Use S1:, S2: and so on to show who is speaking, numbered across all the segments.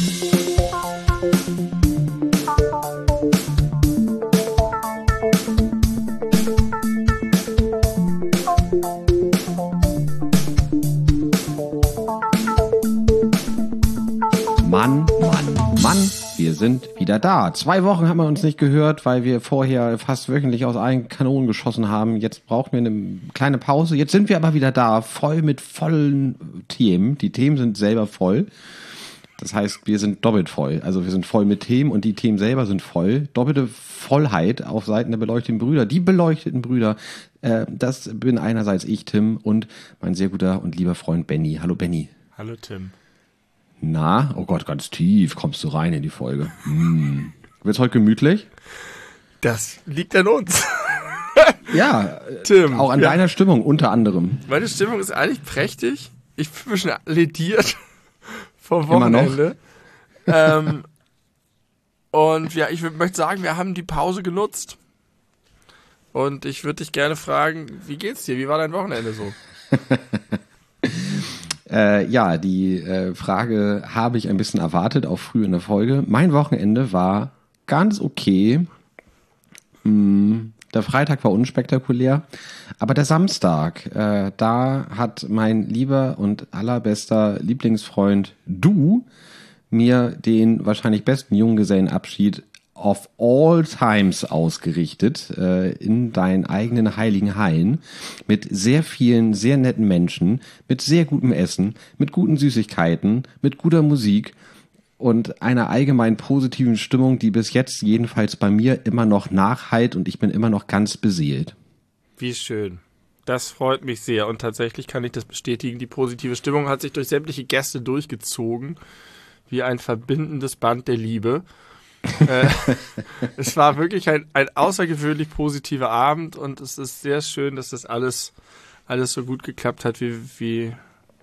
S1: Mann, wir sind wieder da. 2 Wochen haben wir uns nicht gehört, weil wir vorher fast wöchentlich aus allen Kanonen geschossen haben. Jetzt brauchen wir eine kleine Pause. Jetzt sind wir aber wieder da, voll mit vollen Themen. Die Themen sind selber voll. Das heißt, wir sind doppelt voll. Also wir sind voll mit Themen und die Themen selber sind voll. Doppelte Vollheit auf Seiten der beleuchteten Brüder. Die beleuchteten Brüder, das bin einerseits ich, Tim, und mein sehr guter und lieber Freund Benny. Hallo Benny.
S2: Hallo Tim.
S1: Na, oh Gott, ganz tief kommst du rein in die Folge. Wird's heute gemütlich?
S2: Das liegt an uns.
S1: Ja,
S2: Tim,
S1: auch an deiner Stimmung unter anderem.
S2: Meine Stimmung ist eigentlich prächtig. Ich bin ein bisschen lediert vom Wochenende. Und ja, ich möchte sagen, wir haben die Pause genutzt. Und ich würde dich gerne fragen, wie geht's dir? Wie war dein Wochenende so?
S1: Ja, die Frage habe ich ein bisschen erwartet, auch früh in der Folge. Mein Wochenende war ganz okay. Der Freitag war unspektakulär, aber der Samstag, da hat mein lieber und allerbester Lieblingsfreund Du mir den wahrscheinlich besten Junggesellenabschied of all times ausgerichtet, in deinen eigenen heiligen Hain, mit sehr vielen, sehr netten Menschen, mit sehr gutem Essen, mit guten Süßigkeiten, mit guter Musik und einer allgemein positiven Stimmung, die bis jetzt jedenfalls bei mir immer noch nachhallt und ich bin immer noch ganz beseelt.
S2: Wie schön. Das freut mich sehr und tatsächlich kann ich das bestätigen. Die positive Stimmung hat sich durch sämtliche Gäste durchgezogen, wie ein verbindendes Band der Liebe. Es war wirklich ein außergewöhnlich positiver Abend und es ist sehr schön, dass das alles so gut geklappt hat, wie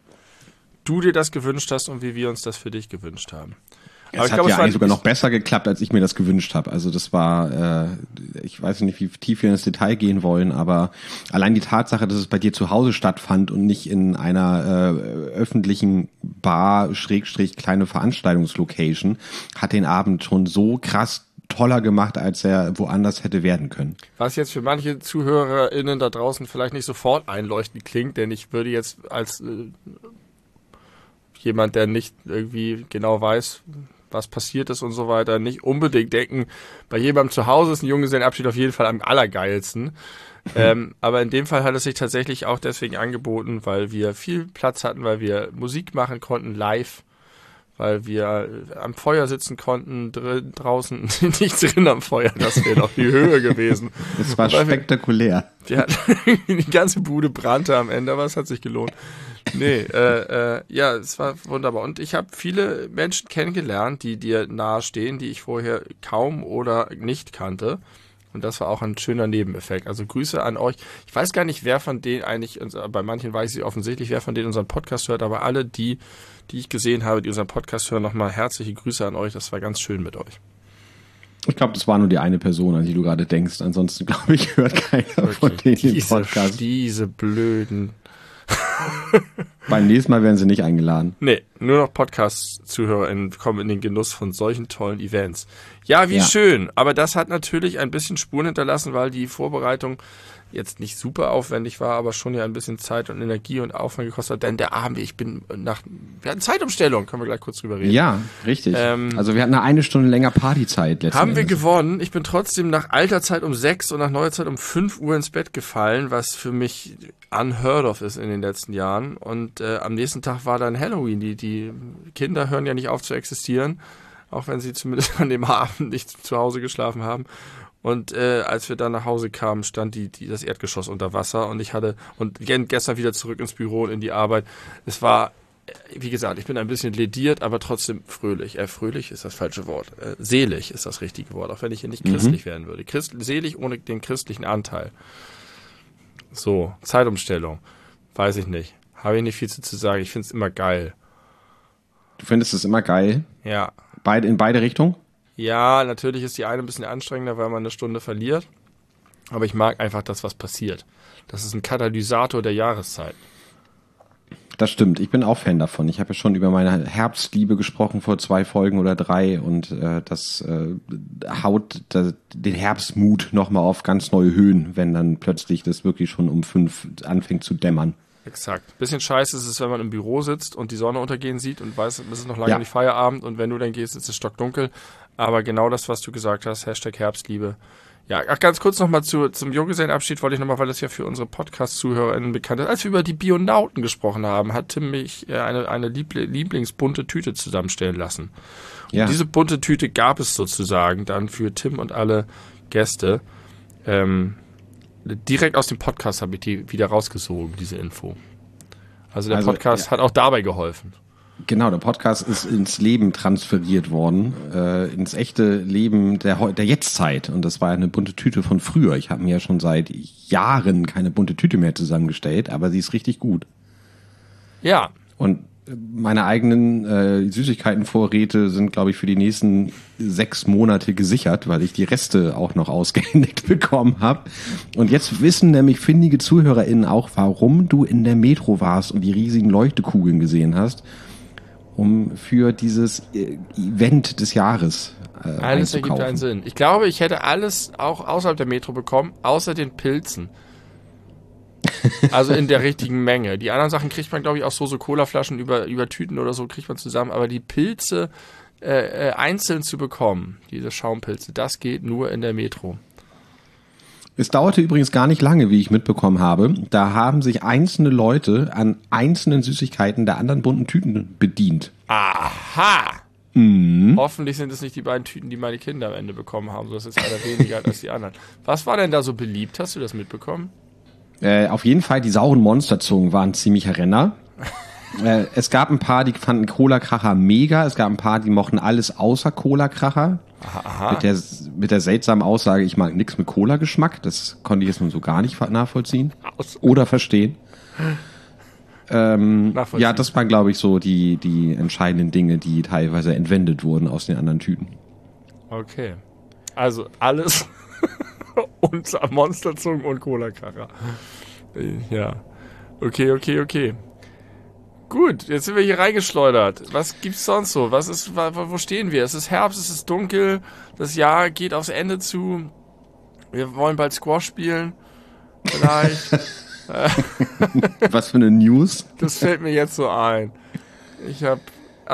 S2: du dir das gewünscht hast und wie wir uns das für dich gewünscht haben.
S1: Aber es hat ja eigentlich sogar noch besser geklappt, als ich mir das gewünscht habe. Also das war, ich weiß nicht, wie tief wir ins Detail gehen wollen, aber allein die Tatsache, dass es bei dir zu Hause stattfand und nicht in einer öffentlichen Bar, Schrägstrich, kleine Veranstaltungslocation, hat den Abend schon so krass toller gemacht, als er woanders hätte werden können.
S2: Was jetzt für manche ZuhörerInnen da draußen vielleicht nicht sofort einleuchtend klingt, denn ich würde jetzt als jemand, der nicht irgendwie genau weiß, was passiert ist und so weiter, nicht unbedingt denken, bei jemandem zu Hause ist ein Junggesellenabschied auf jeden Fall am allergeilsten. Aber in dem Fall hat es sich tatsächlich auch deswegen angeboten, weil wir viel Platz hatten, weil wir Musik machen konnten live, weil wir am Feuer sitzen konnten, draußen, nicht drin am Feuer, das wäre noch die Höhe gewesen.
S1: Das war spektakulär.
S2: Die ganze Bude brannte am Ende, aber es hat sich gelohnt. Nee, ja, es war wunderbar. Und ich habe viele Menschen kennengelernt, die dir nahestehen, die ich vorher kaum oder nicht kannte. Und das war auch ein schöner Nebeneffekt. Also Grüße an euch. Ich weiß gar nicht, wer von denen eigentlich, bei manchen weiß ich offensichtlich, wer von denen unseren Podcast hört, aber alle die ich gesehen habe, die unseren Podcast hören, nochmal herzliche Grüße an euch. Das war ganz schön mit euch.
S1: Ich glaube, das war nur die eine Person, an die du gerade denkst. Ansonsten, glaube ich, hört keiner von denen den Podcast.
S2: Diese blöden...
S1: Beim nächsten Mal werden sie nicht eingeladen.
S2: Nee, nur noch Podcast-ZuhörerInnen kommen in den Genuss von solchen tollen Events. Ja, wie schön. Aber das hat natürlich ein bisschen Spuren hinterlassen, weil die Vorbereitung jetzt nicht super aufwendig war, aber schon ja ein bisschen Zeit und Energie und Aufwand gekostet hat. Denn der Abend, wir hatten Zeitumstellung, können wir gleich kurz drüber reden.
S1: Ja, richtig. Also wir hatten eine Stunde länger Partyzeit letztendlich.
S2: Haben wir gewonnen. Ich bin trotzdem nach alter Zeit um 6 und nach neuer Zeit um 5 Uhr ins Bett gefallen, was für mich unheard of ist in den letzten Jahren. Und am nächsten Tag war dann Halloween. Die Kinder hören ja nicht auf zu existieren, auch wenn sie zumindest an dem Abend nicht zu Hause geschlafen haben. Und als wir dann nach Hause kamen, stand das Erdgeschoss unter Wasser und gestern wieder zurück ins Büro und in die Arbeit. Es war, wie gesagt, ich bin ein bisschen lediert, aber trotzdem fröhlich. Fröhlich ist das falsche Wort. Selig ist das richtige Wort, auch wenn ich hier nicht christlich werden würde. Selig ohne den christlichen Anteil. So, Zeitumstellung. Weiß ich nicht. Habe ich nicht viel zu sagen. Ich finde es immer geil.
S1: Du findest es immer geil?
S2: Ja.
S1: In beide Richtungen?
S2: Ja, natürlich ist die eine ein bisschen anstrengender, weil man eine Stunde verliert. Aber ich mag einfach das, was passiert. Das ist ein Katalysator der Jahreszeit.
S1: Das stimmt. Ich bin auch Fan davon. Ich habe ja schon über meine Herbstliebe gesprochen vor 2 Folgen oder 3 und das haut den Herbstmut nochmal auf ganz neue Höhen, wenn dann plötzlich das wirklich schon um 5 anfängt zu dämmern.
S2: Exakt. Bisschen scheiße ist es, wenn man im Büro sitzt und die Sonne untergehen sieht und weiß, es ist noch lange nicht Feierabend und wenn du dann gehst, ist es stockdunkel. Aber genau das, was du gesagt hast, #Herbstliebe. Ja, ach, ganz kurz nochmal zum Junggesellenabschied wollte ich nochmal, weil das ja für unsere Podcast-ZuhörerInnen bekannt ist. Als wir über die Bionauten gesprochen haben, hat Tim mich eine Lieblingsbunte Tüte zusammenstellen lassen. Und diese bunte Tüte gab es sozusagen dann für Tim und alle Gäste. Direkt aus dem Podcast habe ich die wieder rausgesogen, diese Info. Also der Podcast hat auch dabei geholfen.
S1: Genau, der Podcast ist ins Leben transferiert worden, ins echte Leben der Jetztzeit. Und das war eine bunte Tüte von früher. Ich habe mir ja schon seit Jahren keine bunte Tüte mehr zusammengestellt, aber sie ist richtig gut.
S2: Ja.
S1: Und meine eigenen Süßigkeitenvorräte sind, glaube ich, für die nächsten 6 Monate gesichert, weil ich die Reste auch noch ausgehändigt bekommen habe. Und jetzt wissen nämlich findige ZuhörerInnen auch, warum du in der Metro warst und die riesigen Leuchtekugeln gesehen hast, um für dieses Event des Jahres
S2: alles ergibt einen Sinn. Ich glaube, ich hätte alles auch außerhalb der Metro bekommen, außer den Pilzen. Also in der richtigen Menge. Die anderen Sachen kriegt man, glaube ich, auch so Colaflaschen über Tüten oder so kriegt man zusammen. Aber die Pilze einzeln zu bekommen, diese Schaumpilze, das geht nur in der Metro.
S1: Es dauerte übrigens gar nicht lange, wie ich mitbekommen habe. Da haben sich einzelne Leute an einzelnen Süßigkeiten der anderen bunten Tüten bedient.
S2: Aha! Mhm. Hoffentlich sind es nicht die beiden Tüten, die meine Kinder am Ende bekommen haben. So ist es einer weniger als die anderen. Was war denn da so beliebt? Hast du das mitbekommen?
S1: Auf jeden Fall, die sauren Monsterzungen waren ein ziemlicher Renner. Es gab ein paar, die fanden Cola-Kracher mega. Es gab ein paar, die mochten alles außer Cola-Kracher. Aha. Mit der seltsamen Aussage, ich mag nichts mit Cola-Geschmack. Das konnte ich jetzt nun so gar nicht nachvollziehen. Oder verstehen. Ja, das waren, glaube ich, so die entscheidenden Dinge, die teilweise entwendet wurden aus den anderen Tüten.
S2: Okay. Also alles und Monsterzungen und Cola-Kracher. Ja. Okay. Gut, jetzt sind wir hier reingeschleudert. Was gibt's sonst so? Wo stehen wir? Es ist Herbst, es ist dunkel, das Jahr geht aufs Ende zu. Wir wollen bald Squash spielen. Vielleicht.
S1: Was für eine News?
S2: Das fällt mir jetzt so ein. Ich habe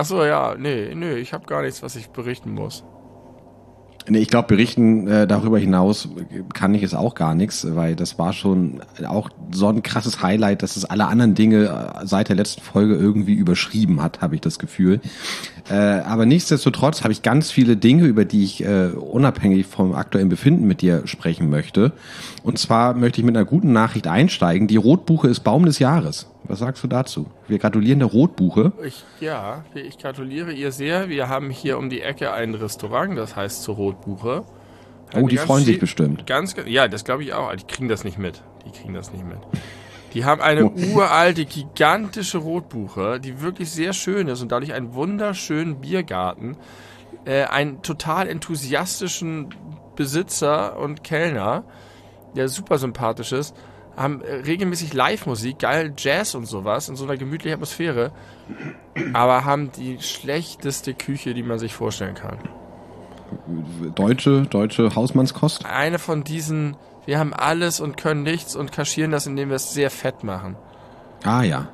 S2: gar nichts, was ich berichten muss.
S1: Nee, ich glaube, berichten darüber hinaus kann ich jetzt auch gar nichts, weil das war schon auch so ein krasses Highlight, dass es alle anderen Dinge seit der letzten Folge irgendwie überschrieben hat, habe ich das Gefühl. Aber nichtsdestotrotz habe ich ganz viele Dinge, über die ich unabhängig vom aktuellen Befinden mit dir sprechen möchte. Und zwar möchte ich mit einer guten Nachricht einsteigen. Die Rotbuche ist Baum des Jahres. Was sagst du dazu? Wir gratulieren der Rotbuche.
S2: Ich gratuliere ihr sehr. Wir haben hier um die Ecke ein Restaurant, das heißt zur Rotbuche.
S1: Oh, die freuen sich bestimmt.
S2: Ja, das glaube ich auch. Die kriegen das nicht mit. Die haben eine uralte, gigantische Rotbuche, die wirklich sehr schön ist und dadurch einen wunderschönen Biergarten, einen total enthusiastischen Besitzer und Kellner, der super sympathisch ist, haben regelmäßig Live-Musik, geil Jazz und sowas, in so einer gemütlichen Atmosphäre, aber haben die schlechteste Küche, die man sich vorstellen kann.
S1: Deutsche Hausmannskost?
S2: Eine von diesen, wir haben alles und können nichts und kaschieren das, indem wir es sehr fett machen.
S1: Ah ja.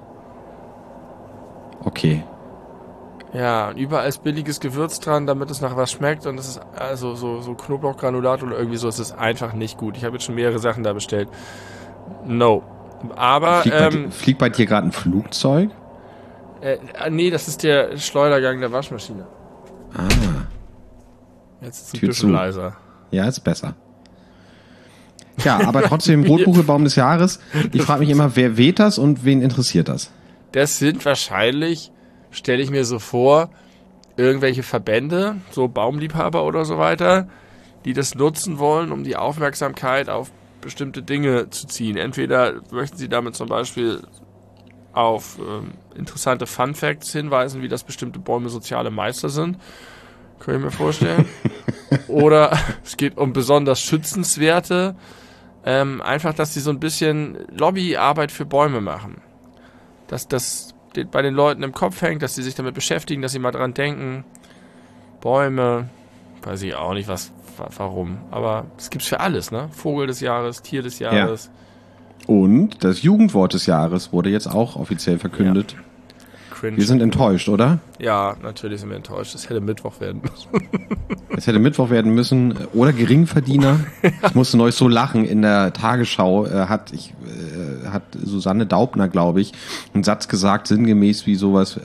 S1: Okay.
S2: Ja, und überall ist billiges Gewürz dran, damit es nach was schmeckt und es ist also so Knoblauchgranulat oder irgendwie so, es ist einfach nicht gut. Ich habe jetzt schon mehrere Sachen da bestellt. No. Aber
S1: fliegt bei dir gerade ein Flugzeug?
S2: Nee, das ist der Schleudergang der Waschmaschine.
S1: Ah.
S2: Jetzt ist es ein bisschen leiser.
S1: Ja, ist besser. Ja, aber trotzdem Rotbuche-Baum des Jahres. Ich frage mich immer, wer weht das und wen interessiert das?
S2: Das sind wahrscheinlich, stelle ich mir so vor, irgendwelche Verbände, so Baumliebhaber oder so weiter, die das nutzen wollen, um die Aufmerksamkeit auf bestimmte Dinge zu ziehen. Entweder möchten sie damit zum Beispiel auf interessante Fun Facts hinweisen, wie das bestimmte Bäume soziale Meister sind. Kann ich mir vorstellen. Oder es geht um besonders schützenswerte, einfach, dass sie so ein bisschen Lobbyarbeit für Bäume machen. Das bei den Leuten im Kopf hängt, dass sie sich damit beschäftigen, dass sie mal dran denken. Bäume, weiß ich auch nicht, warum. Aber es gibt's für alles, ne? Vogel des Jahres, Tier des Jahres.
S1: Ja. Und das Jugendwort des Jahres wurde jetzt auch offiziell verkündet. Ja.
S2: Cringe.
S1: Wir sind enttäuscht, oder?
S2: Ja, natürlich sind wir enttäuscht. Es hätte Mittwoch werden müssen.
S1: Es hätte Mittwoch werden müssen. Oder Geringverdiener. Ich musste neulich so lachen. In der Tagesschau hat Susanne Daubner, glaube ich, einen Satz gesagt, sinngemäß wie sowas.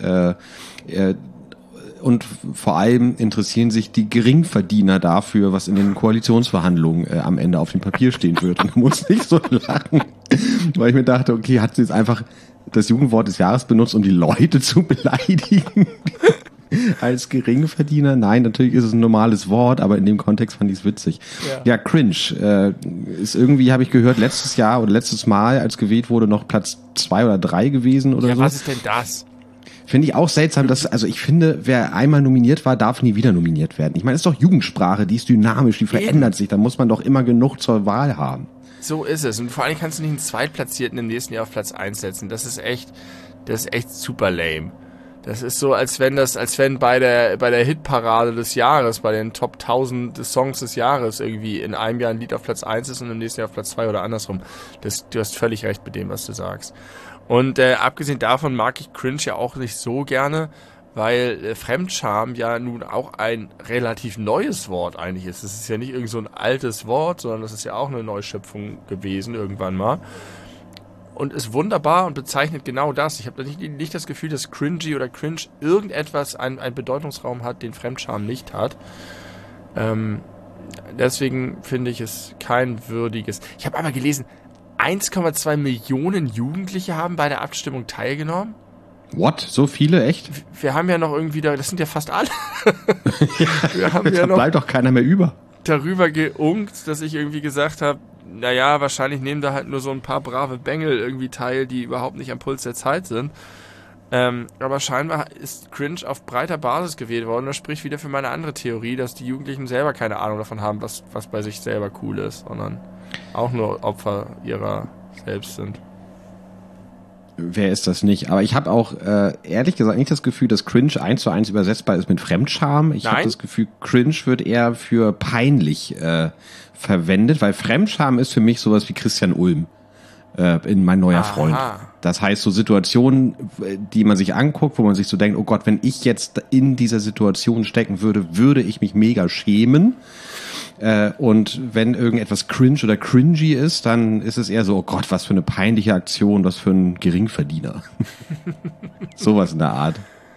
S1: Und vor allem interessieren sich die Geringverdiener dafür, was in den Koalitionsverhandlungen am Ende auf dem Papier stehen wird. Und da musste ich so lachen, weil ich mir dachte, okay, hat sie jetzt einfach das Jugendwort des Jahres benutzt, um die Leute zu beleidigen als Geringverdiener? Nein, natürlich ist es ein normales Wort, aber in dem Kontext fand ich es witzig. Ja, cringe. Ist irgendwie, habe ich gehört, letztes Jahr oder letztes Mal, als gewählt wurde, noch Platz 2 oder 3 gewesen oder so.
S2: Ja, was ist denn das?
S1: Finde ich auch seltsam, also ich finde, wer einmal nominiert war, darf nie wieder nominiert werden. Ich meine, es ist doch Jugendsprache, die ist dynamisch, die verändert sich, da muss man doch immer genug zur Wahl haben.
S2: So ist es. Und vor allem kannst du nicht einen Zweitplatzierten im nächsten Jahr auf Platz 1 setzen. Das ist echt super lame. Das ist so, als wenn bei der Hitparade des Jahres, bei den Top 1000 Songs des Jahres irgendwie in einem Jahr ein Lied auf Platz 1 ist und im nächsten Jahr auf Platz 2 oder andersrum. Du hast völlig recht mit dem, was du sagst. Und abgesehen davon mag ich Cringe ja auch nicht so gerne, weil Fremdscham ja nun auch ein relativ neues Wort eigentlich ist. Es ist ja nicht irgend so ein altes Wort, sondern das ist ja auch eine Neuschöpfung gewesen irgendwann mal. Und ist wunderbar und bezeichnet genau das. Ich habe nicht das Gefühl, dass cringy oder cringe irgendetwas einen Bedeutungsraum hat, den Fremdscham nicht hat. Deswegen finde ich es kein würdiges. Ich habe aber gelesen, 1,2 Millionen Jugendliche haben bei der Abstimmung teilgenommen.
S1: What? So viele? Echt?
S2: Wir haben ja noch irgendwie das sind ja fast alle.
S1: Da bleibt doch keiner mehr über.
S2: Darüber geunkt, dass ich irgendwie gesagt habe, naja, wahrscheinlich nehmen da halt nur so ein paar brave Bengel irgendwie teil, die überhaupt nicht am Puls der Zeit sind. Aber scheinbar ist Cringe auf breiter Basis gewählt worden. Das spricht wieder für meine andere Theorie, dass die Jugendlichen selber keine Ahnung davon haben, was bei sich selber cool ist, sondern auch nur Opfer ihrer selbst sind.
S1: Wer ist das nicht? Aber ich habe auch ehrlich gesagt nicht das Gefühl, dass Cringe 1:1 übersetzbar ist mit Fremdscham. Ich habe das Gefühl, Cringe wird eher für peinlich verwendet, weil Fremdscham ist für mich sowas wie Christian Ulm in Mein neuer Freund. Das heißt, so Situationen, die man sich anguckt, wo man sich so denkt, oh Gott, wenn ich jetzt in dieser Situation stecken würde, würde ich mich mega schämen. Und wenn irgendetwas cringe oder cringy ist, dann ist es eher so, oh Gott, was für eine peinliche Aktion, was für ein Geringverdiener. Sowas in der Art.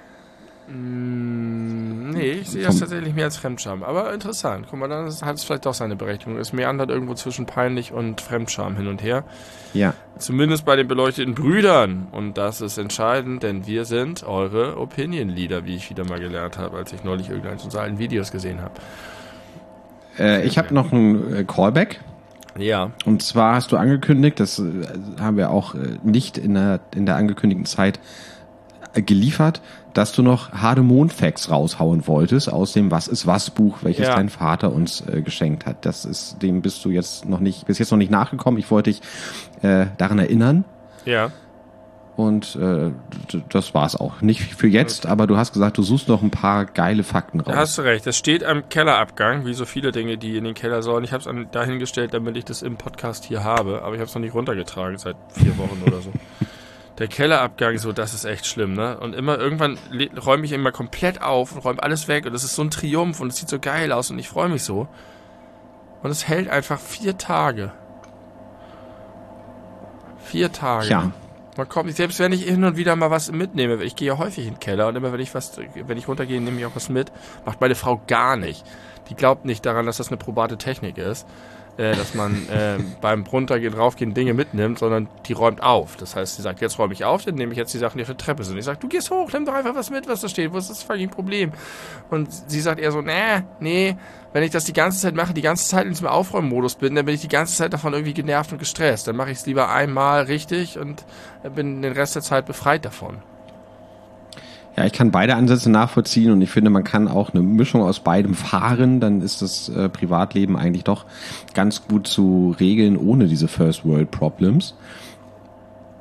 S2: Nee, ich sehe das tatsächlich mehr als Fremdscham. Aber interessant. Guck mal, dann hat es vielleicht doch seine Berechtigung. Es meandert irgendwo zwischen peinlich und Fremdscham hin und her.
S1: Ja.
S2: Zumindest bei den beleuchteten Brüdern. Und das ist entscheidend, denn wir sind eure Opinion-Leader, wie ich wieder mal gelernt habe, als ich neulich irgendeines unserer alten Videos gesehen habe.
S1: Ich habe noch einen Callback.
S2: Ja.
S1: Und zwar hast du angekündigt, das haben wir auch nicht in der angekündigten Zeit geliefert, dass du noch Hardemond-Facts raushauen wolltest aus dem Was ist was Buch, welches dein Vater uns geschenkt hat. Dem bist du jetzt noch nicht nachgekommen. Ich wollte dich daran erinnern.
S2: Ja.
S1: Und das war's auch. Nicht für jetzt, aber du hast gesagt, du suchst noch ein paar geile Fakten raus.
S2: Da hast du recht. Das steht am Kellerabgang, wie so viele Dinge, die in den Keller sollen. Ich habe es dahingestellt, damit ich das im Podcast hier habe, aber ich habe es noch nicht runtergetragen seit 4 Wochen oder so. Der Kellerabgang, so, das ist echt schlimm, ne? Und irgendwann räume ich immer komplett auf und räume alles weg und das ist so ein Triumph und es sieht so geil aus und ich freue mich so. Und es hält einfach 4 Tage. 4 Tage.
S1: Ja.
S2: Man kommt, selbst wenn ich hin und wieder mal was mitnehme, ich gehe ja häufig in den Keller und immer wenn ich runtergehe, nehme ich auch was mit, macht meine Frau gar nicht. Die glaubt nicht daran, dass das eine probate Technik ist, dass man beim Runtergehen, Raufgehen Dinge mitnimmt, sondern die räumt auf. Das heißt, sie sagt, jetzt räume ich auf, dann nehme ich jetzt die Sachen, die auf der Treppe sind. Ich sage, du gehst hoch, nimm doch einfach was mit, was da steht, wo ist das fucking Problem? Und sie sagt eher so, nee, wenn ich das die ganze Zeit mache, die ganze Zeit in diesem Aufräummodus bin, dann bin ich die ganze Zeit davon irgendwie genervt und gestresst. Dann mache ich es lieber einmal richtig und bin den Rest der Zeit befreit davon.
S1: Ja, ich kann beide Ansätze nachvollziehen und ich finde, man kann auch eine Mischung aus beidem fahren, dann ist das Privatleben eigentlich doch ganz gut zu regeln ohne diese First World Problems.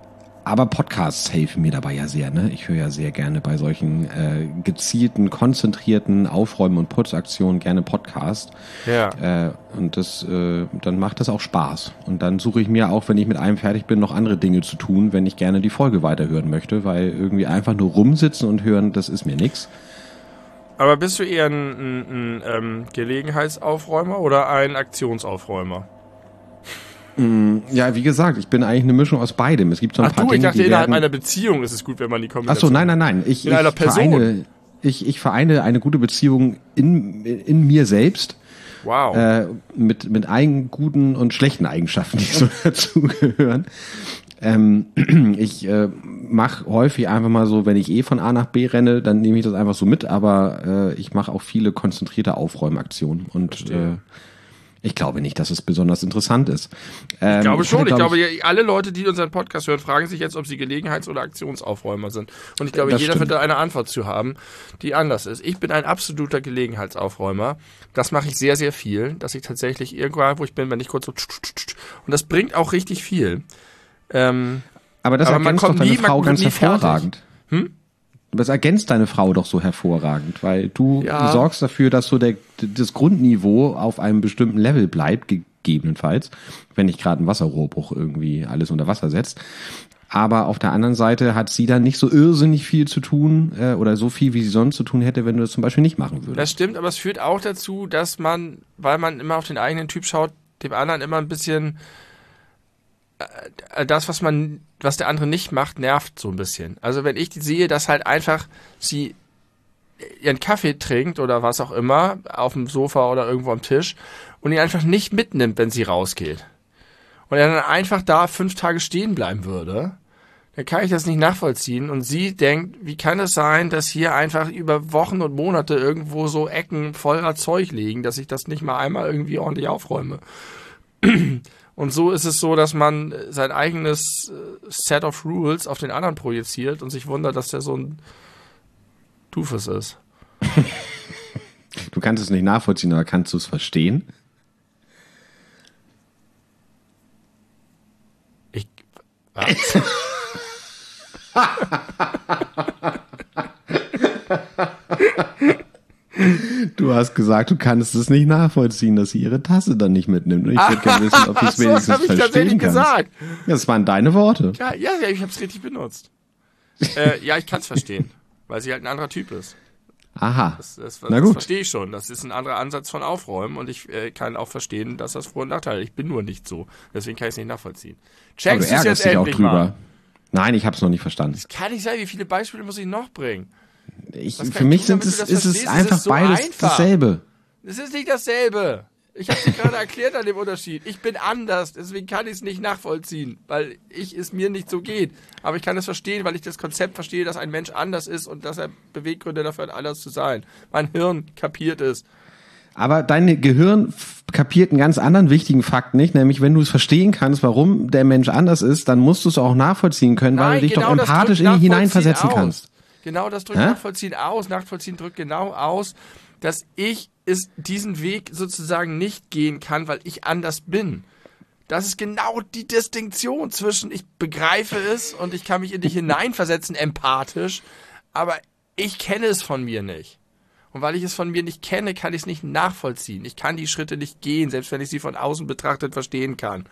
S1: Aber Podcasts helfen mir dabei ja sehr, ne? Ich höre ja sehr gerne bei solchen gezielten, konzentrierten Aufräumen- und Putzaktionen gerne Podcast.
S2: Ja.
S1: Und das, dann macht das auch Spaß. Und dann suche ich mir auch, wenn ich mit einem fertig bin, noch andere Dinge zu tun, wenn ich gerne die Folge weiterhören möchte, weil irgendwie einfach nur rumsitzen und hören, das ist mir nix.
S2: Aber bist du eher ein Gelegenheitsaufräumer oder ein Aktionsaufräumer?
S1: Ja, wie gesagt, ich bin eigentlich eine Mischung aus beidem. Es gibt so ein paar
S2: Ich
S1: Dinge,
S2: dachte,
S1: die
S2: innerhalb
S1: werden...
S2: einer Beziehung ist es gut, wenn man die
S1: Ach
S2: Kombination...
S1: so, nein.
S2: Mit einer Person.
S1: Ich vereine eine gute Beziehung in mir selbst.
S2: Wow.
S1: Mit guten und schlechten Eigenschaften, die so dazugehören. Ich mache häufig einfach mal so, wenn ich von A nach B renne, dann nehme ich das einfach so mit, aber ich mache auch viele konzentrierte Aufräumaktionen und ich glaube nicht, dass es besonders interessant ist.
S2: Ich glaube schon. Ich glaube, alle Leute, die unseren Podcast hören, fragen sich jetzt, ob sie Gelegenheits- oder Aktionsaufräumer sind. Und ich glaube, jeder wird da eine Antwort zu haben, die anders ist. Ich bin ein absoluter Gelegenheitsaufräumer. Das mache ich sehr, sehr viel, dass ich tatsächlich irgendwo, wo ich bin, wenn ich kurz so... Und das bringt auch richtig viel.
S1: Aber das ergänzt doch deine Frau ganz hervorragend. Das ergänzt deine Frau doch so hervorragend, weil du sorgst dafür, dass so das Grundniveau auf einem bestimmten Level bleibt, gegebenenfalls, wenn nicht gerade ein Wasserrohrbruch irgendwie alles unter Wasser setzt. Aber auf der anderen Seite hat sie dann nicht so irrsinnig viel zu tun oder so viel, wie sie sonst zu tun hätte, wenn du das zum Beispiel nicht machen würdest.
S2: Das stimmt, aber es führt auch dazu, dass man, weil man immer auf den eigenen Typ schaut, dem anderen immer ein bisschen das, was der andere nicht macht, nervt so ein bisschen. Also wenn ich sehe, dass halt einfach sie ihren Kaffee trinkt oder was auch immer, auf dem Sofa oder irgendwo am Tisch und ihn einfach nicht mitnimmt, wenn sie rausgeht. Und er dann einfach da 5 Tage stehen bleiben würde, dann kann ich das nicht nachvollziehen. Und sie denkt, wie kann es sein, dass hier einfach über Wochen und Monate irgendwo so Ecken voller Zeug liegen, dass ich das nicht mal einmal irgendwie ordentlich aufräume. Und so ist es so, dass man sein eigenes Set of Rules auf den anderen projiziert und sich wundert, dass der so ein Doofus ist.
S1: Du kannst es nicht nachvollziehen, aber kannst du es verstehen?
S2: Was?
S1: Du hast gesagt, du kannst es nicht nachvollziehen, dass sie ihre Tasse dann nicht mitnimmt. Und ich würde gerne wissen, ob du es wenigstens
S2: hab ich
S1: verstehen kannst.
S2: Gesagt.
S1: Das waren deine Worte.
S2: Ja, ich habe es richtig benutzt. Ja, ich kann es verstehen, weil sie halt ein anderer Typ ist.
S1: Aha.
S2: Das
S1: Na gut.
S2: verstehe ich schon. Das ist ein anderer Ansatz von Aufräumen und ich kann auch verstehen, dass das Vor- und Nachteile hat. Ich bin nur nicht so. Deswegen kann ich es nicht nachvollziehen.
S1: Checkst du es jetzt endlich mal? Nein, ich habe es noch nicht verstanden.
S2: Das kann nicht sein. Wie viele Beispiele muss ich noch bringen?
S1: Für mich ist es einfach so beides einfach dasselbe.
S2: Es ist nicht dasselbe. Ich habe dir gerade erklärt an dem Unterschied. Ich bin anders, deswegen kann ich es nicht nachvollziehen, weil es mir nicht so geht. Aber ich kann es verstehen, weil ich das Konzept verstehe, dass ein Mensch anders ist und dass er Beweggründe dafür hat, anders zu sein. Mein Hirn kapiert es.
S1: Aber dein Gehirn kapiert einen ganz anderen wichtigen Fakt nicht, nämlich wenn du es verstehen kannst, warum der Mensch anders ist, dann musst du es auch nachvollziehen können, weil du dich doch empathisch in ihn hineinversetzen kannst.
S2: Genau, das drückt Nachvollziehen aus. Nachvollziehen drückt genau aus, dass ich diesen Weg sozusagen nicht gehen kann, weil ich anders bin. Das ist genau die Distinktion zwischen ich begreife es und ich kann mich in dich hineinversetzen, empathisch, aber ich kenne es von mir nicht. Und weil ich es von mir nicht kenne, kann ich es nicht nachvollziehen. Ich kann die Schritte nicht gehen, selbst wenn ich sie von außen betrachtet verstehen kann.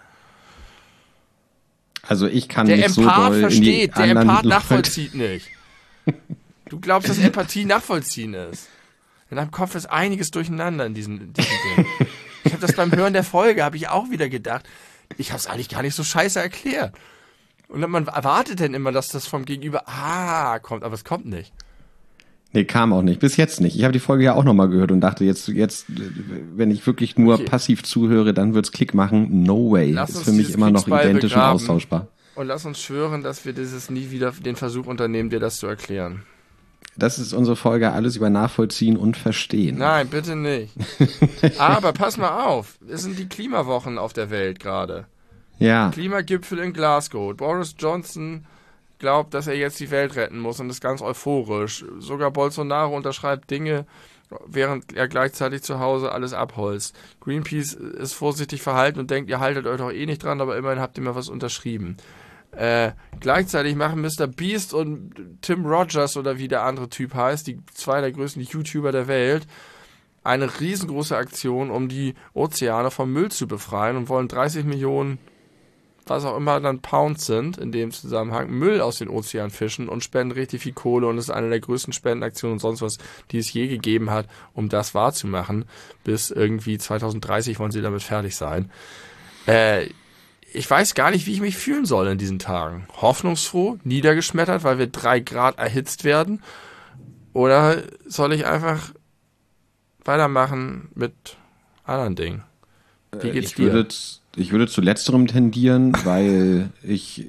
S1: Also ich kann nicht so doll
S2: versteht, der Empath nachvollzieht nicht. Du glaubst, dass Empathie nachvollziehen ist. In deinem Kopf ist einiges durcheinander in diesem Ding. Ich habe das beim Hören der Folge, habe ich auch wieder gedacht, ich habe es eigentlich gar nicht so scheiße erklärt. Und man erwartet dann immer, dass das vom Gegenüber kommt, aber es kommt nicht.
S1: Nee, kam auch nicht. Bis jetzt nicht. Ich habe die Folge ja auch nochmal gehört und dachte, jetzt, wenn ich wirklich nur passiv zuhöre, dann wird's Klick machen. No way. Das ist für mich immer noch identisch und austauschbar.
S2: Und lass uns schwören, dass wir nie wieder den Versuch unternehmen, dir das zu erklären.
S1: Das ist unsere Folge, alles über Nachvollziehen und Verstehen.
S2: Nein, bitte nicht. Aber pass mal auf, es sind die Klimawochen auf der Welt gerade.
S1: Ja.
S2: Klimagipfel in Glasgow. Boris Johnson glaubt, dass er jetzt die Welt retten muss und ist ganz euphorisch. Sogar Bolsonaro unterschreibt Dinge, während er gleichzeitig zu Hause alles abholzt. Greenpeace ist vorsichtig verhalten und denkt, ihr haltet euch doch eh nicht dran, aber immerhin habt ihr mal was unterschrieben. Gleichzeitig machen Mr. Beast und Tim Rogers oder wie der andere Typ heißt, die 2 der größten YouTuber der Welt, eine riesengroße Aktion, um die Ozeane vom Müll zu befreien und wollen 30 Millionen, was auch immer dann Pounds sind, in dem Zusammenhang, Müll aus den Ozeanen fischen und spenden richtig viel Kohle und ist eine der größten Spendenaktionen und sonst was, die es je gegeben hat, um das wahrzumachen. Bis irgendwie 2030 wollen sie damit fertig sein. Ich weiß gar nicht, wie ich mich fühlen soll in diesen Tagen. Hoffnungsfroh, niedergeschmettert, weil wir 3 Grad erhitzt werden? Oder soll ich einfach weitermachen mit anderen Dingen? Wie geht's dir?
S1: Ich würde zu letzterem tendieren, weil ich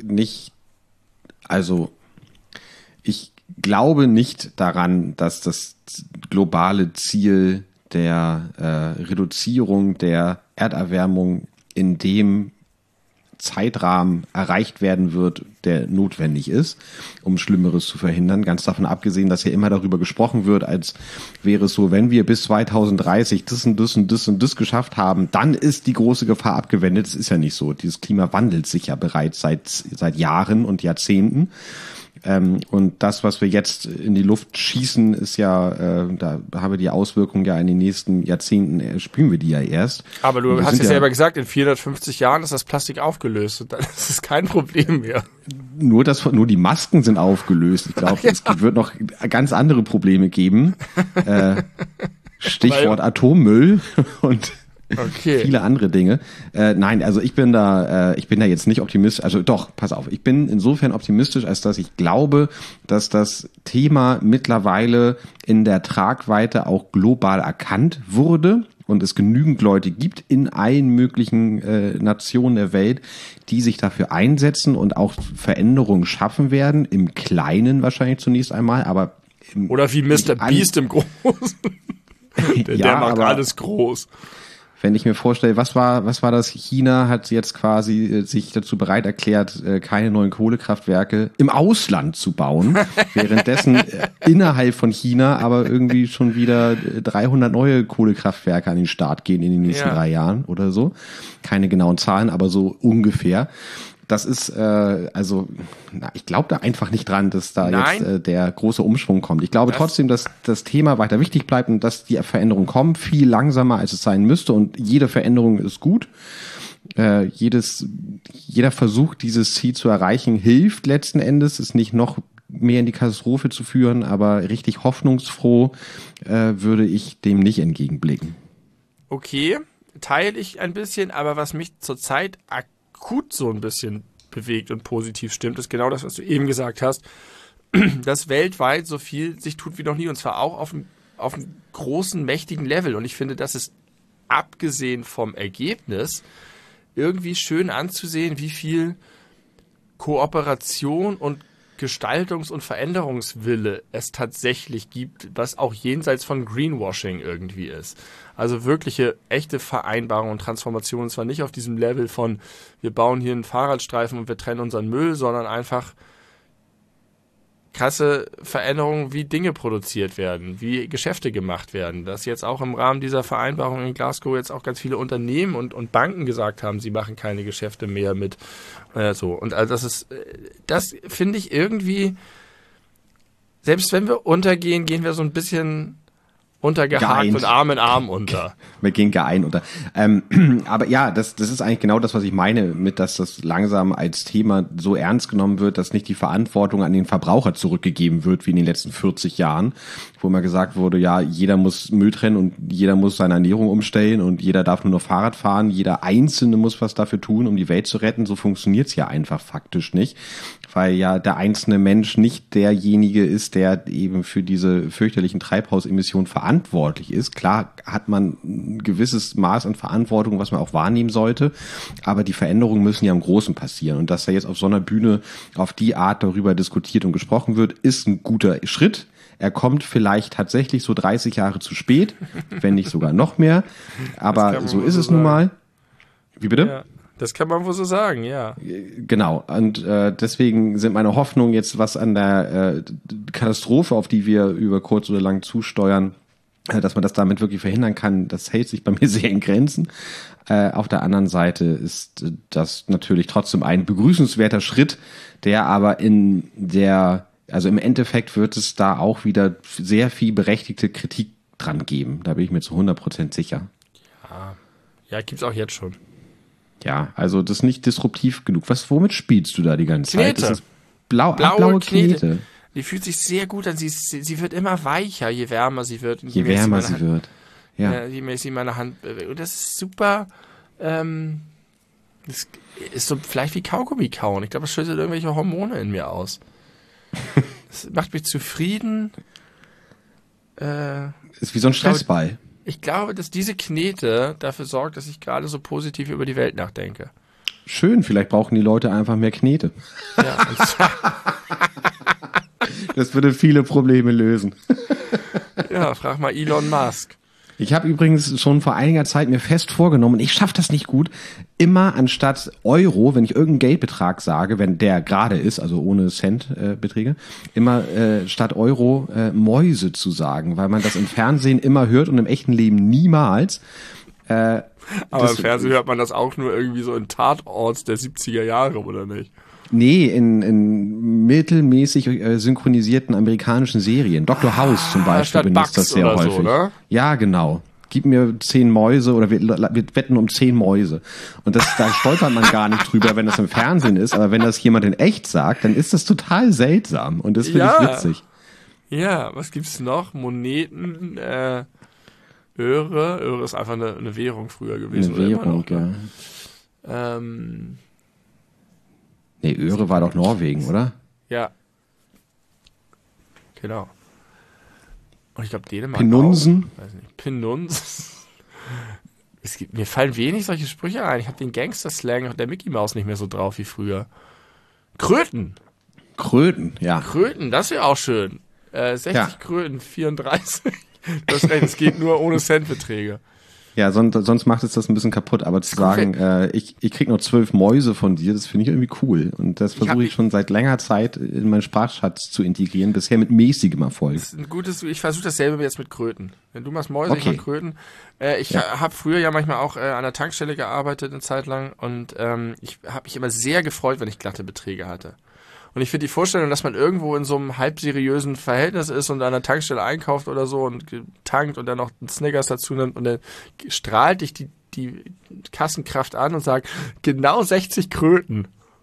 S1: glaube nicht daran, dass das globale Ziel der Reduzierung der Erderwärmung in dem Zeitrahmen erreicht werden wird, der notwendig ist, um Schlimmeres zu verhindern. Ganz davon abgesehen, dass ja immer darüber gesprochen wird, als wäre es so, wenn wir bis 2030 das und das und das und das geschafft haben, dann ist die große Gefahr abgewendet. Das ist ja nicht so. Dieses Klima wandelt sich ja bereits seit Jahren und Jahrzehnten. Und das, was wir jetzt in die Luft schießen, ist ja, da haben wir die Auswirkungen ja in den nächsten Jahrzehnten, spüren wir die ja erst.
S2: Aber du hast ja selber gesagt, in 450 Jahren ist das Plastik aufgelöst und dann ist es kein Problem mehr.
S1: Nur die Masken sind aufgelöst. Ich glaube, es wird noch ganz andere Probleme geben. Stichwort Atommüll und viele andere Dinge. Nein, also ich bin da jetzt nicht optimistisch. Also doch, pass auf. Ich bin insofern optimistisch, als dass ich glaube, dass das Thema mittlerweile in der Tragweite auch global erkannt wurde und es genügend Leute gibt in allen möglichen Nationen der Welt, die sich dafür einsetzen und auch Veränderungen schaffen werden. Im Kleinen wahrscheinlich zunächst einmal, aber
S2: oder wie Mr. Beast im Großen. der macht alles groß.
S1: Wenn ich mir vorstelle, was war das? China hat jetzt quasi sich dazu bereit erklärt, keine neuen Kohlekraftwerke im Ausland zu bauen, währenddessen innerhalb von China aber irgendwie schon wieder 300 neue Kohlekraftwerke an den Start gehen in den nächsten 3 Jahren oder so. Keine genauen Zahlen, aber so ungefähr. Das ist, ich glaube da einfach nicht dran, dass da jetzt der große Umschwung kommt. Ich glaube trotzdem, dass das Thema weiter wichtig bleibt und dass die Veränderungen kommen, viel langsamer, als es sein müsste. Und jede Veränderung ist gut. Jeder Versuch, dieses Ziel zu erreichen, hilft letzten Endes, ist nicht noch mehr in die Katastrophe zu führen, aber richtig hoffnungsfroh würde ich dem nicht entgegenblicken.
S2: Okay, teile ich ein bisschen, aber was mich zurzeit akut so ein bisschen bewegt und positiv stimmt, ist genau das, was du eben gesagt hast, dass weltweit so viel sich tut wie noch nie und zwar auch auf einem großen, mächtigen Level und ich finde, das ist abgesehen vom Ergebnis irgendwie schön anzusehen, wie viel Kooperation und Gestaltungs- und Veränderungswille es tatsächlich gibt, was auch jenseits von Greenwashing irgendwie ist. Also wirkliche, echte Vereinbarung und Transformation, und zwar nicht auf diesem Level von, wir bauen hier einen Fahrradstreifen und wir trennen unseren Müll, sondern einfach krasse Veränderungen, wie Dinge produziert werden, wie Geschäfte gemacht werden. Dass jetzt auch im Rahmen dieser Vereinbarung in Glasgow jetzt auch ganz viele Unternehmen und Banken gesagt haben, sie machen keine Geschäfte mehr mit so. Und also das finde ich irgendwie, selbst wenn wir untergehen, gehen wir so ein bisschen untergehakt und Arm in Arm unter.
S1: Wir gehen geeint unter. Aber ja, das ist eigentlich genau das, was ich meine, mit dass das langsam als Thema so ernst genommen wird, dass nicht die Verantwortung an den Verbraucher zurückgegeben wird, wie in den letzten 40 Jahren, wo immer gesagt wurde, ja, jeder muss Müll trennen und jeder muss seine Ernährung umstellen und jeder darf nur noch Fahrrad fahren, jeder Einzelne muss was dafür tun, um die Welt zu retten. So funktioniert's ja einfach faktisch nicht, weil ja der einzelne Mensch nicht derjenige ist, der eben für diese fürchterlichen Treibhausemissionen verantwortlich ist. Klar hat man ein gewisses Maß an Verantwortung, was man auch wahrnehmen sollte, aber die Veränderungen müssen ja im Großen passieren und dass da jetzt auf so einer Bühne auf die Art darüber diskutiert und gesprochen wird, ist ein guter Schritt. Er kommt vielleicht tatsächlich so 30 Jahre zu spät, wenn nicht sogar noch mehr, aber so ist es nun mal. Wie bitte?
S2: Ja. Das kann man wohl so sagen, ja.
S1: Genau. Und deswegen sind meine Hoffnungen jetzt, was an der Katastrophe, auf die wir über kurz oder lang zusteuern, dass man das damit wirklich verhindern kann, das hält sich bei mir sehr in Grenzen. Auf der anderen Seite ist das natürlich trotzdem ein begrüßenswerter Schritt, der aber also im Endeffekt wird es da auch wieder sehr viel berechtigte Kritik dran geben. Da bin ich mir zu 100% sicher.
S2: Ja, gibt's auch jetzt schon.
S1: Ja, also das ist nicht disruptiv genug. Womit spielst du da die ganze Zeit?
S2: Knete.
S1: Das ist blaue Knete.
S2: Die fühlt sich sehr gut an. Sie wird immer weicher, je wärmer sie wird.
S1: Je wärmer sie wird. Ja.
S2: Je mehr sie meine Hand bewegt. Und das ist super. Das ist so vielleicht wie Kaugummi kauen. Ich glaube, das schüttet irgendwelche Hormone in mir aus. Das macht mich zufrieden.
S1: Ist wie so ein Stressball.
S2: Ich glaube, dass diese Knete dafür sorgt, dass ich gerade so positiv über die Welt nachdenke.
S1: Schön, vielleicht brauchen die Leute einfach mehr Knete.
S2: Ja,
S1: das würde viele Probleme lösen.
S2: Ja, frag mal Elon Musk.
S1: Ich habe übrigens schon vor einiger Zeit mir fest vorgenommen, ich schaffe das nicht gut, immer anstatt Euro, wenn ich irgendeinen Geldbetrag sage, wenn der gerade ist, also ohne Centbeträge, immer statt Euro Mäuse zu sagen, weil man das im Fernsehen immer hört und im echten Leben niemals.
S2: Aber im Fernsehen hört man das auch nur irgendwie so in Tatorts der 70er Jahre, oder nicht?
S1: Nee, in mittelmäßig synchronisierten amerikanischen Serien. Dr. House zum Beispiel benutzt das sehr häufig.
S2: So, ne?
S1: Ja, genau. Gib mir 10 Mäuse oder wir wetten um 10 Mäuse. Und da stolpert man gar nicht drüber, wenn das im Fernsehen ist. Aber wenn das jemand in echt sagt, dann ist das total seltsam. Und das finde ich witzig.
S2: Ja, was gibt's noch? Moneten, Öre. Öre ist einfach eine Währung früher gewesen.
S1: Eine Währung,
S2: oder immer noch,
S1: ja. Nee, Öre war doch Norwegen, oder?
S2: Ja. Genau. Und ich glaube Dänemark
S1: Penunsen?
S2: auch. Weiß nicht. Penunsen. Mir fallen wenig solche Sprüche ein. Ich habe den Gangster-Slang und der Mickey Mouse nicht mehr so drauf wie früher. Kröten.
S1: Kröten, ja.
S2: Kröten, das wäre auch schön. 60 Kröten, 34. Du hast recht, es geht nur ohne Centbeträge.
S1: Ja, sonst macht es das ein bisschen kaputt. Aber zu sagen, ich krieg nur 12 Mäuse von dir, das finde ich irgendwie cool. Und das versuche ich schon seit längerer Zeit in meinen Sprachschatz zu integrieren, bisher mit mäßigem Erfolg.
S2: Das ist ein gutes, ich versuche dasselbe jetzt mit Kröten. Wenn du machst Mäuse, ich mach Kröten. Ich habe früher ja manchmal auch an der Tankstelle gearbeitet eine Zeit lang und ich habe mich immer sehr gefreut, wenn ich glatte Beträge hatte. Und ich finde die Vorstellung, dass man irgendwo in so einem halb seriösen Verhältnis ist und an der Tankstelle einkauft oder so und tankt und dann noch einen Snickers dazu nimmt und dann strahlt dich die Kassenkraft an und sagt, genau 60 Kröten.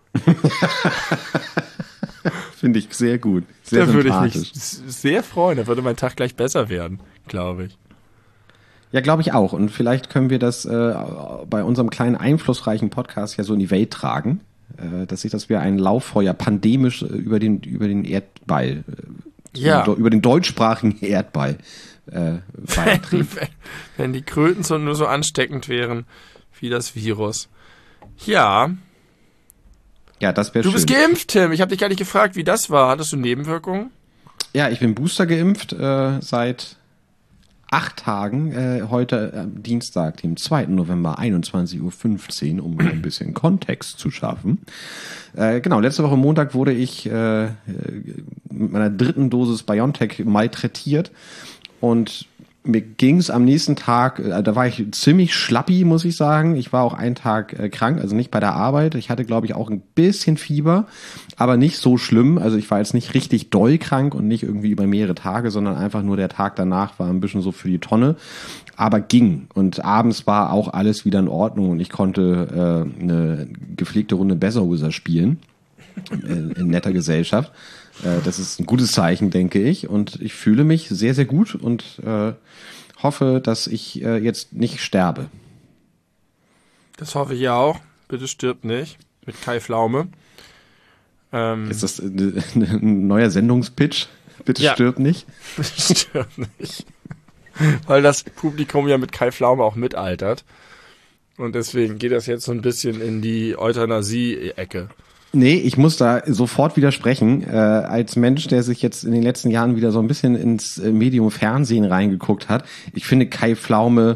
S1: Finde ich sehr gut. Sehr
S2: da würde ich
S1: sympathisch.
S2: mich sehr freuen. Da würde mein Tag gleich besser werden, glaube ich.
S1: Ja, glaube ich auch. Und vielleicht können wir das bei unserem kleinen einflussreichen Podcast ja so in die Welt tragen. Dass wir ein Lauffeuer pandemisch über den Erdball, über den deutschsprachigen Erdball weitertrieben.
S2: Wenn die Kröten nur so ansteckend wären wie das Virus. Ja.
S1: Ja, das wäre schön.
S2: Du bist geimpft, Tim. Ich habe dich gar nicht gefragt, wie das war. Hattest du Nebenwirkungen?
S1: Ja, ich bin Booster geimpft seit 8 Tagen, heute Dienstag, dem 2. November, 21:15 Uhr, um ein bisschen Kontext zu schaffen. Genau, letzte Woche Montag wurde ich mit meiner 3. Dosis BioNTech malträtiert und mir ging's am nächsten Tag, da war ich ziemlich schlappi, muss ich sagen. Ich war auch einen Tag krank, also nicht bei der Arbeit. Ich hatte, glaube ich, auch ein bisschen Fieber, aber nicht so schlimm. Also ich war jetzt nicht richtig doll krank und nicht irgendwie über mehrere Tage, sondern einfach nur der Tag danach war ein bisschen so für die Tonne. Aber ging. Und abends war auch alles wieder in Ordnung und ich konnte eine gepflegte Runde Besserwisser spielen in netter Gesellschaft. Das ist ein gutes Zeichen, denke ich. Und ich fühle mich sehr, sehr gut und hoffe, dass ich jetzt nicht sterbe.
S2: Das hoffe ich auch. Bitte stirb nicht. Mit Kai Pflaume.
S1: Ist das ein neuer Sendungspitch? Bitte stirb nicht?
S2: Bitte stirb nicht. Weil das Publikum ja mit Kai Pflaume auch mitaltert. Und deswegen geht das jetzt so ein bisschen in die Euthanasie-Ecke.
S1: Nee, ich muss da sofort widersprechen. Als Mensch, der sich jetzt in den letzten Jahren wieder so ein bisschen ins Medium Fernsehen reingeguckt hat, ich finde Kai Pflaume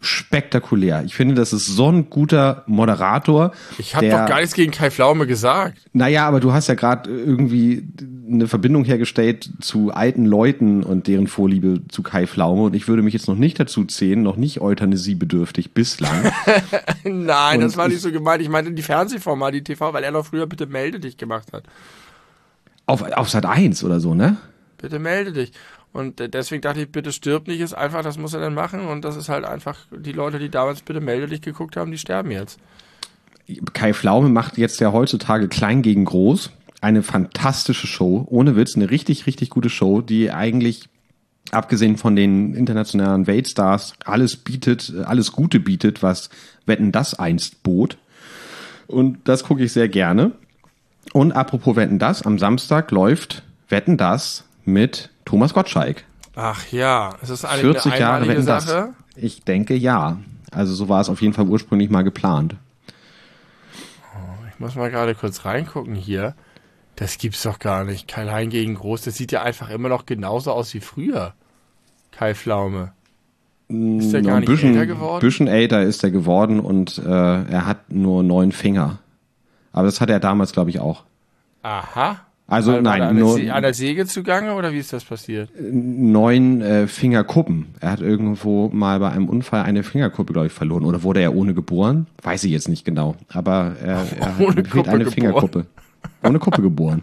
S1: spektakulär. Ich finde, das ist so ein guter Moderator.
S2: Ich habe doch gar nichts gegen Kai Pflaume gesagt.
S1: Naja, aber du hast ja gerade irgendwie eine Verbindung hergestellt zu alten Leuten und deren Vorliebe zu Kai Pflaume. Und ich würde mich jetzt noch nicht dazu zählen, noch nicht euthanasiebedürftig bislang.
S2: Nein, das war nicht so gemeint. Ich meinte die Fernsehformate, die TV, weil er noch früher Bitte melde dich gemacht hat.
S1: Auf Sat.1 oder so, ne?
S2: Bitte melde dich. Und deswegen dachte ich, bitte stirb nicht, ist einfach, das muss er dann machen. Und das ist halt einfach, die Leute, die damals Bitte melde dich geguckt haben, die sterben jetzt.
S1: Kai Pflaume macht jetzt ja heutzutage Klein gegen Groß. Eine fantastische Show, ohne Witz, eine richtig, richtig gute Show, die eigentlich, abgesehen von den internationalen Weltstars, alles Gute bietet, was Wetten, das einst bot. Und das gucke ich sehr gerne. Und apropos Wetten, das, am Samstag läuft Wetten, das mit Thomas Gottschalk.
S2: Ach ja, ist das eigentlich
S1: 40
S2: eine
S1: Jahre
S2: einmalige
S1: Wetten,
S2: Sache?
S1: das. Ich denke, ja. Also so war es auf jeden Fall ursprünglich mal geplant.
S2: Ich muss mal gerade kurz reingucken hier. Das gibt's doch gar nicht. Klein gegen Groß, das sieht ja einfach immer noch genauso aus wie früher. Kai Pflaume. Ist der gar nicht älter geworden?
S1: Ein bisschen älter ist er geworden und er hat nur 9 Finger. Aber das hat er damals, glaube ich, auch.
S2: Aha.
S1: Also nein,
S2: war
S1: nur
S2: an der Säge zugange oder wie ist das passiert?
S1: 9 Fingerkuppen. Er hat irgendwo mal bei einem Unfall eine Fingerkuppe, glaube ich, verloren. Oder wurde er ohne geboren? Weiß ich jetzt nicht genau. Aber er fehlt eine Fingerkuppe. Ohne Kuppe geboren.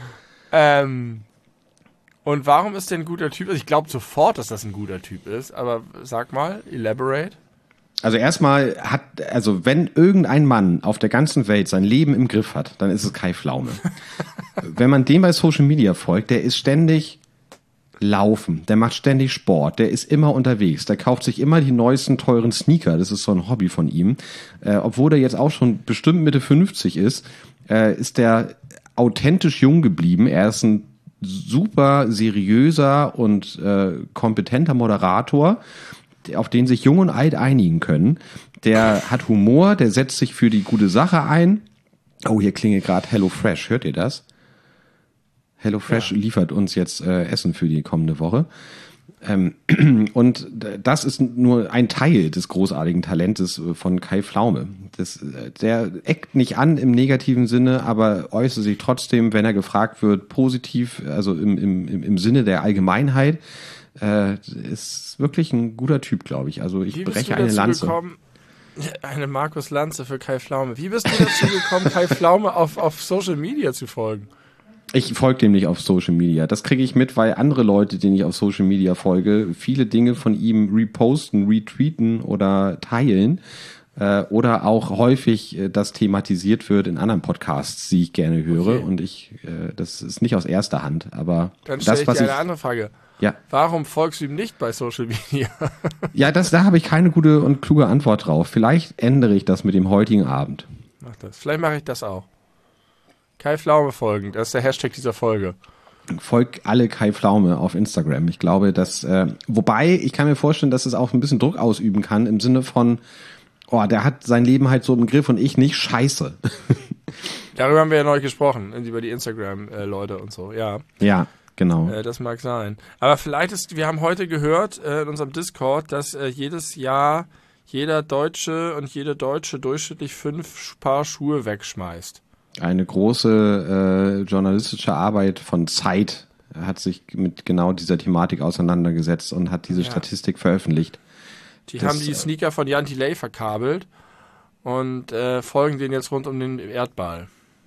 S2: Und warum ist der ein guter Typ? Also ich glaube sofort, dass das ein guter Typ ist. Aber sag mal, elaborate.
S1: Also erstmal wenn irgendein Mann auf der ganzen Welt sein Leben im Griff hat, dann ist es Kai Pflaume. Wenn man dem bei Social Media folgt, der ist ständig laufen, der macht ständig Sport, der ist immer unterwegs, der kauft sich immer die neuesten teuren Sneaker, das ist so ein Hobby von ihm. Obwohl der jetzt auch schon bestimmt Mitte 50 ist der authentisch jung geblieben. Er ist ein super seriöser und kompetenter Moderator, auf den sich Jung und Alt einigen können. Der hat Humor, der setzt sich für die gute Sache ein. Oh, hier klingelt gerade HelloFresh. Hört ihr das? HelloFresh liefert uns jetzt Essen für die kommende Woche. Und das ist nur ein Teil des großartigen Talentes von Kai Pflaume. Der eckt nicht an im negativen Sinne, aber äußert sich trotzdem, wenn er gefragt wird, positiv, also im Sinne der Allgemeinheit. Ist wirklich ein guter Typ, glaube ich. Also ich breche eine Lanze.
S2: Eine Markus Lanze für Kai Pflaume. Wie bist du dazu gekommen, Kai Pflaume auf Social Media zu folgen?
S1: Ich folge dem nicht auf Social Media. Das kriege ich mit, weil andere Leute, denen ich auf Social Media folge, viele Dinge von ihm reposten, retweeten oder teilen. Oder auch häufig das thematisiert wird in anderen Podcasts, die ich gerne höre. Okay. Und das ist nicht aus erster Hand. Aber
S2: dann stelle ich dir eine andere Frage.
S1: Ja.
S2: Warum folgst du ihm nicht bei Social Media?
S1: Ja, da habe ich keine gute und kluge Antwort drauf. Vielleicht ändere ich das mit dem heutigen Abend.
S2: Mach das. Vielleicht mache ich das auch. Kai Pflaume folgen, das ist der Hashtag dieser Folge.
S1: Folgt alle Kai Pflaume auf Instagram. Ich glaube, wobei ich kann mir vorstellen, dass es auch ein bisschen Druck ausüben kann im Sinne von, der hat sein Leben halt so im Griff und ich nicht, scheiße.
S2: Darüber haben wir ja neulich gesprochen, über die Instagram-Leute und so, ja.
S1: Ja, genau.
S2: Das mag sein. Aber vielleicht wir haben heute gehört in unserem Discord, dass jedes Jahr jeder Deutsche und jede Deutsche durchschnittlich 5 Paar Schuhe wegschmeißt.
S1: Eine große journalistische Arbeit von Zeit hat sich mit genau dieser Thematik auseinandergesetzt und hat diese Statistik veröffentlicht.
S2: Die haben die Sneaker von Jan Delay verkabelt und folgen denen jetzt rund um den Erdball.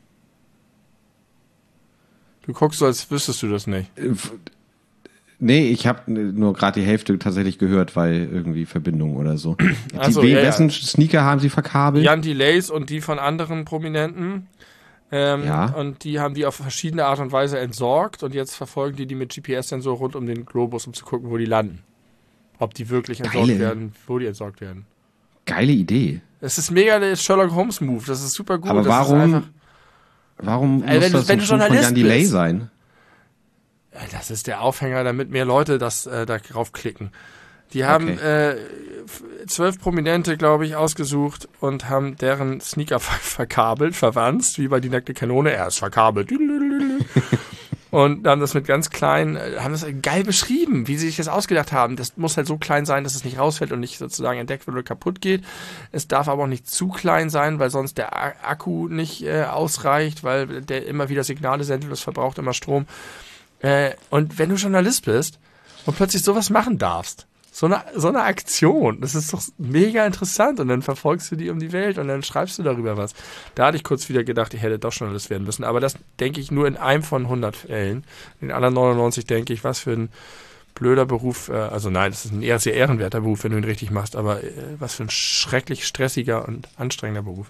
S2: Du guckst so, als wüsstest du das nicht.
S1: Nee, ich habe nur gerade die Hälfte tatsächlich gehört, weil irgendwie Verbindung oder so.
S2: Wessen
S1: Sneaker haben sie verkabelt?
S2: Jan Delays und die von anderen Prominenten. Und die haben die auf verschiedene Art und Weise entsorgt und jetzt verfolgen die mit GPS-Sensor rund um den Globus, um zu gucken, wo die landen. Ob die wirklich entsorgt werden, wo die entsorgt werden.
S1: Geile Idee.
S2: Das ist mega der Sherlock Holmes Move, das ist super gut.
S1: Aber warum muss das so von Jan Delay sein?
S2: Das ist der Aufhänger, damit mehr Leute da drauf klicken. Die haben 12 Prominente, glaube ich, ausgesucht und haben deren Sneaker verkabelt, verwanzt, wie bei Die nackte Kanone. Er ist verkabelt. Und haben das mit ganz kleinen, haben das geil beschrieben, wie sie sich das ausgedacht haben. Das muss halt so klein sein, dass es nicht rausfällt und nicht sozusagen entdeckt wird oder kaputt geht. Es darf aber auch nicht zu klein sein, weil sonst der Akku nicht ausreicht, weil der immer wieder Signale sendet und das verbraucht immer Strom. Und wenn du Journalist bist und plötzlich sowas machen darfst, so eine Aktion, das ist doch mega interessant und dann verfolgst du die um die Welt und dann schreibst du darüber was. Da hatte ich kurz wieder gedacht, ich hätte doch Journalist werden müssen, aber das denke ich nur in einem von 100 Fällen. In den anderen 99 denke ich, was für ein blöder Beruf, also nein, das ist ein eher sehr ehrenwerter Beruf, wenn du ihn richtig machst, aber was für ein schrecklich stressiger und anstrengender Beruf.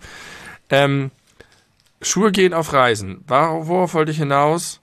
S2: Schuhe gehen auf Reisen. Worauf wollte ich hinaus?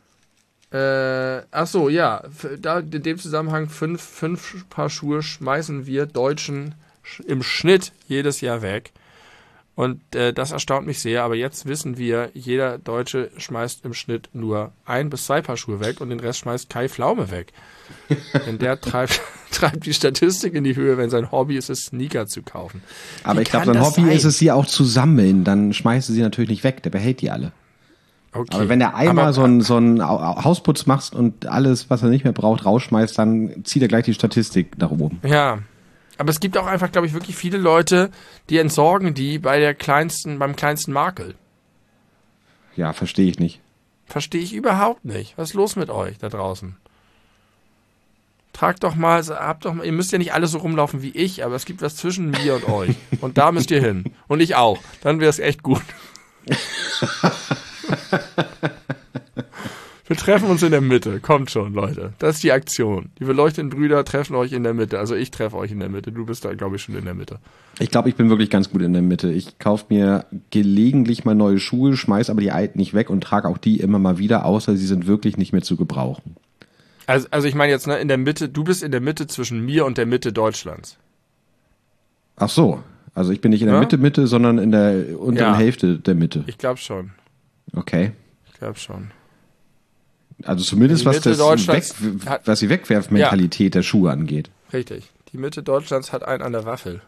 S2: Ach so, ja, da in dem Zusammenhang fünf Paar Schuhe schmeißen wir Deutschen im Schnitt jedes Jahr weg. Und das erstaunt mich sehr, aber jetzt wissen wir, jeder Deutsche schmeißt im Schnitt nur 1 bis 2 Paar Schuhe weg und den Rest schmeißt Kai Pflaume weg. Denn der treibt die Statistik in die Höhe, wenn sein Hobby ist, Sneaker zu kaufen.
S1: Aber ich glaube, sein Hobby ist es, sie auch zu sammeln, dann schmeißt du sie natürlich nicht weg, der behält die alle. Okay. Aber wenn er einmal so einen Hausputz macht und alles, was er nicht mehr braucht, rausschmeißt, dann zieht er gleich die Statistik nach oben.
S2: Ja, aber es gibt auch einfach, glaube ich, wirklich viele Leute, die entsorgen die beim kleinsten Makel.
S1: Ja, verstehe ich nicht.
S2: Verstehe ich überhaupt nicht. Was ist los mit euch da draußen? Tragt doch mal, ihr müsst ja nicht alle so rumlaufen wie ich, aber es gibt was zwischen mir und euch. Und da müsst ihr hin. Und ich auch. Dann wäre es echt gut. Wir treffen uns in der Mitte. Kommt schon, Leute. Das ist die Aktion. Die beleuchteten Brüder treffen euch in der Mitte. Also ich treffe euch in der Mitte. Du bist da, glaube ich, schon in der Mitte.
S1: Ich glaube, ich bin wirklich ganz gut in der Mitte. Ich kaufe mir gelegentlich mal neue Schuhe, schmeiß aber die alten nicht weg und trage auch die immer mal wieder, außer sie sind wirklich nicht mehr zu gebrauchen.
S2: Also ich meine jetzt, ne, in der Mitte, du bist in der Mitte zwischen mir und der Mitte Deutschlands.
S1: Ach so. Also ich bin nicht in der Mitte, sondern in der unteren Hälfte der Mitte.
S2: Ich glaube schon.
S1: Okay.
S2: Ich glaube schon.
S1: Also zumindest was die Wegwerfmentalität der Schuhe angeht.
S2: Richtig. Die Mitte Deutschlands hat einen an der Waffel.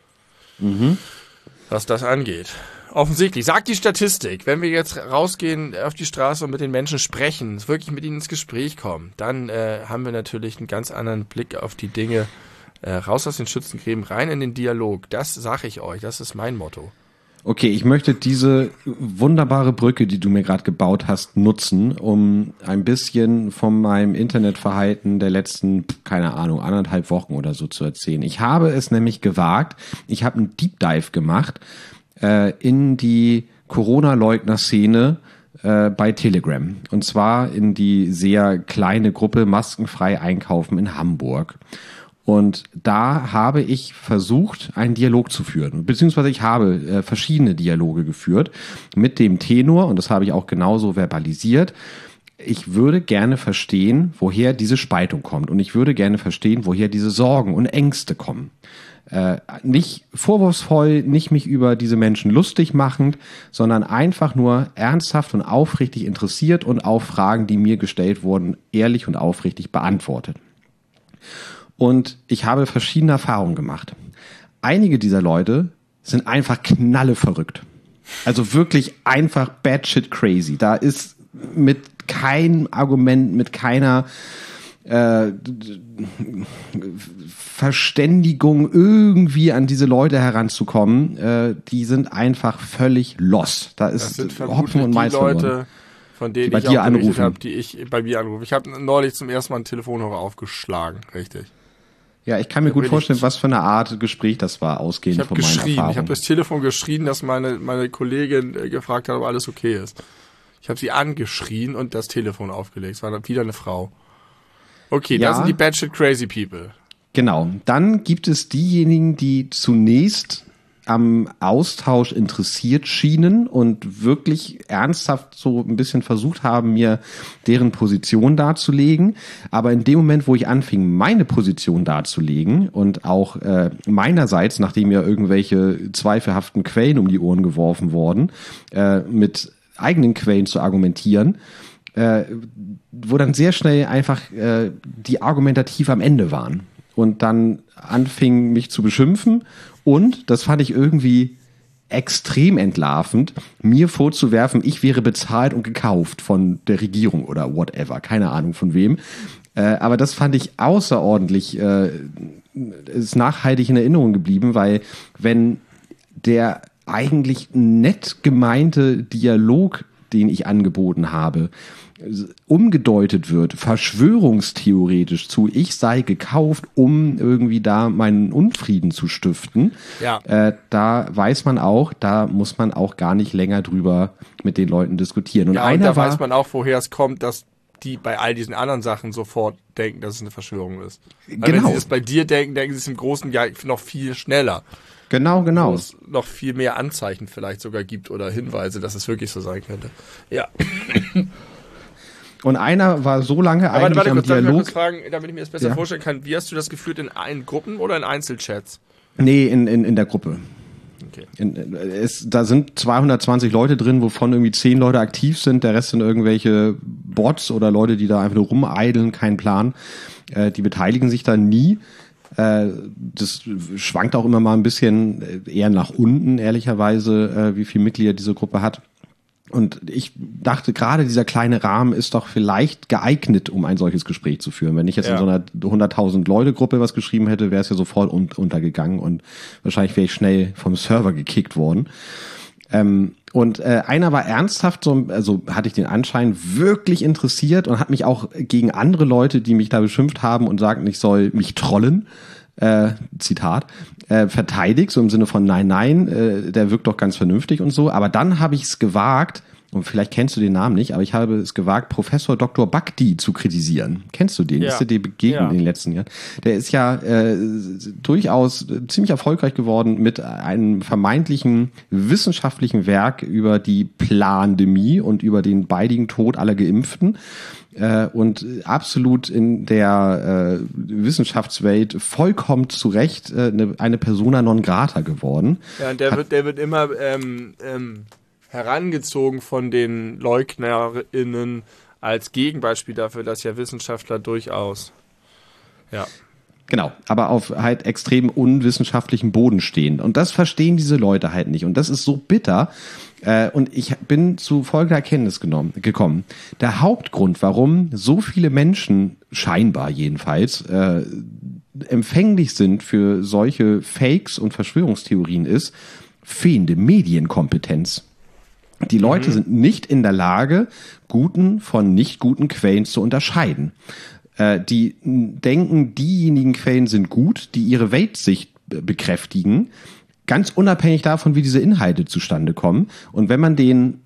S2: Was das angeht. Offensichtlich. Sagt die Statistik, wenn wir jetzt rausgehen auf die Straße und mit den Menschen sprechen, wirklich mit ihnen ins Gespräch kommen, dann haben wir natürlich einen ganz anderen Blick auf die Dinge. Raus aus den Schützengräben, rein in den Dialog. Das sage ich euch. Das ist mein Motto.
S1: Okay, ich möchte diese wunderbare Brücke, die du mir gerade gebaut hast, nutzen, um ein bisschen von meinem Internetverhalten der letzten, keine Ahnung, 1,5 Wochen oder so zu erzählen. Ich habe es nämlich gewagt, ich habe einen Deep Dive gemacht in die Corona-Leugner-Szene bei Telegram. Und zwar in die sehr kleine Gruppe Maskenfrei einkaufen in Hamburg. Und da habe ich versucht, einen Dialog zu führen, beziehungsweise ich habe verschiedene Dialoge geführt mit dem Tenor, und das habe ich auch genauso verbalisiert. Ich würde gerne verstehen, woher diese Spaltung kommt, und ich würde gerne verstehen, woher diese Sorgen und Ängste kommen. Nicht vorwurfsvoll, nicht mich über diese Menschen lustig machend, sondern einfach nur ernsthaft und aufrichtig interessiert und auch Fragen, die mir gestellt wurden, ehrlich und aufrichtig beantwortet. Und ich habe verschiedene Erfahrungen gemacht. Einige dieser Leute sind einfach knalleverrückt. Also wirklich einfach batshit crazy. Da ist mit keinem Argument, mit keiner Verständigung irgendwie an diese Leute heranzukommen. Die sind einfach völlig lost. Da ist Hopfen und Malz verloren.
S2: Leute, von denen ich auch berichtet habe, die ich bei mir anrufe. Ich habe neulich zum ersten Mal einen Telefonhörer aufgeschlagen, richtig.
S1: Ja, ich kann mir gut vorstellen, was für eine Art Gespräch das war, ausgehend von meiner Erfahrung.
S2: Ich habe das Telefon geschrien, dass meine Kollegin gefragt hat, ob alles okay ist. Ich habe sie angeschrien und das Telefon aufgelegt. Es war dann wieder eine Frau. Okay, das sind die batshit crazy people.
S1: Genau. Dann gibt es diejenigen, die zunächst am Austausch interessiert schienen und wirklich ernsthaft so ein bisschen versucht haben, mir deren Position darzulegen. Aber in dem Moment, wo ich anfing, meine Position darzulegen und auch meinerseits, nachdem ja irgendwelche zweifelhaften Quellen um die Ohren geworfen wurden, mit eigenen Quellen zu argumentieren, wo dann sehr schnell einfach die argumentativ am Ende waren und dann anfingen, mich zu beschimpfen. Und, das fand ich irgendwie extrem entlarvend, mir vorzuwerfen, ich wäre bezahlt und gekauft von der Regierung oder whatever, keine Ahnung von wem. Aber das fand ich außerordentlich, ist nachhaltig in Erinnerung geblieben, weil wenn der eigentlich nett gemeinte Dialog, den ich angeboten habe, umgedeutet wird, verschwörungstheoretisch zu, ich sei gekauft, um irgendwie da meinen Unfrieden zu stiften, da weiß man auch, da muss man auch gar nicht länger drüber mit den Leuten diskutieren. Und
S2: und da weiß man auch, woher es kommt, dass die bei all diesen anderen Sachen sofort denken, dass es eine Verschwörung ist. Weil wenn sie es bei dir denken, denken sie es im Großen ja noch viel schneller.
S1: Genau.
S2: Wo es noch viel mehr Anzeichen vielleicht sogar gibt oder Hinweise, dass es wirklich so sein könnte. Ja.
S1: Und einer war so lange eigentlich
S2: warte
S1: am
S2: kurz,
S1: Dialog.
S2: Darf ich kurz fragen, damit ich mir das besser vorstellen kann, wie hast du das geführt, in Gruppen oder in Einzelchats?
S1: Nee, in der Gruppe.
S2: Okay.
S1: Da sind 220 Leute drin, wovon irgendwie 10 Leute aktiv sind, der Rest sind irgendwelche Bots oder Leute, die da einfach nur rumeideln, kein Plan. Die beteiligen sich da nie. Das schwankt auch immer mal ein bisschen eher nach unten, ehrlicherweise, wie viele Mitglieder diese Gruppe hat. Und ich dachte, gerade dieser kleine Rahmen ist doch vielleicht geeignet, um ein solches Gespräch zu führen. Wenn ich jetzt in so einer 100.000 Leute Gruppe was geschrieben hätte, wäre es ja sofort untergegangen und wahrscheinlich wäre ich schnell vom Server gekickt worden. Und einer war ernsthaft, also hatte ich den Anschein, wirklich interessiert und hat mich auch gegen andere Leute, die mich da beschimpft haben und sagten, ich soll mich trollen, Zitat, verteidigt, so im Sinne von nein, der wirkt doch ganz vernünftig und so. Aber dann habe ich es gewagt, und vielleicht kennst du den Namen nicht, aber ich habe es gewagt, Professor Dr. Bhakdi zu kritisieren. Kennst du den?
S2: Ja.
S1: Ist dir begegnet in den letzten Jahren? Der ist ja durchaus ziemlich erfolgreich geworden mit einem vermeintlichen wissenschaftlichen Werk über die Plandemie und über den baldigen Tod aller Geimpften. Und absolut in der Wissenschaftswelt vollkommen zu Recht eine Persona non grata geworden.
S2: Ja, und der wird immer herangezogen von den LeugnerInnen als Gegenbeispiel dafür, dass ja Wissenschaftler durchaus
S1: Genau, aber auf halt extrem unwissenschaftlichem Boden stehen. Und das verstehen diese Leute halt nicht. Und das ist so bitter. Und ich bin zu folgender Erkenntnis gekommen. Der Hauptgrund, warum so viele Menschen, scheinbar jedenfalls, empfänglich sind für solche Fakes und Verschwörungstheorien ist fehlende Medienkompetenz. Die Leute sind nicht in der Lage, guten von nicht guten Quellen zu unterscheiden. Die denken, diejenigen Quellen sind gut, die ihre Weltsicht bekräftigen, ganz unabhängig davon, wie diese Inhalte zustande kommen. Und wenn man denen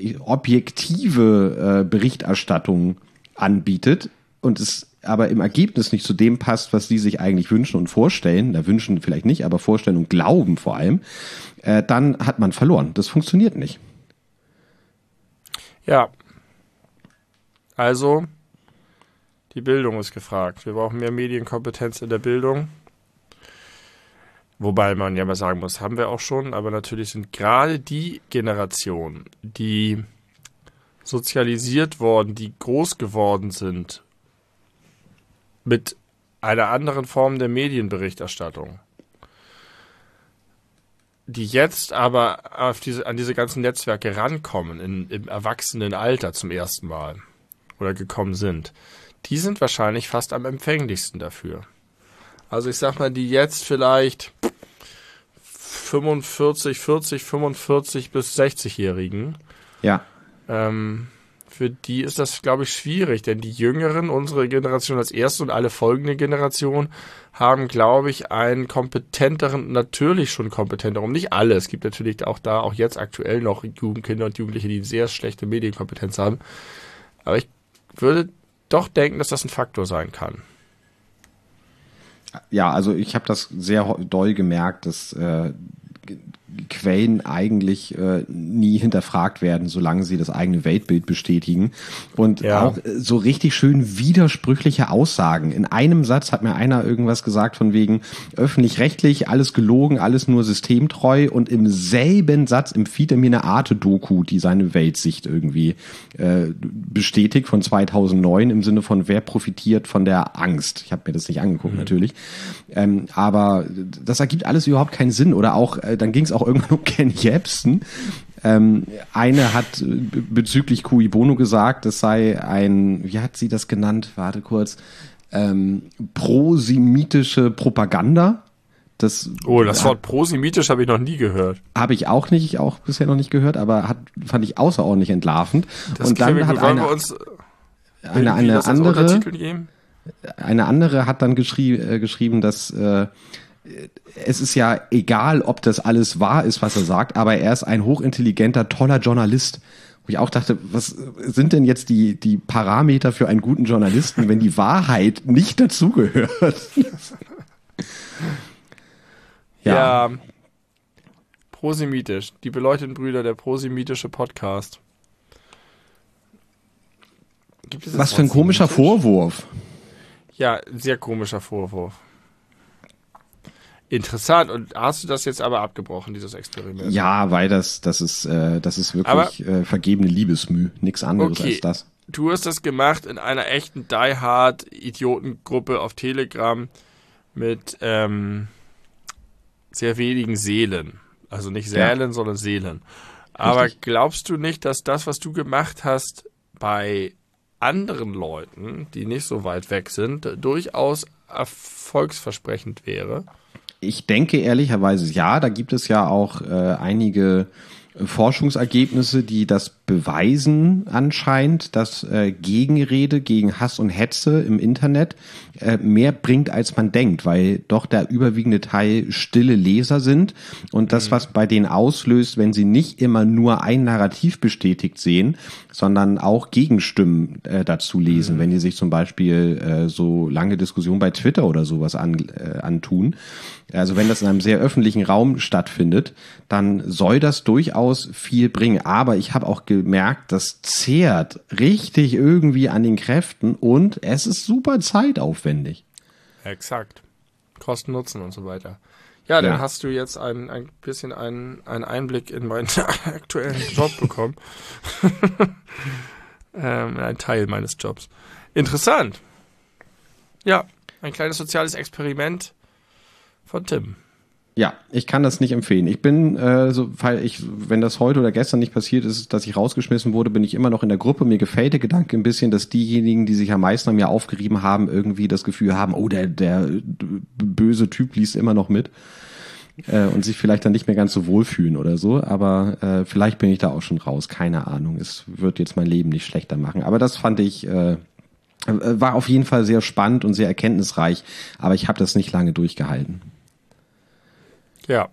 S1: objektive Berichterstattung anbietet und es aber im Ergebnis nicht zu dem passt, was die sich eigentlich wünschen und vorstellen, da wünschen vielleicht nicht, aber vorstellen und glauben vor allem, dann hat man verloren. Das funktioniert nicht.
S2: Ja. Also, die Bildung ist gefragt. Wir brauchen mehr Medienkompetenz in der Bildung. Wobei man ja mal sagen muss, haben wir auch schon, aber natürlich sind gerade die Generationen, die sozialisiert worden, die groß geworden sind mit einer anderen Form der Medienberichterstattung, die jetzt aber an diese ganzen Netzwerke rankommen, im Erwachsenenalter zum ersten Mal oder gekommen sind, die sind wahrscheinlich fast am empfänglichsten dafür. Also ich sag mal, die jetzt vielleicht 45 bis 60-Jährigen, für die ist das, glaube ich, schwierig, denn die Jüngeren, unsere Generation als erste und alle folgende Generationen, haben, glaube ich, einen kompetenteren, natürlich schon kompetenteren, nicht alle, es gibt natürlich auch jetzt aktuell noch Kinder und Jugendliche, die sehr schlechte Medienkompetenz haben, aber ich würde doch denken, dass das ein Faktor sein kann.
S1: Ja, also ich habe das sehr doll gemerkt, dass Quellen eigentlich nie hinterfragt werden, solange sie das eigene Weltbild bestätigen. Und auch so richtig schön widersprüchliche Aussagen. In einem Satz hat mir einer irgendwas gesagt von wegen öffentlich-rechtlich, alles gelogen, alles nur systemtreu. Und im selben Satz empfiehlt er mir eine Arte-Doku, die seine Weltsicht irgendwie bestätigt von 2009 im Sinne von, wer profitiert von der Angst. Ich habe mir das nicht angeguckt natürlich. Aber das ergibt alles überhaupt keinen Sinn. Oder auch, dann ging es auch irgendwann Ken Jebsen. Eine hat bezüglich Cui Bono gesagt, es sei ein, wie hat sie das genannt? Warte kurz. Prosemitische Propaganda. Das
S2: Wort prosemitisch habe ich noch nie gehört.
S1: Habe ich auch bisher noch nicht gehört, aber fand ich außerordentlich entlarvend.
S2: Das
S1: und dann hat eine andere hat dann geschrieben, dass es ist ja egal, ob das alles wahr ist, was er sagt, aber er ist ein hochintelligenter, toller Journalist. Wo ich auch dachte, was sind denn jetzt die Parameter für einen guten Journalisten, wenn die Wahrheit nicht dazugehört?
S2: Ja. Prosemitisch. Die beleuchteten Brüder, der prosemitische Podcast.
S1: Gibt es was für ein komischer Vorwurf.
S2: Ja, ein sehr komischer Vorwurf. Interessant. Und hast du das jetzt aber abgebrochen, dieses Experiment?
S1: Ja, weil das ist wirklich vergebene Liebesmüh. Nichts anderes als das.
S2: Du hast das gemacht in einer echten Die-Hard-Idiotengruppe auf Telegram mit sehr wenigen Seelen. Also nicht Sälen, sondern Seelen. Aber richtig. Glaubst du nicht, dass das, was du gemacht hast, bei anderen Leuten, die nicht so weit weg sind, durchaus erfolgsversprechend wäre?
S1: Ich denke ehrlicherweise ja, da gibt es ja auch einige Forschungsergebnisse, die das beweisen anscheinend, dass Gegenrede gegen Hass und Hetze im Internet mehr bringt, als man denkt, weil doch der überwiegende Teil stille Leser sind und das, was bei denen auslöst, wenn sie nicht immer nur ein Narrativ bestätigt sehen, sondern auch Gegenstimmen dazu lesen, wenn die sich zum Beispiel so lange Diskussionen bei Twitter oder sowas antun. Also wenn das in einem sehr öffentlichen Raum stattfindet, dann soll das durchaus viel bringen. Aber ich habe auch gemerkt, das zehrt richtig irgendwie an den Kräften und es ist super zeitaufwendig.
S2: Exakt. Kosten, Nutzen und so weiter. Ja, dann hast du jetzt ein bisschen einen Einblick in meinen aktuellen Job bekommen. Ein Teil meines Jobs. Interessant. Ja, ein kleines soziales Experiment von Tim.
S1: Ja, ich kann das nicht empfehlen. Ich bin, wenn das heute oder gestern nicht passiert ist, dass ich rausgeschmissen wurde, bin ich immer noch in der Gruppe. Mir gefällt der Gedanke ein bisschen, dass diejenigen, die sich am meisten an mir aufgerieben haben, irgendwie das Gefühl haben, oh, der böse Typ liest immer noch mit und sich vielleicht dann nicht mehr ganz so wohlfühlen oder so. Aber vielleicht bin ich da auch schon raus. Keine Ahnung. Es wird jetzt mein Leben nicht schlechter machen. Aber das fand ich, war auf jeden Fall sehr spannend und sehr erkenntnisreich. Aber ich habe das nicht lange durchgehalten.
S2: Ja.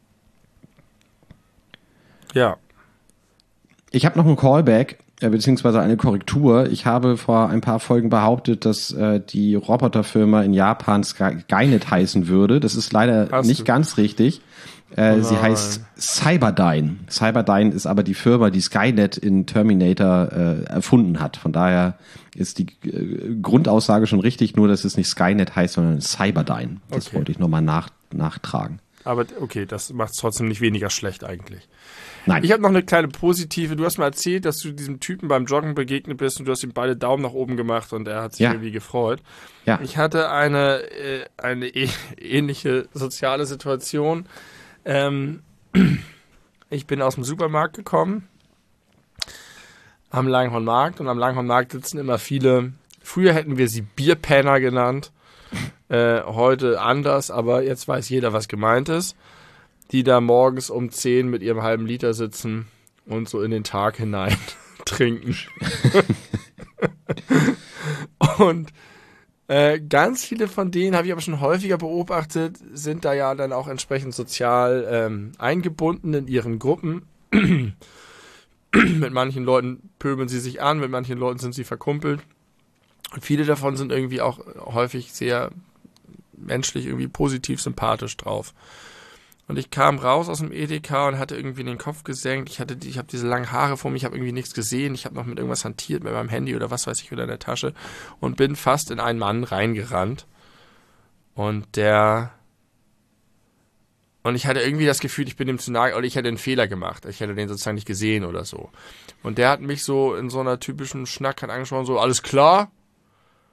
S2: Ja.
S1: Ich habe noch einen Callback, beziehungsweise eine Korrektur. Ich habe vor ein paar Folgen behauptet, dass die Roboterfirma in Japan Skynet heißen würde. Das ist leider nicht ganz richtig. Sie heißt Cyberdyne. Cyberdyne ist aber die Firma, die Skynet in Terminator erfunden hat. Von daher ist die Grundaussage schon richtig, nur dass es nicht Skynet heißt, sondern Cyberdyne. Das wollte ich nochmal nachtragen.
S2: Aber okay, das macht es trotzdem nicht weniger schlecht eigentlich.
S1: Nein.
S2: Ich habe noch eine kleine positive. Du hast mal erzählt, dass du diesem Typen beim Joggen begegnet bist und du hast ihm beide Daumen nach oben gemacht und er hat sich irgendwie gefreut.
S1: Ja.
S2: Ich hatte eine ähnliche soziale Situation. Ich bin aus dem Supermarkt gekommen am Langhornmarkt und am Langhornmarkt sitzen immer viele, früher hätten wir sie Bierpenner genannt, heute anders, aber jetzt weiß jeder, was gemeint ist, die da morgens um 10 mit ihrem halben Liter sitzen und so in den Tag hinein trinken. Und ganz viele von denen, habe ich aber schon häufiger beobachtet, sind da ja dann auch entsprechend sozial eingebunden in ihren Gruppen. Mit manchen Leuten pöbeln sie sich an, mit manchen Leuten sind sie verkumpelt. Und viele davon sind irgendwie auch häufig sehr menschlich, irgendwie positiv sympathisch drauf. Und ich kam raus aus dem Edeka und hatte irgendwie den Kopf gesenkt. Ich habe diese langen Haare vor mir, ich habe irgendwie nichts gesehen. Ich habe noch mit irgendwas hantiert, mit meinem Handy oder was weiß ich, oder in der Tasche. Und bin fast in einen Mann reingerannt. Und ich hatte irgendwie das Gefühl, ich bin dem zu nahe, oder ich hätte einen Fehler gemacht. Ich hätte den sozusagen nicht gesehen oder so. Und der hat mich so in so einer typischen Schnackheit angesprochen, so, alles klar?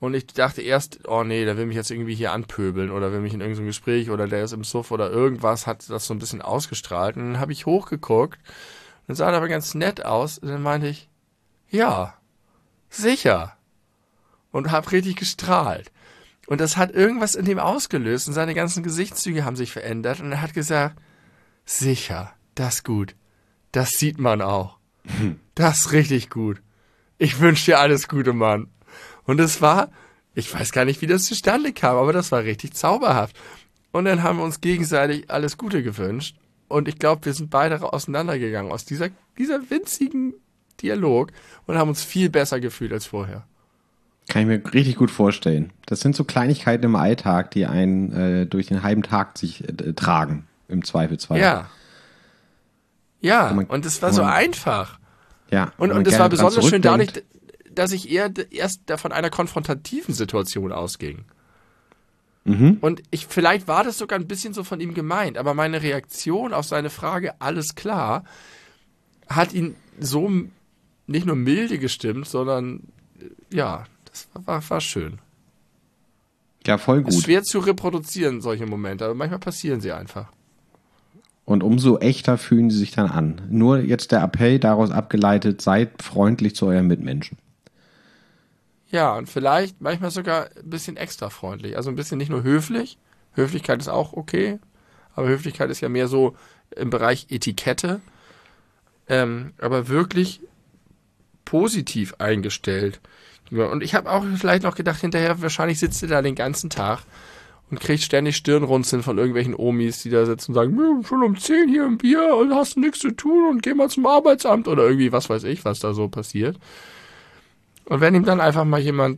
S2: Und ich dachte erst, oh nee, der will mich jetzt irgendwie hier anpöbeln oder will mich in irgendeinem Gespräch oder der ist im Suff oder irgendwas, hat das so ein bisschen ausgestrahlt. Und dann habe ich hochgeguckt und dann sah er aber ganz nett aus. Und dann meinte ich, ja, sicher. Und habe richtig gestrahlt. Und das hat irgendwas in dem ausgelöst und seine ganzen Gesichtszüge haben sich verändert. Und er hat gesagt, sicher, das ist gut. Das sieht man auch. Das ist richtig gut. Ich wünsche dir alles Gute, Mann. Und es war, ich weiß gar nicht, wie das zustande kam, aber das war richtig zauberhaft. Und dann haben wir uns gegenseitig alles Gute gewünscht. Und ich glaube, wir sind beide auseinandergegangen aus dieser winzigen Dialog und haben uns viel besser gefühlt als vorher.
S1: Kann ich mir richtig gut vorstellen. Das sind so Kleinigkeiten im Alltag, die einen durch den halben Tag sich tragen, im Zweifelsfall.
S2: Ja. Ja, und es war so einfach.
S1: Ja.
S2: Und es war besonders schön dadurch, dass ich erst von einer konfrontativen Situation ausging.
S1: Mhm.
S2: Und vielleicht war das sogar ein bisschen so von ihm gemeint, aber meine Reaktion auf seine Frage, alles klar, hat ihn so nicht nur milde gestimmt, sondern ja, das war schön.
S1: Ja, voll gut.
S2: Ist schwer zu reproduzieren, solche Momente, aber manchmal passieren sie einfach.
S1: Und umso echter fühlen sie sich dann an. Nur jetzt der Appell daraus abgeleitet, seid freundlich zu euren Mitmenschen.
S2: Ja, und vielleicht manchmal sogar ein bisschen extra freundlich. Also ein bisschen nicht nur höflich. Höflichkeit ist auch okay. Aber Höflichkeit ist ja mehr so im Bereich Etikette. Aber wirklich positiv eingestellt. Und ich habe auch vielleicht noch gedacht hinterher, wahrscheinlich sitzt er da den ganzen Tag und kriegt ständig Stirnrunzeln von irgendwelchen Omis, die da sitzen und sagen, schon um 10 hier im Bier und hast nichts zu tun und geh mal zum Arbeitsamt oder irgendwie, was weiß ich, was da so passiert. Und wenn ihm dann einfach mal jemand,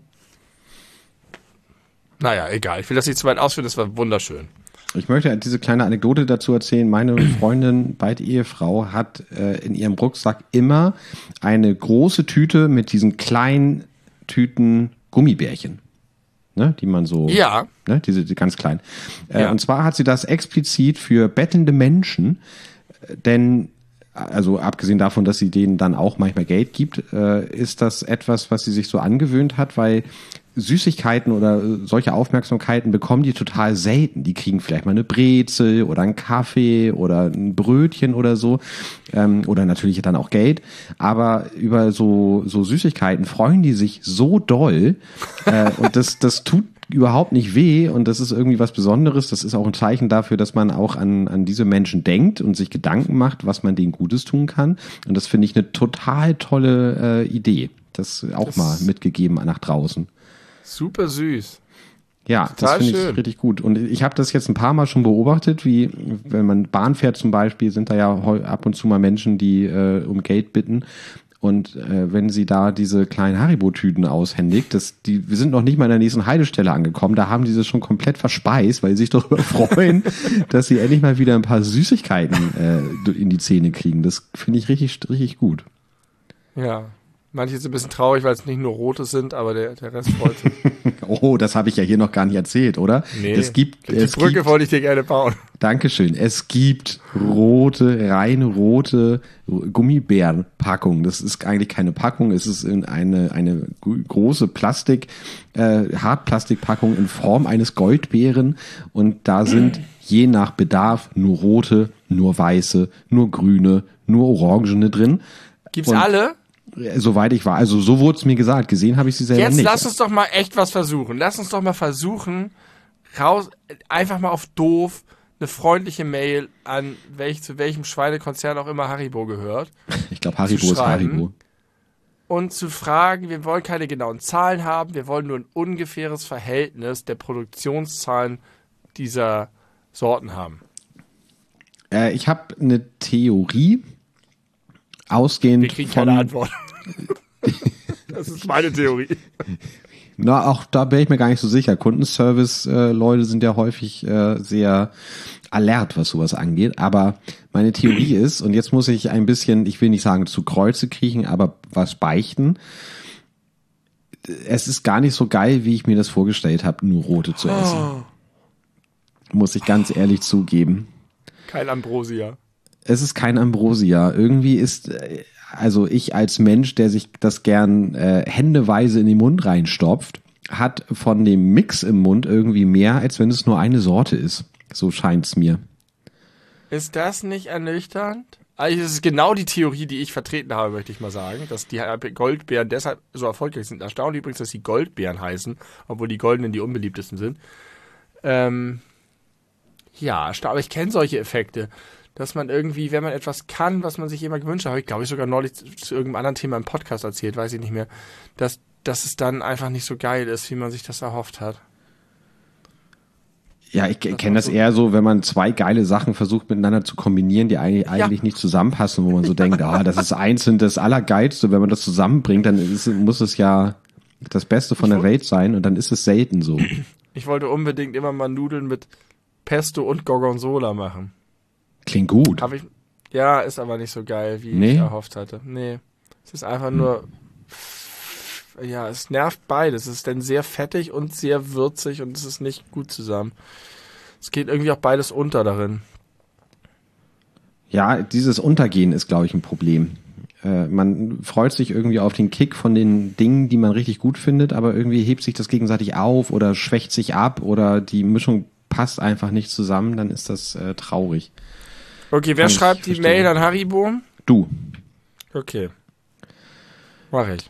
S2: naja, egal, ich will das nicht zu weit ausführen, das war wunderschön.
S1: Ich möchte diese kleine Anekdote dazu erzählen. Meine Freundin, beide Ehefrau, hat in ihrem Rucksack immer eine große Tüte mit diesen kleinen Tüten Gummibärchen. Ne, die man so,
S2: ja,
S1: ne, diese ganz kleinen.
S2: Ja.
S1: Und zwar hat sie das explizit für bettelnde Menschen, denn, also abgesehen davon, dass sie denen dann auch manchmal Geld gibt, ist das etwas, was sie sich so angewöhnt hat, weil Süßigkeiten oder solche Aufmerksamkeiten bekommen die total selten. Die kriegen vielleicht mal eine Brezel oder einen Kaffee oder ein Brötchen oder so, oder natürlich dann auch Geld. Aber über so Süßigkeiten freuen die sich so doll, und das tut überhaupt nicht weh und das ist irgendwie was Besonderes. Das ist auch ein Zeichen dafür, dass man auch an diese Menschen denkt und sich Gedanken macht, was man denen Gutes tun kann. Und das finde ich eine total tolle Idee. Das auch mal mitgegeben nach draußen.
S2: Super süß.
S1: Ja, das finde ich richtig gut. Und ich habe das jetzt ein paar Mal schon beobachtet, wie wenn man Bahn fährt zum Beispiel, sind da ja ab und zu mal Menschen, die um Geld bitten. Und wenn sie da diese kleinen Haribo-Tüten aushändigt, wir sind noch nicht mal in der nächsten Haltestelle angekommen, da haben die das schon komplett verspeist, weil sie sich darüber freuen, dass sie endlich mal wieder ein paar Süßigkeiten in die Zähne kriegen. Das finde ich richtig, richtig gut.
S2: Ja. Manche sind ein bisschen traurig, weil es nicht nur rote sind, aber der Rest freut sich.
S1: Oh, das habe ich ja hier noch gar nicht erzählt, oder?
S2: Nee, die Brücke wollte ich dir gerne bauen.
S1: Dankeschön. Es gibt rein rote Gummibärenpackungen. Das ist eigentlich keine Packung, es ist in eine große Hartplastikpackung in Form eines Goldbären und da sind je nach Bedarf nur rote, nur weiße, nur grüne, nur orangene drin.
S2: Gibt's alle?
S1: Soweit ich war. Also so wurde es mir gesagt. Gesehen habe ich sie selber nicht.
S2: Jetzt lass uns doch mal echt was versuchen. Lass uns doch mal versuchen, einfach mal auf doof eine freundliche Mail an zu welchem Schweinekonzern auch immer Haribo gehört.
S1: Ich glaube, Haribo ist Haribo.
S2: Und zu fragen, wir wollen keine genauen Zahlen haben, wir wollen nur ein ungefähres Verhältnis der Produktionszahlen dieser Sorten haben.
S1: Ich habe eine Theorie, ausgehend
S2: wir kriegen keine Antwort. Das ist meine Theorie.
S1: Na, auch da bin ich mir gar nicht so sicher. Kundenservice-Leute sind ja häufig sehr alert, was sowas angeht. Aber meine Theorie ist, und jetzt muss ich ein bisschen, ich will nicht sagen zu Kreuze kriechen, aber was beichten. Es ist gar nicht so geil, wie ich mir das vorgestellt habe, nur rote zu essen. Muss ich ganz ehrlich zugeben.
S2: Kein Ambrosia.
S1: Es ist kein Ambrosia. Irgendwie ist, also ich als Mensch, der sich das gern händeweise in den Mund reinstopft, hat von dem Mix im Mund irgendwie mehr, als wenn es nur eine Sorte ist. So scheint's mir.
S2: Ist das nicht ernüchternd? Eigentlich ist es genau die Theorie, die ich vertreten habe, möchte ich mal sagen, dass die Goldbeeren deshalb so erfolgreich sind. Erstaunlich übrigens, dass sie Goldbeeren heißen, obwohl die goldenen die unbeliebtesten sind. Ja, aber ich kenne solche Effekte, dass man irgendwie, wenn man etwas kann, was man sich immer gewünscht hat, habe ich glaube ich sogar neulich zu irgendeinem anderen Thema im Podcast erzählt, weiß ich nicht mehr, dass es dann einfach nicht so geil ist, wie man sich das erhofft hat.
S1: Ja, ich kenne das eher so, wenn man zwei geile Sachen versucht miteinander zu kombinieren, die eigentlich nicht zusammenpassen, wo man so denkt, das ist einzeln das Allergeilste. Wenn man das zusammenbringt, dann muss es ja das Beste von der Welt sein und dann ist es selten so.
S2: Ich wollte unbedingt immer mal Nudeln mit Pesto und Gorgonzola machen.
S1: Klingt gut.
S2: Ja, ist aber nicht so geil, wie ich erhofft hatte. Nee, es ist einfach nur... Ja, es nervt beides. Es ist dann sehr fettig und sehr würzig und es ist nicht gut zusammen. Es geht irgendwie auch beides unter darin.
S1: Ja, dieses Untergehen ist, glaube ich, ein Problem. Man freut sich irgendwie auf den Kick von den Dingen, die man richtig gut findet, aber irgendwie hebt sich das gegenseitig auf oder schwächt sich ab oder die Mischung passt einfach nicht zusammen, dann ist das traurig.
S2: Okay, wer schreibt die Mail an Haribo?
S1: Du.
S2: Okay. Mach ich.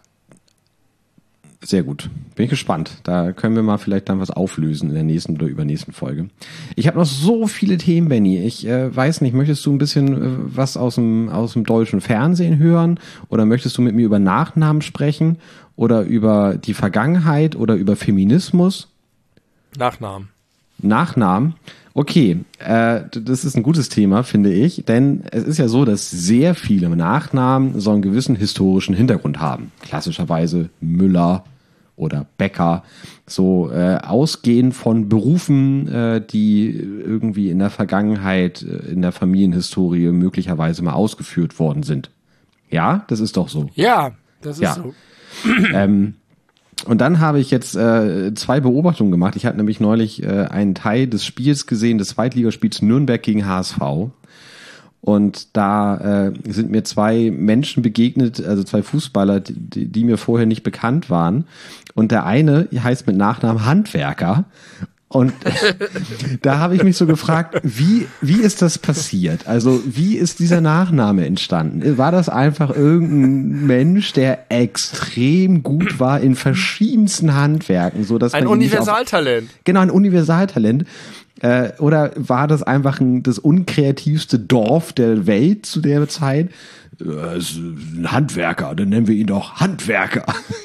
S1: Sehr gut. Bin ich gespannt. Da können wir mal vielleicht dann was auflösen in der nächsten oder übernächsten Folge. Ich habe noch so viele Themen, Benni. Ich weiß nicht, möchtest du ein bisschen was aus dem deutschen Fernsehen hören? Oder möchtest du mit mir über Nachnamen sprechen? Oder über die Vergangenheit? Oder über Feminismus? Nachnamen? Okay, das ist ein gutes Thema, finde ich. Denn es ist ja so, dass sehr viele Nachnamen so einen gewissen historischen Hintergrund haben. Klassischerweise Müller oder Bäcker. So ausgehend von Berufen, die irgendwie in der Vergangenheit, in der Familienhistorie möglicherweise mal ausgeführt worden sind. Ja, das ist doch so.
S2: Ja, das ist so.
S1: Und dann habe ich jetzt zwei Beobachtungen gemacht. Ich hatte nämlich neulich einen Teil des Spiels gesehen, des Zweitligaspiels Nürnberg gegen HSV. Und da sind mir zwei Menschen begegnet, also zwei Fußballer, die mir vorher nicht bekannt waren. Und der eine heißt mit Nachnamen Handwerker. Und da habe ich mich so gefragt, wie ist das passiert? Also wie ist dieser Nachname entstanden? War das einfach irgendein Mensch, der extrem gut war in verschiedensten Handwerken? So dass
S2: ein Universaltalent.
S1: Genau, ein Universaltalent. Oder war das einfach das unkreativste Dorf der Welt zu der Zeit? Das ist ein Handwerker, dann nennen wir ihn doch Handwerker.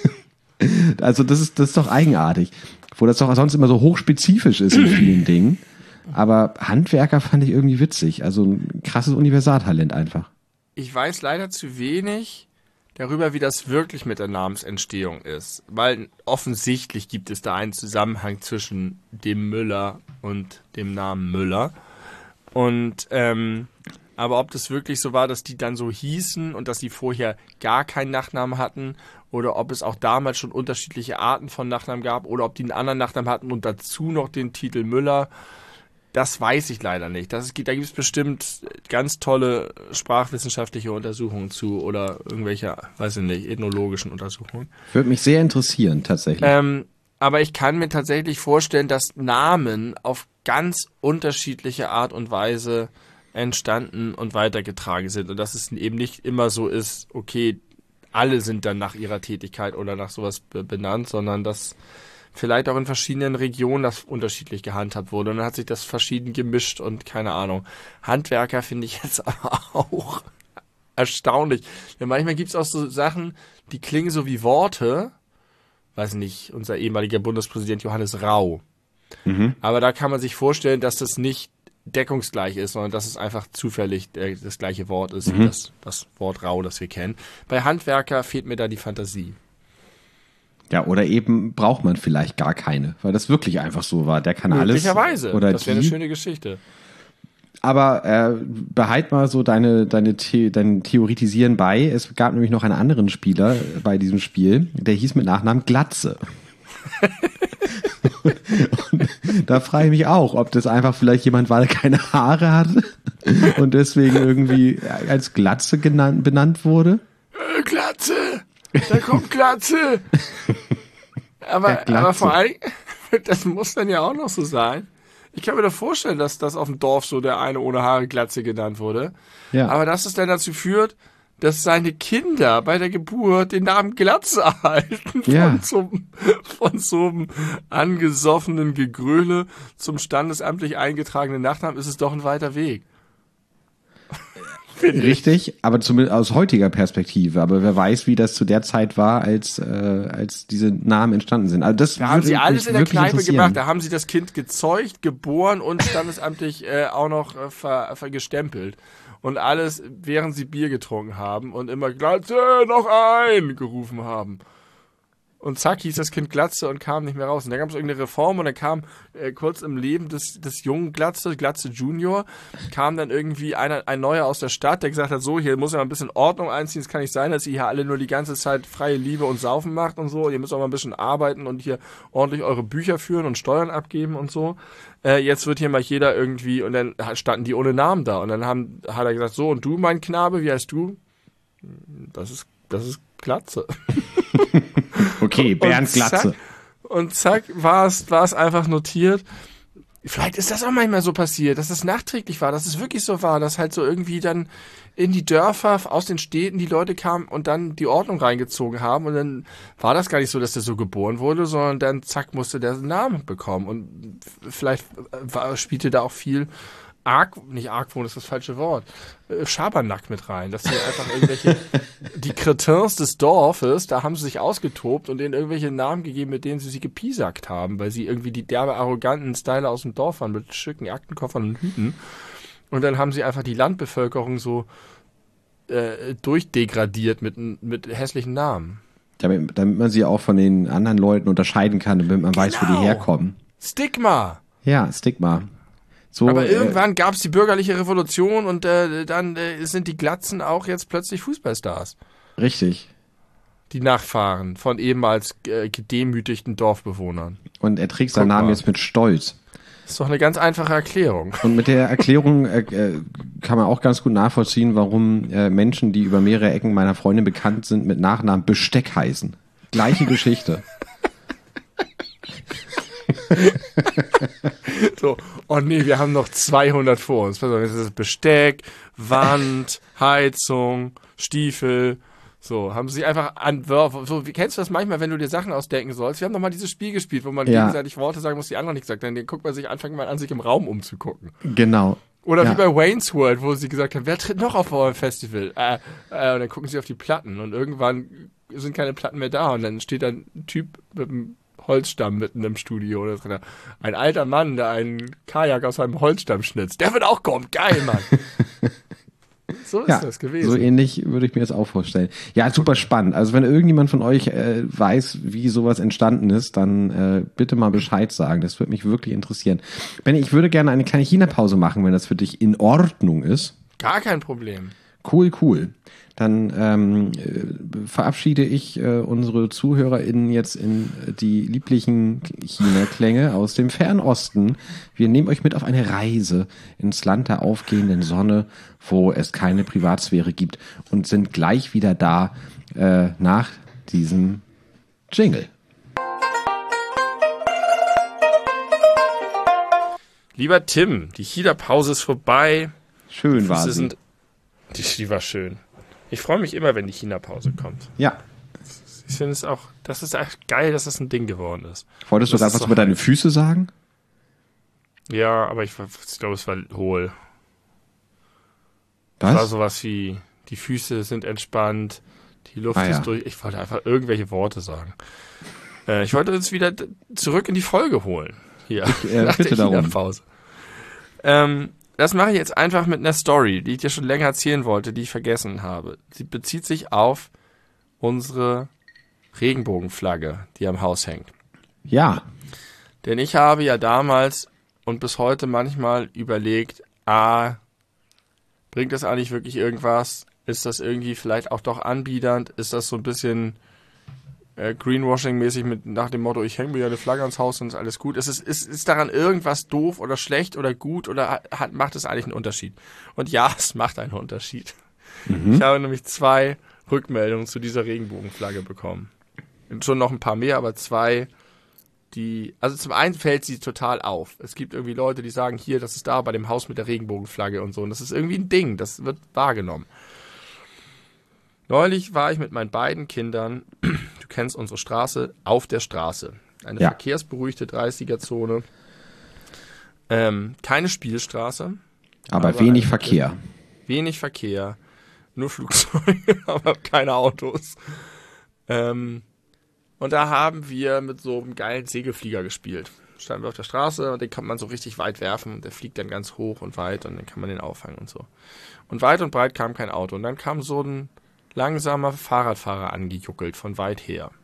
S1: Also das ist doch eigenartig. Wo das doch sonst immer so hochspezifisch ist in vielen Dingen. Aber Handwerker fand ich irgendwie witzig. Also ein krasses Universaltalent einfach.
S2: Ich weiß leider zu wenig darüber, wie das wirklich mit der Namensentstehung ist. Weil offensichtlich gibt es da einen Zusammenhang zwischen dem Müller und dem Namen Müller. Und aber ob das wirklich so war, dass die dann so hießen und dass sie vorher gar keinen Nachnamen hatten oder ob es auch damals schon unterschiedliche Arten von Nachnamen gab oder ob die einen anderen Nachnamen hatten und dazu noch den Titel Müller, das weiß ich leider nicht. Da gibt es bestimmt ganz tolle sprachwissenschaftliche Untersuchungen zu oder irgendwelche, weiß ich nicht, ethnologischen Untersuchungen.
S1: Würde mich sehr interessieren, tatsächlich.
S2: Aber ich kann mir tatsächlich vorstellen, dass Namen auf ganz unterschiedliche Art und Weise entstanden und weitergetragen sind und dass es eben nicht immer so ist, okay, alle sind dann nach ihrer Tätigkeit oder nach sowas benannt, sondern dass vielleicht auch in verschiedenen Regionen das unterschiedlich gehandhabt wurde und dann hat sich das verschieden gemischt und keine Ahnung. Handwerker finde ich jetzt aber auch erstaunlich. Denn manchmal gibt es auch so Sachen, die klingen so wie Worte, weiß nicht, unser ehemaliger Bundespräsident Johannes Rau. Mhm. Aber da kann man sich vorstellen, dass das nicht deckungsgleich ist, sondern dass es einfach zufällig das gleiche Wort ist wie das Wort Rau, das wir kennen. Bei Handwerker fehlt mir da die Fantasie.
S1: Ja, oder eben braucht man vielleicht gar keine, weil das wirklich einfach so war. Der kann alles.
S2: Möglicherweise.
S1: Oder
S2: das wäre eine schöne Geschichte.
S1: Aber behalt mal so dein Theoretisieren bei. Es gab nämlich noch einen anderen Spieler bei diesem Spiel, der hieß mit Nachnamen Glatze. Und da frage ich mich auch, ob das einfach vielleicht jemand war, der keine Haare hatte und deswegen irgendwie als Glatze benannt wurde.
S2: Glatze! Da kommt Glatze! aber vor allem, das muss dann ja auch noch so sein. Ich kann mir doch vorstellen, dass das auf dem Dorf so der eine ohne Haare Glatze genannt wurde.
S1: Ja.
S2: Aber dass es dann dazu führt, dass seine Kinder bei der Geburt den Namen Glatze erhalten
S1: Ja.
S2: von so einem angesoffenen Gegröle zum standesamtlich eingetragenen Nachnamen, ist es doch ein weiter Weg.
S1: Richtig, aber zumindest aus heutiger Perspektive. Aber wer weiß, wie das zu der Zeit war, als diese Namen entstanden sind. Also das
S2: Da haben sie
S1: würde
S2: alles
S1: mich
S2: in der
S1: wirklich
S2: Kneipe
S1: interessieren.
S2: gemacht. Da haben sie das Kind gezeugt, geboren und standesamtlich auch noch gestempelt. Und alles, während sie Bier getrunken haben und immer Glatze, noch ein gerufen haben. Und zack, hieß das Kind Glatze und kam nicht mehr raus. Und dann gab es irgendeine Reform und dann kam kurz im Leben des jungen Glatze Junior, kam dann irgendwie ein Neuer aus der Stadt, der gesagt hat, so, hier muss ja mal ein bisschen Ordnung einziehen. Es kann nicht sein, dass ihr hier alle nur die ganze Zeit freie Liebe und Saufen macht und so. Ihr müsst auch mal ein bisschen arbeiten und hier ordentlich eure Bücher führen und Steuern abgeben und so. Jetzt wird hier mal jeder irgendwie, und dann standen die ohne Namen da. Und dann hat er gesagt, so, und du, mein Knabe, wie heißt du? Das ist Glatze.
S1: Okay, Bernd Glatze.
S2: Und zack, war es einfach notiert. Vielleicht ist das auch manchmal so passiert, dass es nachträglich war, dass es wirklich so war, dass halt so irgendwie dann in die Dörfer aus den Städten die Leute kamen und dann die Ordnung reingezogen haben und dann war das gar nicht so, dass der so geboren wurde, sondern dann zack musste der einen Namen bekommen und vielleicht spielte da auch viel nicht Argwohn ist das falsche Wort, Schabernack mit rein, dass sie einfach die Cretins des Dorfes, da haben sie sich ausgetobt und denen irgendwelche Namen gegeben, mit denen sie gepiesackt haben, weil sie irgendwie die derbe, arroganten Styler aus dem Dorf waren, mit schicken Aktenkoffern und Hüten. Und dann haben sie einfach die Landbevölkerung so durchdegradiert mit hässlichen Namen.
S1: Damit man sie auch von den anderen Leuten unterscheiden kann, damit man weiß, wo die herkommen.
S2: Stigma!
S1: Ja, Stigma. So,
S2: aber irgendwann gab es die bürgerliche Revolution und dann sind die Glatzen auch jetzt plötzlich Fußballstars.
S1: Richtig.
S2: Die Nachfahren von ehemals gedemütigten Dorfbewohnern.
S1: Und er trägt seinen Namen jetzt mit Stolz.
S2: Das ist doch eine ganz einfache Erklärung.
S1: Und mit der Erklärung kann man auch ganz gut nachvollziehen, warum Menschen, die über mehrere Ecken meiner Freundin bekannt sind, mit Nachnamen Besteck heißen. Gleiche Geschichte.
S2: So, oh nee, wir haben noch 200 vor uns. Pass auf, jetzt ist das Besteck, Wand, Heizung, Stiefel. So, haben sie einfach an Wörter. So, wie kennst du das manchmal, wenn du dir Sachen ausdenken sollst? Wir haben doch mal dieses Spiel gespielt, wo man gegenseitig Worte sagen muss, die andere nicht sagt. Dann guckt man sich, fängt man an, sich im Raum umzugucken.
S1: Genau.
S2: Oder wie bei Wayne's World, wo sie gesagt haben, wer tritt noch auf eurem Festival? Und dann gucken sie auf die Platten und irgendwann sind keine Platten mehr da und dann steht da ein Typ mit einem Holzstamm mitten im Studio oder drin. Ein alter Mann, der einen Kajak aus einem Holzstamm schnitzt. Der wird auch kommen. Geil, Mann. So ist das gewesen.
S1: So ähnlich würde ich mir das auch vorstellen. Ja, super spannend. Also wenn irgendjemand von euch weiß, wie sowas entstanden ist, dann bitte mal Bescheid sagen. Das würde mich wirklich interessieren. Benni, ich würde gerne eine kleine China-Pause machen, wenn das für dich in Ordnung ist.
S2: Gar kein Problem.
S1: Cool. Dann verabschiede ich unsere ZuhörerInnen jetzt in die lieblichen China-Klänge aus dem Fernosten. Wir nehmen euch mit auf eine Reise ins Land der aufgehenden Sonne, wo es keine Privatsphäre gibt und sind gleich wieder da nach diesem Jingle.
S2: Lieber Tim, die China-Pause ist vorbei.
S1: Schön war sie.
S2: Die war schön. Ich freue mich immer, wenn die China-Pause kommt.
S1: Ja.
S2: Ich finde es auch, das ist echt geil, dass das ein Ding geworden ist.
S1: Wolltest du gerade was über deine Füße sagen?
S2: Ja, aber ich glaube, es war hohl.
S1: Was?
S2: Es war sowas wie, die Füße sind entspannt, die Luft ist durch. Ich wollte einfach irgendwelche Worte sagen. Ich wollte uns wieder zurück in die Folge holen. Hier, nach der China-Pause. Das mache ich jetzt einfach mit einer Story, die ich dir schon länger erzählen wollte, die ich vergessen habe. Sie bezieht sich auf unsere Regenbogenflagge, die am Haus hängt.
S1: Ja.
S2: Denn ich habe ja damals und bis heute manchmal überlegt, bringt das eigentlich wirklich irgendwas? Ist das irgendwie vielleicht auch doch anbiedernd? Ist das so ein bisschen Greenwashing-mäßig nach dem Motto, ich hänge mir ja eine Flagge ans Haus und ist alles gut? Ist daran irgendwas doof oder schlecht oder gut oder macht es eigentlich einen Unterschied? Und ja, es macht einen Unterschied. Mhm. Ich habe nämlich 2 Rückmeldungen zu dieser Regenbogenflagge bekommen. schon noch ein paar mehr, aber 2, also zum einen fällt sie total auf. Es gibt irgendwie Leute, die sagen, hier, das ist da bei dem Haus mit der Regenbogenflagge und so. Und das ist irgendwie ein Ding, das wird wahrgenommen. Neulich war ich mit meinen beiden Kindern, du kennst unsere Straße, auf der Straße. Eine verkehrsberuhigte 30er-Zone. Keine Spielstraße.
S1: Aber wenig Verkehr.
S2: Wenig Verkehr. Nur Flugzeuge, aber keine Autos. Und da haben wir mit so einem geilen Segelflieger gespielt. Standen wir auf der Straße und den kann man so richtig weit werfen und der fliegt dann ganz hoch und weit und dann kann man den auffangen und so. Und weit und breit kam kein Auto. Und dann kam so ein langsamer Fahrradfahrer angejuckelt von weit her.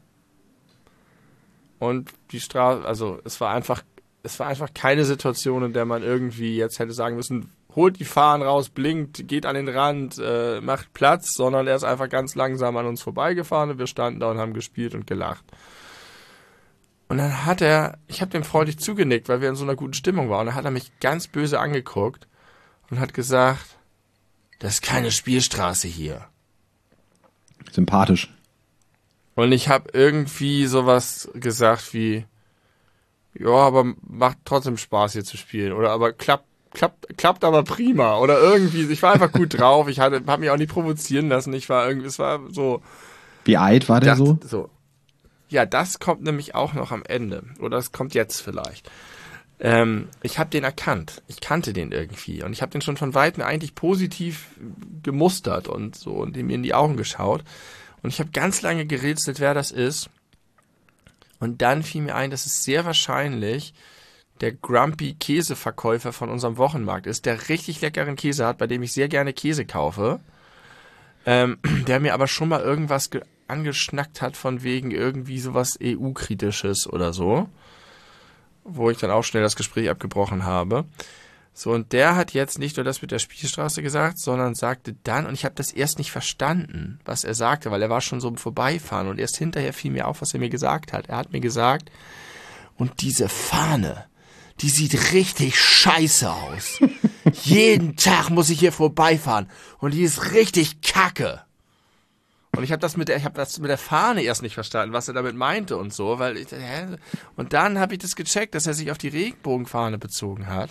S2: Und die Straße, also es war einfach keine Situation, in der man irgendwie jetzt hätte sagen müssen, holt die Fahnen raus, blinkt, geht an den Rand, macht Platz, sondern er ist einfach ganz langsam an uns vorbeigefahren und wir standen da und haben gespielt und gelacht. Und dann ich habe dem freundlich zugenickt, weil wir in so einer guten Stimmung waren, und dann hat er mich ganz böse angeguckt und hat gesagt, das ist keine Spielstraße hier.
S1: Sympathisch.
S2: Und ich habe irgendwie sowas gesagt wie, ja, aber macht trotzdem Spaß hier zu spielen. Oder aber klappt aber prima. Oder irgendwie, ich war einfach gut drauf. Ich habe mich auch nicht provozieren lassen. Es war so.
S1: Wie alt war der so?
S2: Ja, das kommt nämlich auch noch am Ende. Oder es kommt jetzt vielleicht. Ich habe den erkannt. Ich kannte den irgendwie. Und ich habe den schon von Weitem eigentlich positiv gemustert und so und ihm in die Augen geschaut. Und ich habe ganz lange gerätselt, wer das ist. Und dann fiel mir ein, dass es sehr wahrscheinlich der Grumpy Käseverkäufer von unserem Wochenmarkt ist, der richtig leckeren Käse hat, bei dem ich sehr gerne Käse kaufe. Der mir aber schon mal irgendwas angeschnackt hat von wegen irgendwie sowas EU-Kritisches oder so. Wo ich dann auch schnell das Gespräch abgebrochen habe. So, und der hat jetzt nicht nur das mit der Spielstraße gesagt, sondern sagte dann, und ich habe das erst nicht verstanden, was er sagte, weil er war schon so im Vorbeifahren und erst hinterher fiel mir auf, was er mir gesagt hat. Er hat mir gesagt, und diese Fahne, die sieht richtig scheiße aus. Jeden Tag muss ich hier vorbeifahren und die ist richtig kacke. Und ich habe das mit der Fahne erst nicht verstanden, was er damit meinte und so, und dann habe ich das gecheckt, dass er sich auf die Regenbogenfahne bezogen hat.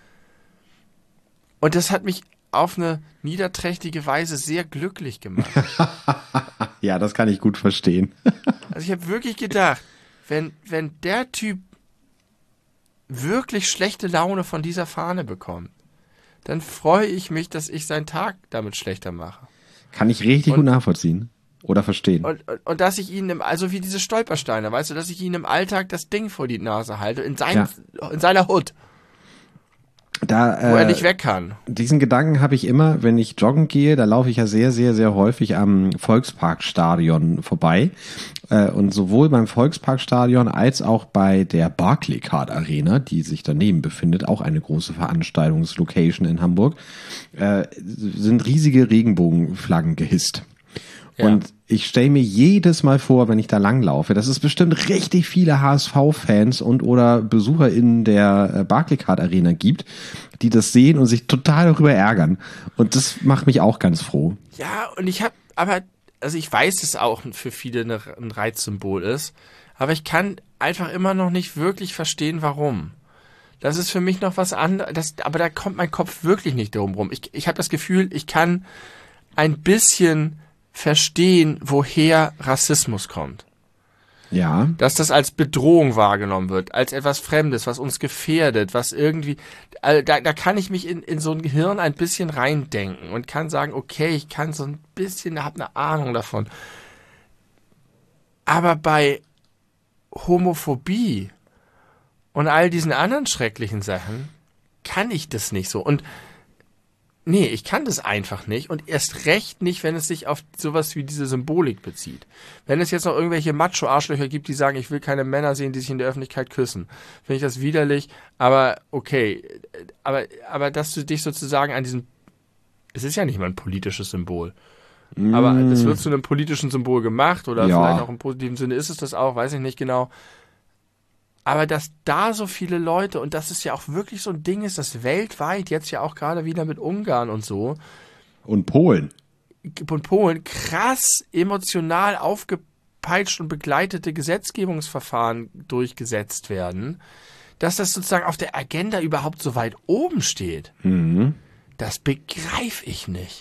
S2: Und das hat mich auf eine niederträchtige Weise sehr glücklich gemacht.
S1: Ja, das kann ich gut verstehen.
S2: Also ich habe wirklich gedacht, wenn der Typ wirklich schlechte Laune von dieser Fahne bekommt, dann freue ich mich, dass ich seinen Tag damit schlechter mache.
S1: Kann ich richtig gut nachvollziehen oder verstehen.
S2: Und dass ich ihn, also wie diese Stolpersteine, weißt du, dass ich ihn im Alltag das Ding vor die Nase halte, in seiner Hut. Wo er nicht weg kann.
S1: Diesen Gedanken habe ich immer, wenn ich joggen gehe, da laufe ich ja sehr, sehr, sehr häufig am Volksparkstadion vorbei. Und sowohl beim Volksparkstadion als auch bei der Barclaycard Arena, die sich daneben befindet, auch eine große Veranstaltungslocation in Hamburg, sind riesige Regenbogenflaggen gehisst. Ja. Und ich stelle mir jedes Mal vor, wenn ich da langlaufe, dass es bestimmt richtig viele HSV-Fans und oder Besucher in der Barclaycard Arena gibt, die das sehen und sich total darüber ärgern. Und das macht mich auch ganz froh.
S2: Ja, und ich weiß, dass es auch für viele ein Reizsymbol ist, aber ich kann einfach immer noch nicht wirklich verstehen, warum. Das ist für mich noch was anderes, aber da kommt mein Kopf wirklich nicht darum rum. Ich habe das Gefühl, ich kann ein bisschen verstehen, woher Rassismus kommt.
S1: Ja.
S2: Dass das als Bedrohung wahrgenommen wird, als etwas Fremdes, was uns gefährdet, was irgendwie, da kann ich mich in so ein Gehirn ein bisschen reindenken und kann sagen, okay, ich kann so ein bisschen, habe eine Ahnung davon. Aber bei Homophobie und all diesen anderen schrecklichen Sachen kann ich das nicht so. Und nee, ich kann das einfach nicht und erst recht nicht, wenn es sich auf sowas wie diese Symbolik bezieht. Wenn es jetzt noch irgendwelche Macho-Arschlöcher gibt, die sagen, ich will keine Männer sehen, die sich in der Öffentlichkeit küssen, finde ich das widerlich, aber okay. Aber dass du dich sozusagen an diesem, es ist ja nicht mal ein politisches Symbol, aber es wird zu einem politischen Symbol gemacht oder vielleicht auch im positiven Sinne ist es das auch, weiß ich nicht genau. Aber dass da so viele Leute, und das ist ja auch wirklich so ein Ding ist, das weltweit, jetzt ja auch gerade wieder mit Ungarn und so.
S1: Und Polen.
S2: Und Polen krass emotional aufgepasst ausgepeitscht und begleitete Gesetzgebungsverfahren durchgesetzt werden, dass das sozusagen auf der Agenda überhaupt so weit oben steht. Das begreife ich nicht.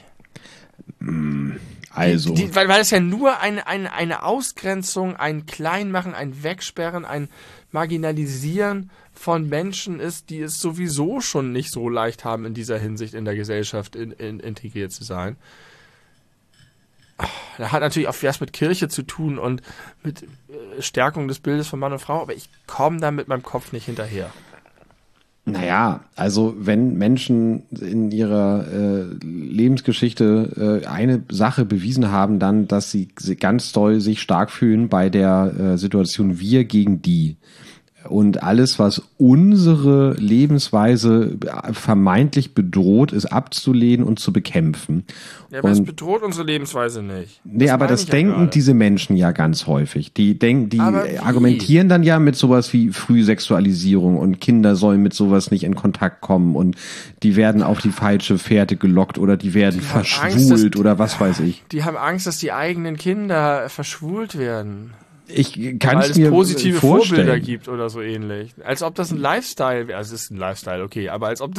S1: Also.
S2: Weil es ja nur eine Ausgrenzung, ein Kleinmachen, ein Wegsperren, ein Marginalisieren von Menschen ist, die es sowieso schon nicht so leicht haben, in dieser Hinsicht in der Gesellschaft integriert zu sein. Da hat natürlich auch was mit Kirche zu tun und mit Stärkung des Bildes von Mann und Frau, aber ich komme da mit meinem Kopf nicht hinterher.
S1: Naja, also wenn Menschen in ihrer Lebensgeschichte eine Sache bewiesen haben, dann, dass sie ganz doll sich stark fühlen bei der Situation wir gegen die. Und alles, was unsere Lebensweise vermeintlich bedroht, ist abzulehnen und zu bekämpfen.
S2: Ja, aber es bedroht unsere Lebensweise nicht.
S1: Nee, aber das denken diese Menschen ja ganz häufig. Die argumentieren dann ja mit sowas wie Frühsexualisierung und Kinder sollen mit sowas nicht in Kontakt kommen und die werden auf die falsche Fährte gelockt oder die werden verschwult oder was weiß ich.
S2: Die haben Angst, dass die eigenen Kinder verschwult werden.
S1: Ich kann
S2: es
S1: mir
S2: positive
S1: vorstellen.
S2: Vorbilder gibt oder so ähnlich. Als ob das ein Lifestyle wäre. Also es ist ein Lifestyle, okay, aber als ob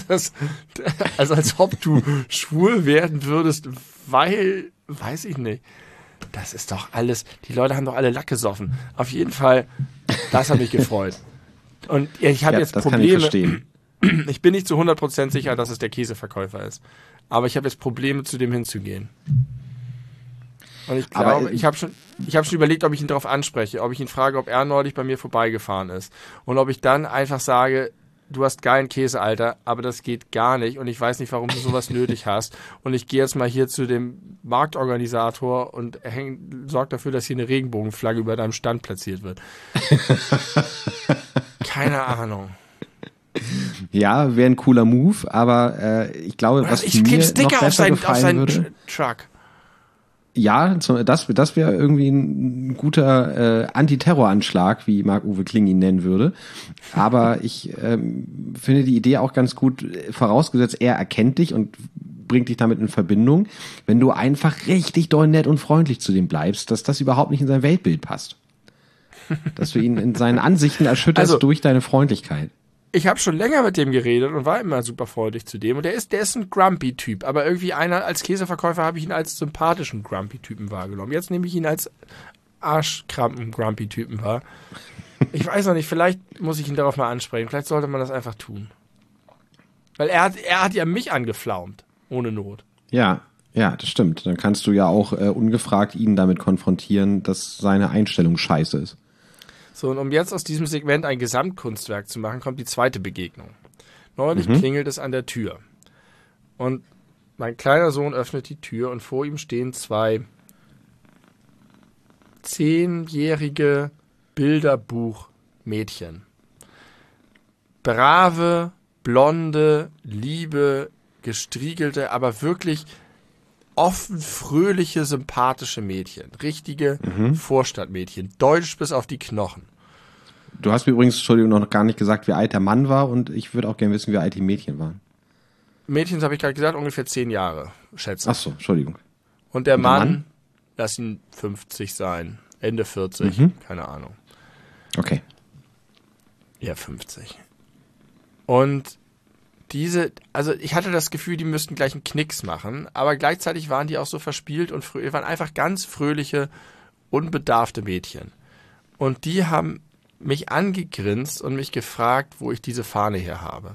S2: du schwul werden würdest, weil, weiß ich nicht. Das ist doch alles, die Leute haben doch alle Lack gesoffen. Auf jeden Fall, das hat mich gefreut. Und ich habe jetzt Probleme. Kann ich verstehen. Ich bin nicht zu 100% sicher, dass es der Käseverkäufer ist. Aber ich habe jetzt Probleme, zu dem hinzugehen. Und ich glaube, ich habe schon überlegt, ob ich ihn darauf anspreche, ob ich ihn frage, ob er neulich bei mir vorbeigefahren ist. Und ob ich dann einfach sage, du hast geilen Käse, Alter, aber das geht gar nicht und ich weiß nicht, warum du sowas nötig hast. Und ich gehe jetzt mal hier zu dem Marktorganisator und sorge dafür, dass hier eine Regenbogenflagge über deinem Stand platziert wird. Keine Ahnung.
S1: Ja, wäre ein cooler Move, aber ich glaube, was mir noch besser gefallen würde.
S2: Truck.
S1: Ja, das wäre irgendwie ein guter Antiterroranschlag, wie Marc-Uwe Kling ihn nennen würde. Aber ich finde die Idee auch ganz gut, vorausgesetzt, er erkennt dich und bringt dich damit in Verbindung, wenn du einfach richtig doll nett und freundlich zu dem bleibst, dass das überhaupt nicht in sein Weltbild passt. Dass du ihn in seinen Ansichten erschütterst durch deine Freundlichkeit.
S2: Ich habe schon länger mit dem geredet und war immer super freundlich zu dem. Und der ist ein Grumpy-Typ. Aber irgendwie als Käseverkäufer habe ich ihn als sympathischen Grumpy-Typen wahrgenommen. Jetzt nehme ich ihn als Arschkrampen-Grumpy-Typen wahr. Ich weiß noch nicht, vielleicht muss ich ihn darauf mal ansprechen. Vielleicht sollte man das einfach tun. Weil er hat ja mich angeflaumt. Ohne Not.
S1: Ja, das stimmt. Dann kannst du ja auch ungefragt ihn damit konfrontieren, dass seine Einstellung scheiße ist.
S2: So, und um jetzt aus diesem Segment ein Gesamtkunstwerk zu machen, kommt die zweite Begegnung. Neulich klingelt es an der Tür. Und mein kleiner Sohn öffnet die Tür und vor ihm stehen 2 10-jährige Bilderbuchmädchen. Brave, blonde, liebe, gestriegelte, aber wirklich offen, fröhliche, sympathische Mädchen. Richtige Vorstadtmädchen. Deutsch bis auf die Knochen.
S1: Du hast mir übrigens, Entschuldigung, noch gar nicht gesagt, wie alt der Mann war und ich würde auch gerne wissen, wie alt die Mädchen waren.
S2: Mädchen, habe ich gerade gesagt, ungefähr 10 Jahre, schätze.
S1: Ach so, Entschuldigung.
S2: Und der Mann, lass ihn 50 sein. Ende 40, keine Ahnung.
S1: Okay.
S2: Ja, 50. Und also ich hatte das Gefühl, die müssten gleich einen Knicks machen, aber gleichzeitig waren die auch so verspielt und waren einfach ganz fröhliche, unbedarfte Mädchen. Und die haben mich angegrinst und mich gefragt, wo ich diese Fahne her habe.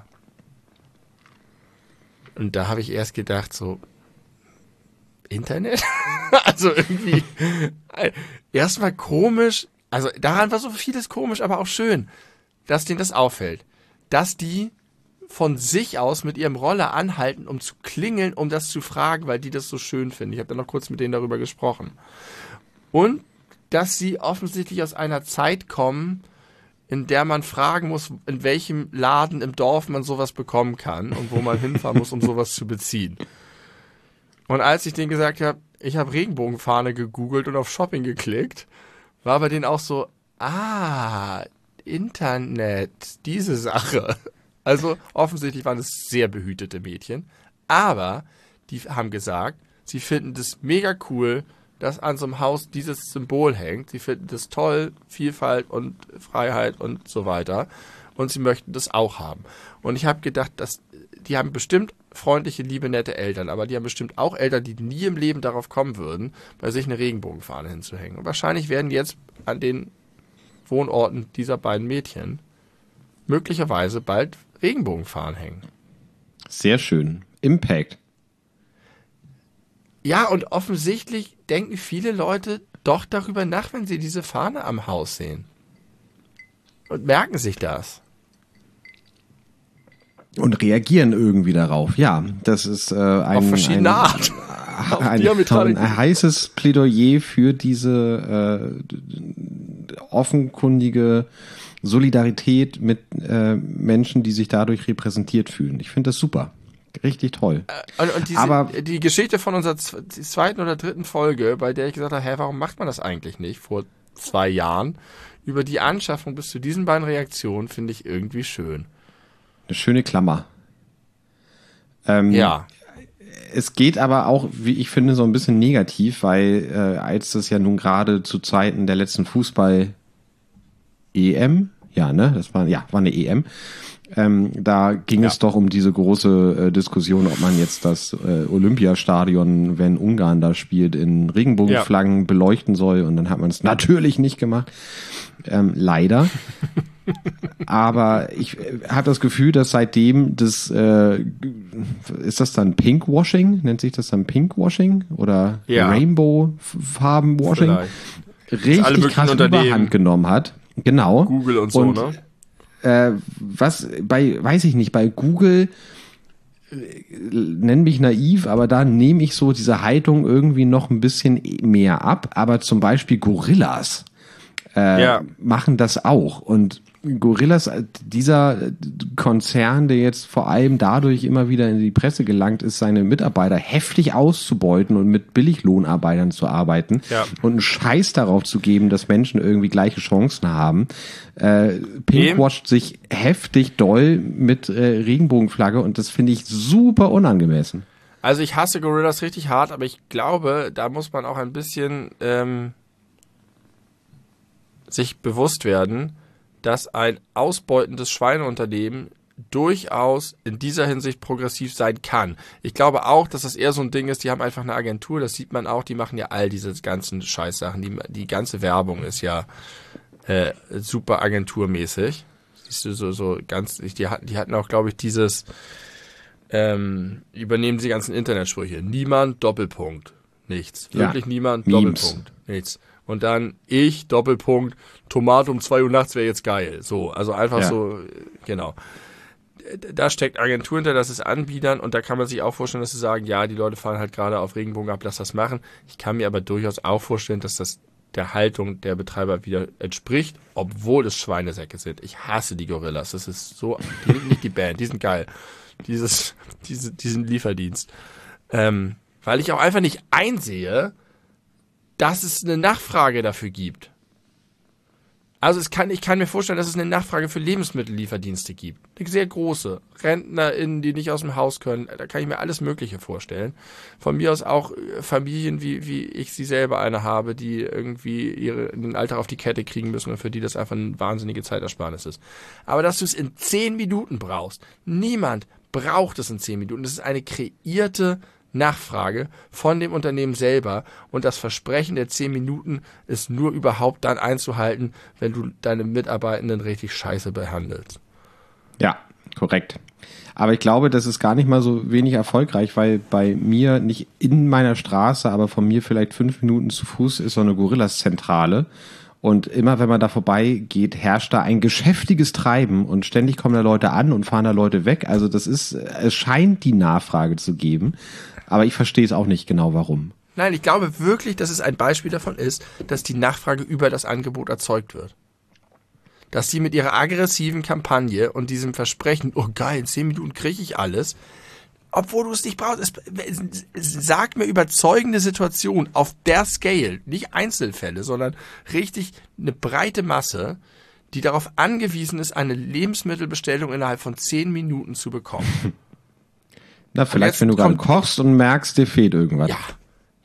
S2: Und da habe ich erst gedacht, so, Internet? Also irgendwie, erstmal komisch, also daran war so vieles komisch, aber auch schön, dass denen das auffällt. Dass die von sich aus mit ihrem Roller anhalten, um zu klingeln, um das zu fragen, weil die das so schön finden. Ich habe dann noch kurz mit denen darüber gesprochen. Und dass sie offensichtlich aus einer Zeit kommen, in der man fragen muss, in welchem Laden im Dorf man sowas bekommen kann und wo man hinfahren muss, um sowas zu beziehen. Und als ich denen gesagt habe, ich habe Regenbogenfahne gegoogelt und auf Shopping geklickt, war bei denen auch so, Internet, diese Sache. Also offensichtlich waren es sehr behütete Mädchen, aber die haben gesagt, sie finden das mega cool, dass an so einem Haus dieses Symbol hängt. Sie finden das toll, Vielfalt und Freiheit und so weiter. Und sie möchten das auch haben. Und ich habe gedacht, die haben bestimmt freundliche, liebe, nette Eltern, aber die haben bestimmt auch Eltern, die nie im Leben darauf kommen würden, bei sich eine Regenbogenfahne hinzuhängen. Und wahrscheinlich werden jetzt an den Wohnorten dieser beiden Mädchen möglicherweise bald Regenbogenfahnen hängen.
S1: Sehr schön. Impact.
S2: Ja, und offensichtlich denken viele Leute doch darüber nach, wenn sie diese Fahne am Haus sehen. Und merken sich das.
S1: Und reagieren irgendwie darauf. Ja, das ist
S2: auf verschiedene Art.
S1: Ein heißes Plädoyer für diese offenkundige Solidarität mit Menschen, die sich dadurch repräsentiert fühlen. Ich finde das super. Richtig toll.
S2: Und die Geschichte von unserer zweiten oder dritten Folge, bei der ich gesagt habe, warum macht man das eigentlich nicht, vor 2 Jahren, über die Anschaffung bis zu diesen beiden Reaktionen, finde ich irgendwie schön.
S1: Eine schöne Klammer.
S2: Ja.
S1: Es geht aber auch, wie ich finde, so ein bisschen negativ, weil als das ja nun gerade zu Zeiten der letzten Fußball-EM, das war eine EM, da ging es doch um diese große Diskussion, ob man jetzt das Olympiastadion, wenn Ungarn da spielt, in Regenbogenflaggen beleuchten soll, und dann hat man es natürlich nicht gemacht. Leider. Aber ich habe das Gefühl, dass seitdem ist das dann Pinkwashing? Nennt sich das dann Pinkwashing? Oder Rainbow-Farben-Washing? Richtig krass Überhand genommen hat. Genau.
S2: Google und so, ne?
S1: Weiß ich nicht, bei Google, nenn mich naiv, aber da nehme ich so diese Haltung irgendwie noch ein bisschen mehr ab. Aber zum Beispiel Gorillas machen das auch. Und Gorillas, dieser Konzern, der jetzt vor allem dadurch immer wieder in die Presse gelangt ist, seine Mitarbeiter heftig auszubeuten und mit Billiglohnarbeitern zu arbeiten und einen Scheiß darauf zu geben, dass Menschen irgendwie gleiche Chancen haben, pinkwasht sich heftig doll mit Regenbogenflagge, und das finde ich super unangemessen.
S2: Also ich hasse Gorillas richtig hart, aber ich glaube, da muss man auch ein bisschen sich bewusst werden, dass ein ausbeutendes Schweineunternehmen durchaus in dieser Hinsicht progressiv sein kann. Ich glaube auch, dass das eher so ein Ding ist, die haben einfach eine Agentur, das sieht man auch, die machen ja all diese ganzen Scheißsachen, die ganze Werbung ist ja super agenturmäßig. Siehst du, so ganz, die hatten auch, glaube ich, dieses übernehmen die ganzen Internetsprüche. Niemand, Doppelpunkt, nichts. Wirklich niemand,
S1: Memes.
S2: Doppelpunkt, nichts. Und dann Doppelpunkt, Tomate um 2 Uhr nachts wäre jetzt geil. So, also einfach so, genau. Da steckt Agentur hinter, das ist Anbietern, und da kann man sich auch vorstellen, dass sie sagen, ja, die Leute fahren halt gerade auf Regenbogen ab, lass das machen. Ich kann mir aber durchaus auch vorstellen, dass das der Haltung der Betreiber wieder entspricht, obwohl es Schweinesäcke sind. Ich hasse die Gorillas, das ist so, nicht die Band, die sind geil. Diesen Lieferdienst. Weil ich auch einfach nicht einsehe, dass es eine Nachfrage dafür gibt. Also ich kann mir vorstellen, dass es eine Nachfrage für Lebensmittellieferdienste gibt. Eine sehr große. RentnerInnen, die nicht aus dem Haus können. Da kann ich mir alles Mögliche vorstellen. Von mir aus auch Familien, wie ich sie selber eine habe, die irgendwie ihren Alltag auf die Kette kriegen müssen und für die das einfach eine wahnsinnige Zeitersparnis ist. Aber dass du es in 10 Minuten brauchst. Niemand braucht es in 10 Minuten. Das ist eine kreierte Nachfrage von dem Unternehmen selber, und das Versprechen der 10 Minuten ist nur überhaupt dann einzuhalten, wenn du deine Mitarbeitenden richtig scheiße behandelst.
S1: Ja, korrekt. Aber ich glaube, das ist gar nicht mal so wenig erfolgreich, weil bei mir, nicht in meiner Straße, aber von mir vielleicht 5 Minuten zu Fuß, ist so eine Gorillas-Zentrale. Und immer wenn man da vorbeigeht, herrscht da ein geschäftiges Treiben, und ständig kommen da Leute an und fahren da Leute weg. Also es scheint die Nachfrage zu geben. Aber ich verstehe es auch nicht genau, warum.
S2: Nein, ich glaube wirklich, dass es ein Beispiel davon ist, dass die Nachfrage über das Angebot erzeugt wird. Dass sie mit ihrer aggressiven Kampagne und diesem Versprechen, oh geil, in 10 Minuten kriege ich alles, obwohl du es nicht brauchst. Sag mir überzeugende Situationen auf der Scale, nicht Einzelfälle, sondern richtig eine breite Masse, die darauf angewiesen ist, eine Lebensmittelbestellung innerhalb von 10 Minuten zu bekommen.
S1: Na, vielleicht, wenn du gerade kochst und merkst, dir fehlt irgendwas.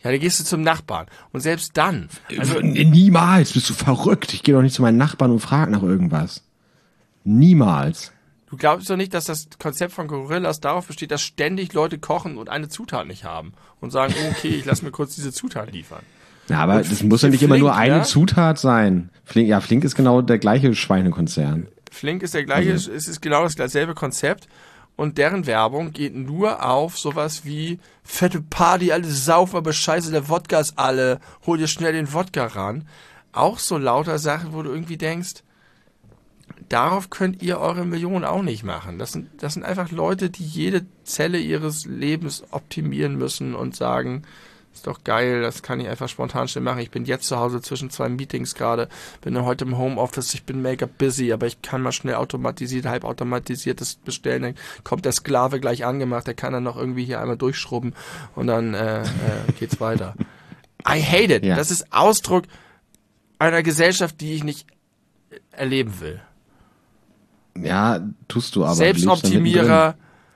S2: Ja, dann gehst du zum Nachbarn. Und selbst dann. Also
S1: Niemals, bist du verrückt. Ich gehe doch nicht zu meinen Nachbarn und frage nach irgendwas. Niemals.
S2: du glaubst doch nicht, dass das Konzept von Gorillas darauf besteht, dass ständig Leute kochen und eine Zutat nicht haben. Und sagen, oh, okay, ich lass mir kurz diese Zutat liefern.
S1: Ja, aber
S2: Und
S1: das muss ja nicht immer nur eine
S2: ja?
S1: Zutat sein. Flink ist genau der gleiche Schweinekonzern.
S2: Flink ist der gleiche, es ist genau dasselbe Konzept. Und deren Werbung geht nur auf sowas wie fette Party, alle saufen, aber scheiße, der Wodka ist alle, hol dir schnell den Wodka ran. Auch so lauter Sachen, wo du irgendwie denkst, darauf könnt ihr eure Millionen auch nicht machen. Das sind einfach Leute, die jede Zelle ihres Lebens optimieren müssen und sagen, ist doch geil, das kann ich einfach spontan schnell machen. Ich bin jetzt zu Hause zwischen 2 Meetings gerade, bin dann heute im Homeoffice, ich bin mega busy, aber ich kann mal schnell halbautomatisiertes bestellen, dann kommt der Sklave gleich angemacht, der kann dann noch irgendwie hier einmal durchschrubben und dann geht's weiter. I hate it.
S1: Ja.
S2: Das ist Ausdruck einer Gesellschaft, die ich nicht erleben will.
S1: Ja, tust du aber.
S2: Selbstoptimierer,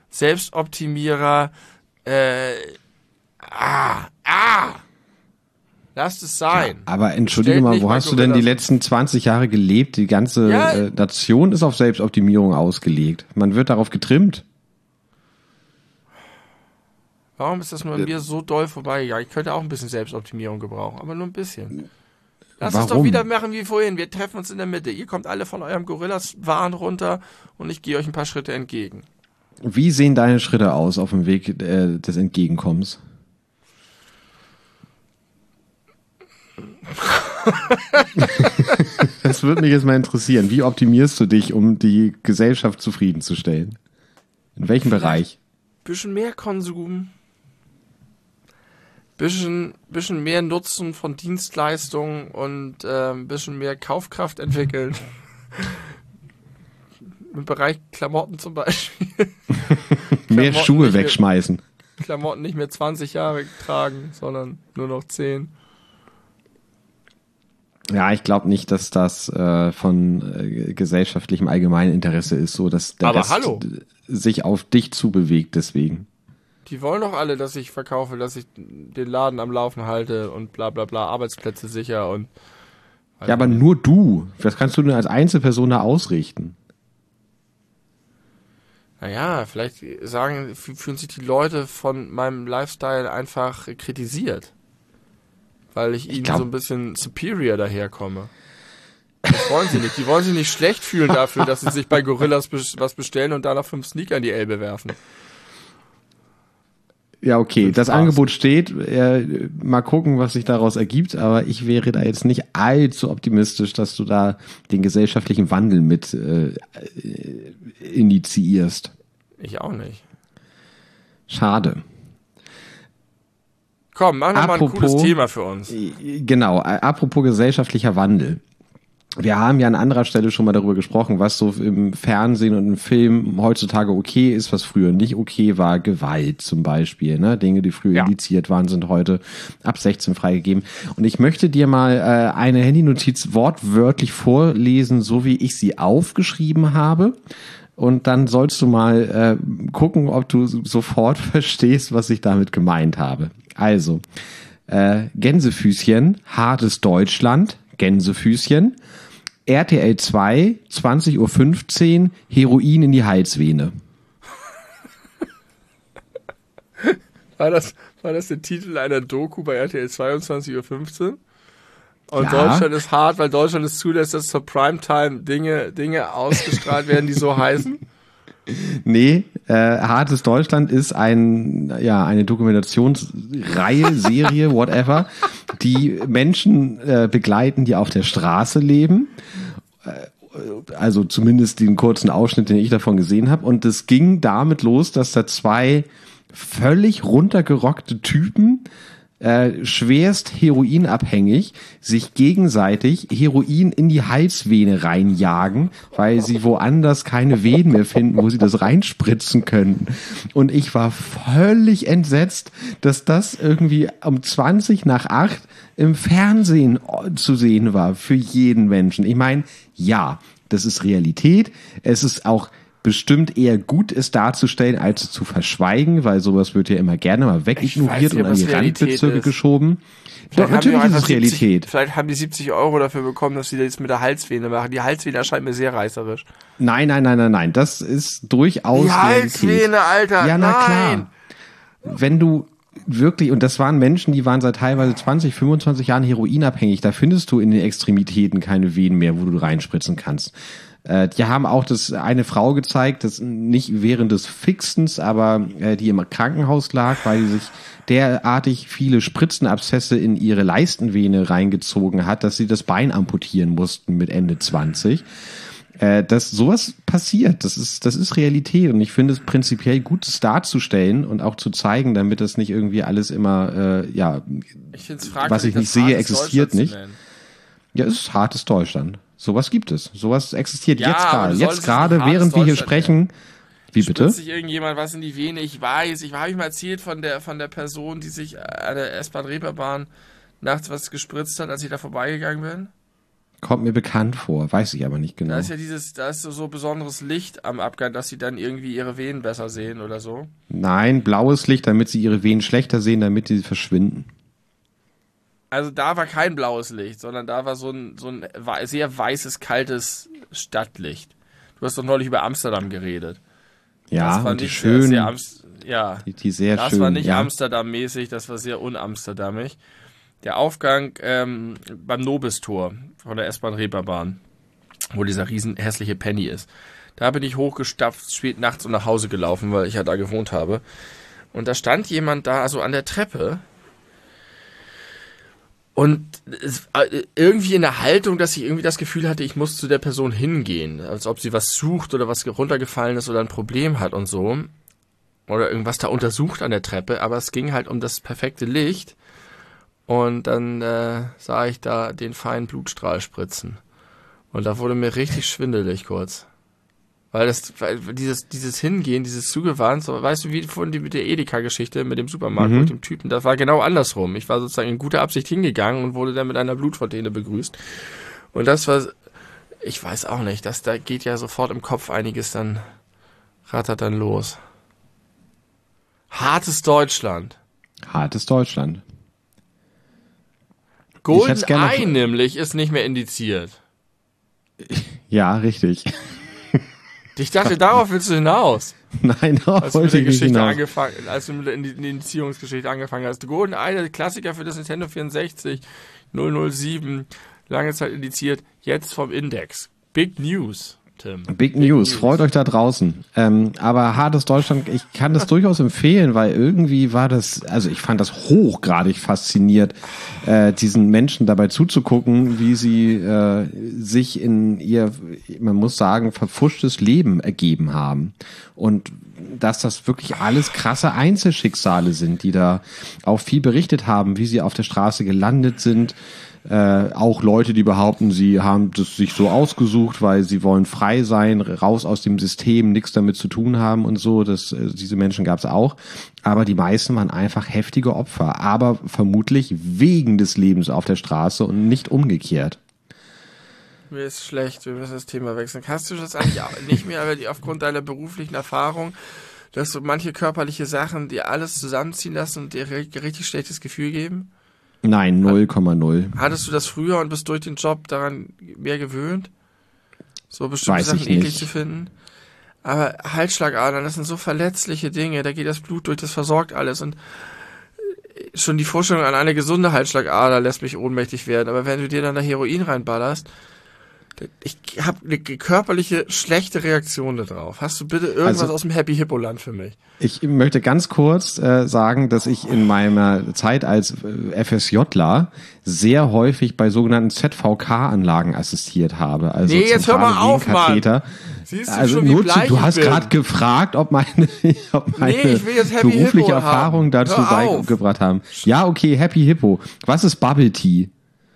S2: lasst es sein.
S1: Aber entschuldige
S2: Stellt
S1: mal,
S2: nicht
S1: wo
S2: bei
S1: hast du denn die
S2: Gorillas.
S1: letzten 20 Jahre gelebt? Die ganze
S2: Ja.
S1: Nation ist auf Selbstoptimierung ausgelegt. Man wird darauf getrimmt.
S2: Warum ist das nur an mir so doll vorbeigegangen? Ich könnte auch ein bisschen Selbstoptimierung gebrauchen, aber nur ein bisschen. Lass uns doch
S1: Warum?
S2: wieder machen wie vorhin. Wir treffen uns in der Mitte. Ihr kommt alle von eurem Gorillas-Wahn runter und ich gehe euch ein paar Schritte entgegen.
S1: Wie sehen deine Schritte aus auf dem Weg des Entgegenkommens? Das würde mich jetzt mal interessieren. Wie optimierst du dich, um die Gesellschaft zufriedenzustellen? In welchem Bereich?
S2: Bisschen mehr Konsum. Bisschen mehr Nutzen von Dienstleistungen und bisschen mehr Kaufkraft entwickeln. Im Bereich Klamotten zum Beispiel.
S1: Mehr
S2: Klamotten
S1: Schuhe
S2: nicht mehr-
S1: wegschmeißen.
S2: Klamotten nicht mehr 20 Jahre tragen, sondern nur noch 10.
S1: Ja, ich glaube nicht, dass das von gesellschaftlichem Allgemeininteresse ist, so dass der
S2: Aber
S1: Rest
S2: hallo.
S1: sich auf dich zubewegt deswegen.
S2: Die wollen doch alle, dass ich verkaufe, dass ich den Laden am Laufen halte und bla bla bla, Arbeitsplätze sicher und...
S1: Ja, aber nur du. Was kannst du denn als Einzelperson da ausrichten?
S2: Naja, vielleicht fühlen sich die Leute von meinem Lifestyle einfach kritisiert. Weil ich ihnen
S1: glaub-
S2: so ein bisschen superior daherkomme. Das wollen sie nicht. Die wollen sich nicht schlecht fühlen dafür, dass sie sich bei Gorillas was bestellen und danach 5 Sneaker in die Elbe werfen.
S1: Ja, okay, das
S2: Spaß.
S1: Angebot steht. Mal gucken, was sich daraus ergibt. Aber ich wäre da jetzt nicht allzu optimistisch, dass du da den gesellschaftlichen Wandel mit initiierst.
S2: Ich auch nicht.
S1: Schade.
S2: Komm, mach noch mal ein
S1: Apropos-
S2: cooles Thema für uns.
S1: Genau, apropos gesellschaftlicher Wandel. Wir haben ja an anderer Stelle schon mal darüber gesprochen, was so im Fernsehen und im Film heutzutage okay ist, was früher nicht okay war. Gewalt zum Beispiel, ne? Dinge, die früher
S2: Ja.
S1: indiziert waren, sind heute ab 16 freigegeben. Und ich möchte dir mal eine Handynotiz wortwörtlich vorlesen, so wie ich sie aufgeschrieben habe. Und dann sollst du mal gucken, ob du sofort verstehst, was ich damit gemeint habe. Also, Gänsefüßchen, hartes Deutschland, Gänsefüßchen, RTL 2, 20:15 Uhr, Heroin in die Halsvene.
S2: War das der Titel einer Doku bei RTL 22:15 Uhr? Und
S1: Ja.
S2: Deutschland ist hart, weil Deutschland es zulässt, dass zur Primetime Dinge ausgestrahlt werden, die so heißen.
S1: Nee, hartes Deutschland ist eine Dokumentationsreihe, Serie, whatever, die Menschen begleiten, die auf der Straße leben. Also zumindest den kurzen Ausschnitt, den ich davon gesehen habe. Und es ging damit los, dass da 2 völlig runtergerockte Typen, schwerst heroinabhängig, sich gegenseitig Heroin in die Halsvene reinjagen, weil sie woanders keine Venen mehr finden, wo sie das reinspritzen können. Und ich war völlig entsetzt, dass das irgendwie um 7:20 im Fernsehen zu sehen war für jeden Menschen. Ich meine, ja, das ist Realität. Es ist auch bestimmt eher gut ist darzustellen, als es zu verschweigen, weil sowas wird ja immer gerne mal wegignoriert und an die Randbezirke geschoben.
S2: Doch, natürlich ist es Realität. Vielleicht haben die 70 € dafür bekommen, dass sie das mit der Halsvene machen. Die Halsvene erscheint mir sehr reißerisch.
S1: Nein. Das ist durchaus
S2: die Halsvene, Alter,
S1: ja, na
S2: nein.
S1: Klar. Wenn du wirklich, und das waren Menschen, die waren seit teilweise 20, 25 Jahren heroinabhängig, da findest du in den Extremitäten keine Venen mehr, wo du reinspritzen kannst. Die haben auch eine Frau gezeigt, das nicht während des Fixens, aber die im Krankenhaus lag, weil die sich derartig viele Spritzenabszesse in ihre Leistenvene reingezogen hat, dass sie das Bein amputieren mussten mit Ende 20. Dass sowas passiert, das ist Realität und ich finde es prinzipiell gut, es darzustellen und auch zu zeigen, damit das nicht irgendwie alles immer,
S2: ich find's fragwürdig,
S1: was ich nicht sehe, existiert nicht. Ja, es ist hartes Deutschland. Sowas gibt es. Sowas existiert jetzt gerade, während wir hier sprechen. Wie bitte?
S2: Spritzt sich irgendjemand was in die Vene? Ich weiß. Habe ich mal erzählt von der Person, die sich an der S-Bahn-Reeperbahn nachts was gespritzt hat, als ich da vorbeigegangen bin?
S1: Kommt mir bekannt vor, weiß ich aber nicht genau.
S2: Da ist ja da ist so besonderes Licht am Abgang, dass sie dann irgendwie ihre Venen besser sehen oder so.
S1: Nein, blaues Licht, damit sie ihre Venen schlechter sehen, damit sie verschwinden.
S2: Also da war kein blaues Licht, sondern da war so ein sehr weißes, kaltes Stadtlicht. Du hast doch neulich über Amsterdam geredet.
S1: Ja,
S2: das war
S1: und die
S2: nicht
S1: schön,
S2: die
S1: sehr
S2: das
S1: schön,
S2: war nicht
S1: ja.
S2: Amsterdam-mäßig, das war sehr unamsterdamig. Der Aufgang beim Nobistor von der S-Bahn Reeperbahn, wo dieser riesen hässliche Penny ist. Da bin ich hochgestapft, spät nachts und nach Hause gelaufen, weil ich ja da gewohnt habe. Und da stand jemand da, also an der Treppe. Und irgendwie in der Haltung, dass ich irgendwie das Gefühl hatte, ich muss zu der Person hingehen. Als ob sie was sucht oder was runtergefallen ist oder ein Problem hat und so. Oder irgendwas da untersucht an der Treppe. Aber es ging halt um das perfekte Licht. Und dann sah ich da den feinen Blutstrahl spritzen. Und da wurde mir richtig schwindelig kurz. Weil dieses Hingehen, dieses Zugewandt, so, weißt du, wie vorhin mit der Edeka-Geschichte, mit dem Supermarkt, mit dem Typen, das war genau andersrum. Ich war sozusagen in guter Absicht hingegangen und wurde dann mit einer Blutfontäne begrüßt. Und das war, ich weiß auch nicht, da geht ja sofort im Kopf einiges dann, rattert dann los. Hartes Deutschland.
S1: Hartes Deutschland.
S2: Golden Eye nämlich ist nicht mehr indiziert.
S1: Ja, richtig.
S2: Ich dachte, darauf willst du hinaus.
S1: Nein, darauf wollte ich nicht hinaus.
S2: Als du mit der Indizierungsgeschichte angefangen hast. Golden Eye, der Klassiker für das Nintendo 64, 007, lange Zeit indiziert, jetzt vom Index. Big News, Tim.
S1: Big News, freut euch da draußen. Aber hartes Deutschland, ich kann das durchaus empfehlen, weil irgendwie war das, also ich fand das hochgradig fasziniert, diesen Menschen dabei zuzugucken, wie sie sich in ihr, man muss sagen, verpfuschtes Leben ergeben haben. Und dass das wirklich alles krasse Einzelschicksale sind, die da auch viel berichtet haben, wie sie auf der Straße gelandet sind. Auch Leute, die behaupten, sie haben das sich so ausgesucht, weil sie wollen frei sein, raus aus dem System, nichts damit zu tun haben und so. Diese Menschen gab es auch. Aber die meisten waren einfach heftige Opfer, aber vermutlich wegen des Lebens auf der Straße und nicht umgekehrt.
S2: Mir ist schlecht, wir müssen das Thema wechseln. Hast du das eigentlich auch nicht mehr, aber aufgrund deiner beruflichen Erfahrung, dass so manche körperliche Sachen dir alles zusammenziehen lassen und dir richtig schlechtes Gefühl geben?
S1: Nein, 0,0.
S2: Hattest du das früher und bist durch den Job daran mehr gewöhnt? So bestimmte
S1: Weiß
S2: Sachen eklig zu finden? Aber Halsschlagadern, das sind so verletzliche Dinge, da geht das Blut durch, das versorgt alles und schon die Vorstellung an eine gesunde Halsschlagader lässt mich ohnmächtig werden, aber wenn du dir dann da Heroin reinballerst, ich habe eine körperliche schlechte Reaktion darauf. Hast du bitte irgendwas aus dem Happy Hippo Land für mich?
S1: Ich möchte ganz kurz sagen, dass ich in meiner Zeit als FSJler sehr häufig bei sogenannten ZVK-Anlagen assistiert habe. Also
S2: nee, jetzt hör mal auf, Mann.
S1: Siehst du also schon, wie bleich du hast gerade gefragt, ob meine berufliche Erfahrung dazu beigebracht haben. Ja, okay, Happy Hippo. Was ist Bubble Tea?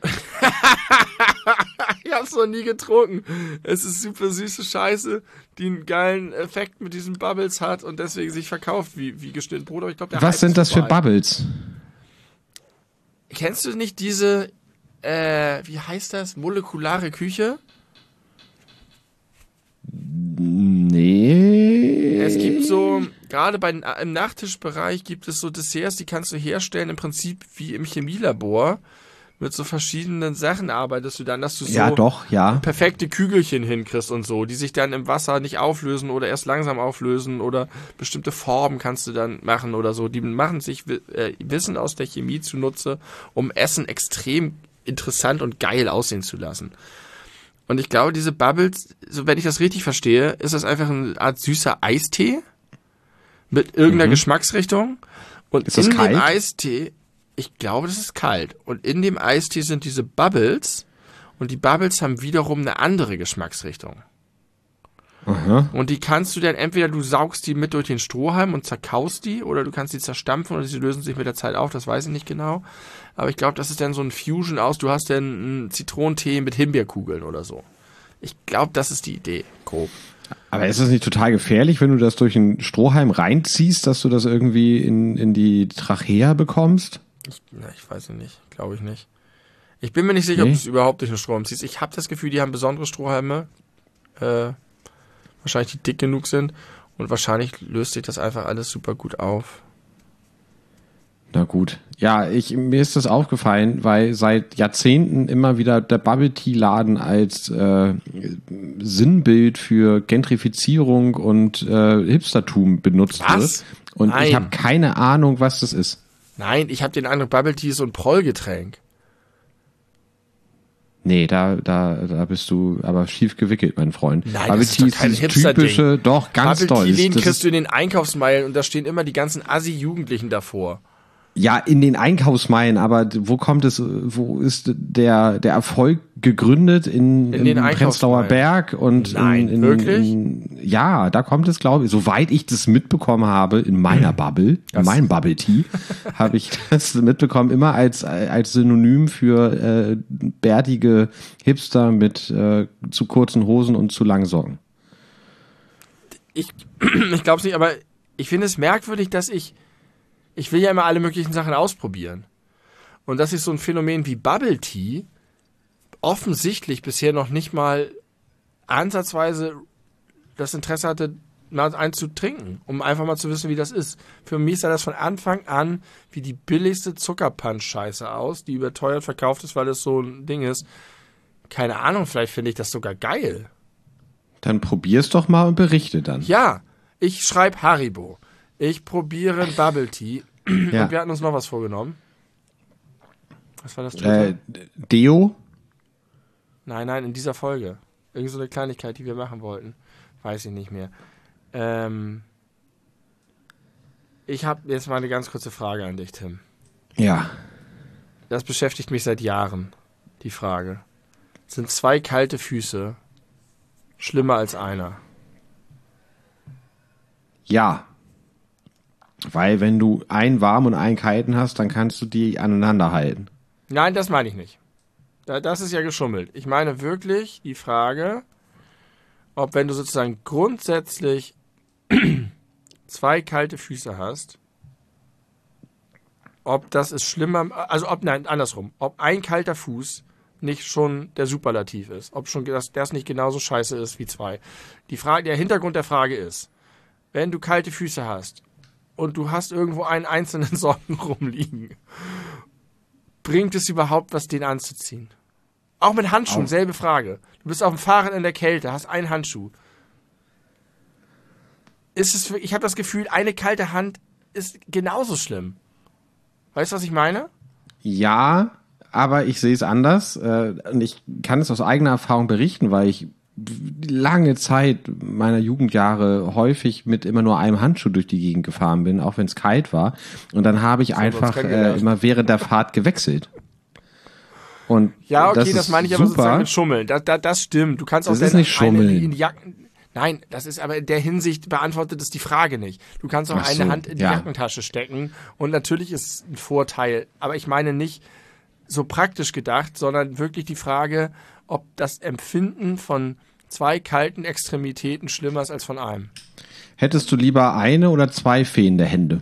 S2: Ich hab's noch nie getrunken. Es ist super süße Scheiße, die einen geilen Effekt mit diesen Bubbles hat und deswegen sich verkauft wie geschnitten Brot. Aber ich glaub,
S1: was sind das für Bubbles?
S2: Kennst du nicht diese, wie heißt das, molekulare Küche?
S1: Nee.
S2: Es gibt so, gerade im Nachtischbereich gibt es so Desserts, die kannst du herstellen, im Prinzip wie im Chemielabor. Mit so verschiedenen Sachen arbeitest du dann, dass du so
S1: Ja, doch, ja.
S2: perfekte Kügelchen hinkriegst und so, die sich dann im Wasser nicht auflösen oder erst langsam auflösen oder bestimmte Formen kannst du dann machen oder so. Die machen sich Wissen aus der Chemie zunutze, um Essen extrem interessant und geil aussehen zu lassen. Und ich glaube, diese Bubbles, so wenn ich das richtig verstehe, ist das einfach eine Art süßer Eistee mit irgendeiner Geschmacksrichtung. Und
S1: ist das
S2: in
S1: kalt?
S2: dem Eistee, ich glaube, das ist kalt. Und in dem Eistee sind diese Bubbles und die Bubbles haben wiederum eine andere Geschmacksrichtung.
S1: Aha.
S2: Und die kannst du dann entweder du saugst die mit durch den Strohhalm und zerkaust die oder du kannst die zerstampfen oder sie lösen sich mit der Zeit auf, das weiß ich nicht genau. Aber ich glaube, das ist dann so ein Fusion aus, du hast dann einen Zitronentee mit Himbeerkugeln oder so. Ich glaube, das ist die Idee, grob.
S1: Aber ist das nicht total gefährlich, wenn du das durch einen Strohhalm reinziehst, dass du das irgendwie in die Trachea bekommst?
S2: Ich weiß nicht, glaube ich nicht. Ich bin mir nicht sicher, ob du es überhaupt durch den Strohhalm ziehst. Ich habe das Gefühl, die haben besondere Strohhalme, wahrscheinlich die dick genug sind und wahrscheinlich löst sich das einfach alles super gut auf.
S1: Na gut. Ja, mir ist das aufgefallen, weil seit Jahrzehnten immer wieder der Bubble-Tea-Laden als Sinnbild für Gentrifizierung und Hipstertum benutzt
S2: Was?
S1: wird. Und
S2: Nein.
S1: ich habe keine Ahnung, was das ist.
S2: Nein, ich habe den Eindruck, Bubble Tea ist so ein Prollgetränk.
S1: Nee, da bist du aber schief gewickelt, mein Freund.
S2: Nein,
S1: Bubble
S2: das ist
S1: Tea
S2: doch kein
S1: dieses
S2: Hipster-Ding.
S1: typische, doch, ganz
S2: Bubble
S1: toll.
S2: Tea-Läden
S1: Das
S2: kriegst
S1: ist-
S2: du in den Einkaufsmeilen und da stehen immer die ganzen Assi-Jugendlichen davor.
S1: Ja, in den Einkaufsmeilen, aber wo ist der Erfolg gegründet?
S2: In den
S1: Im Prenzlauer
S2: Einkaufsmeilen.
S1: Berg und
S2: Nein, wirklich?
S1: Ja, da kommt es, glaube ich, soweit ich das mitbekommen habe, in meiner Bubble, in meinem Bubble Tea, habe ich das mitbekommen, immer als Synonym für bärtige Hipster mit zu kurzen Hosen und zu langen Socken.
S2: Ich glaube es nicht, aber ich finde es merkwürdig, dass ich will ja immer alle möglichen Sachen ausprobieren. Und dass ich so ein Phänomen wie Bubble Tea offensichtlich bisher noch nicht mal ansatzweise das Interesse hatte, mal einen zu trinken, um einfach mal zu wissen, wie das ist. Für mich sah das von Anfang an wie die billigste Zuckerpunch-Scheiße aus, die überteuert verkauft ist, weil es so ein Ding ist. Keine Ahnung, vielleicht finde ich das sogar geil.
S1: Dann probier's doch mal und berichte dann.
S2: Ja, ich schreibe Haribo. Ich probiere Bubble Tea.
S1: Ja.
S2: Und wir hatten uns noch was vorgenommen. Was war das dritte?
S1: Deo?
S2: Nein, in dieser Folge. Irgend so eine Kleinigkeit, die wir machen wollten. Weiß ich nicht mehr. Ich habe jetzt mal eine ganz kurze Frage an dich, Tim.
S1: Ja.
S2: Das beschäftigt mich seit Jahren, die Frage. Sind 2 kalte Füße schlimmer als einer?
S1: Ja. Weil wenn du einen warm und einen kalten hast, dann kannst du die aneinander halten.
S2: Nein, das meine ich nicht. Das ist ja geschummelt. Ich meine wirklich die Frage, ob wenn du sozusagen grundsätzlich 2 kalte Füße hast, ob das ist schlimmer, also andersrum, ob ein kalter Fuß nicht schon der Superlativ ist, ob schon das nicht genauso scheiße ist wie 2. Der Hintergrund der Frage ist, wenn du kalte Füße hast und du hast irgendwo einen einzelnen Socken rumliegen, bringt es überhaupt was, den anzuziehen? Auch mit Handschuhen, selbe Frage. Du bist auf dem Fahrrad in der Kälte, hast einen Handschuh. Ich habe das Gefühl, eine kalte Hand ist genauso schlimm. Weißt du, was ich meine?
S1: Ja, aber ich sehe es anders. Und ich kann es aus eigener Erfahrung berichten, weil ich lange Zeit meiner Jugendjahre häufig mit immer nur einem Handschuh durch die Gegend gefahren bin, auch wenn es kalt war. Und dann habe ich einfach immer während der Fahrt gewechselt. Und
S2: ja, okay, das
S1: ist
S2: meine ich aber
S1: super.
S2: sozusagen mit Schummeln. Das stimmt. Du kannst auch
S1: Das ist nicht Schummeln.
S2: in die Jacken. Nein, das ist aber in der Hinsicht beantwortet es die Frage nicht. Du kannst auch eine Hand in die Jackentasche stecken und natürlich ist es ein Vorteil. Aber ich meine nicht so praktisch gedacht, sondern wirklich die Frage, ob das Empfinden von 2 kalten Extremitäten schlimmer ist als von einem.
S1: Hättest du lieber eine oder 2 fehlende Hände?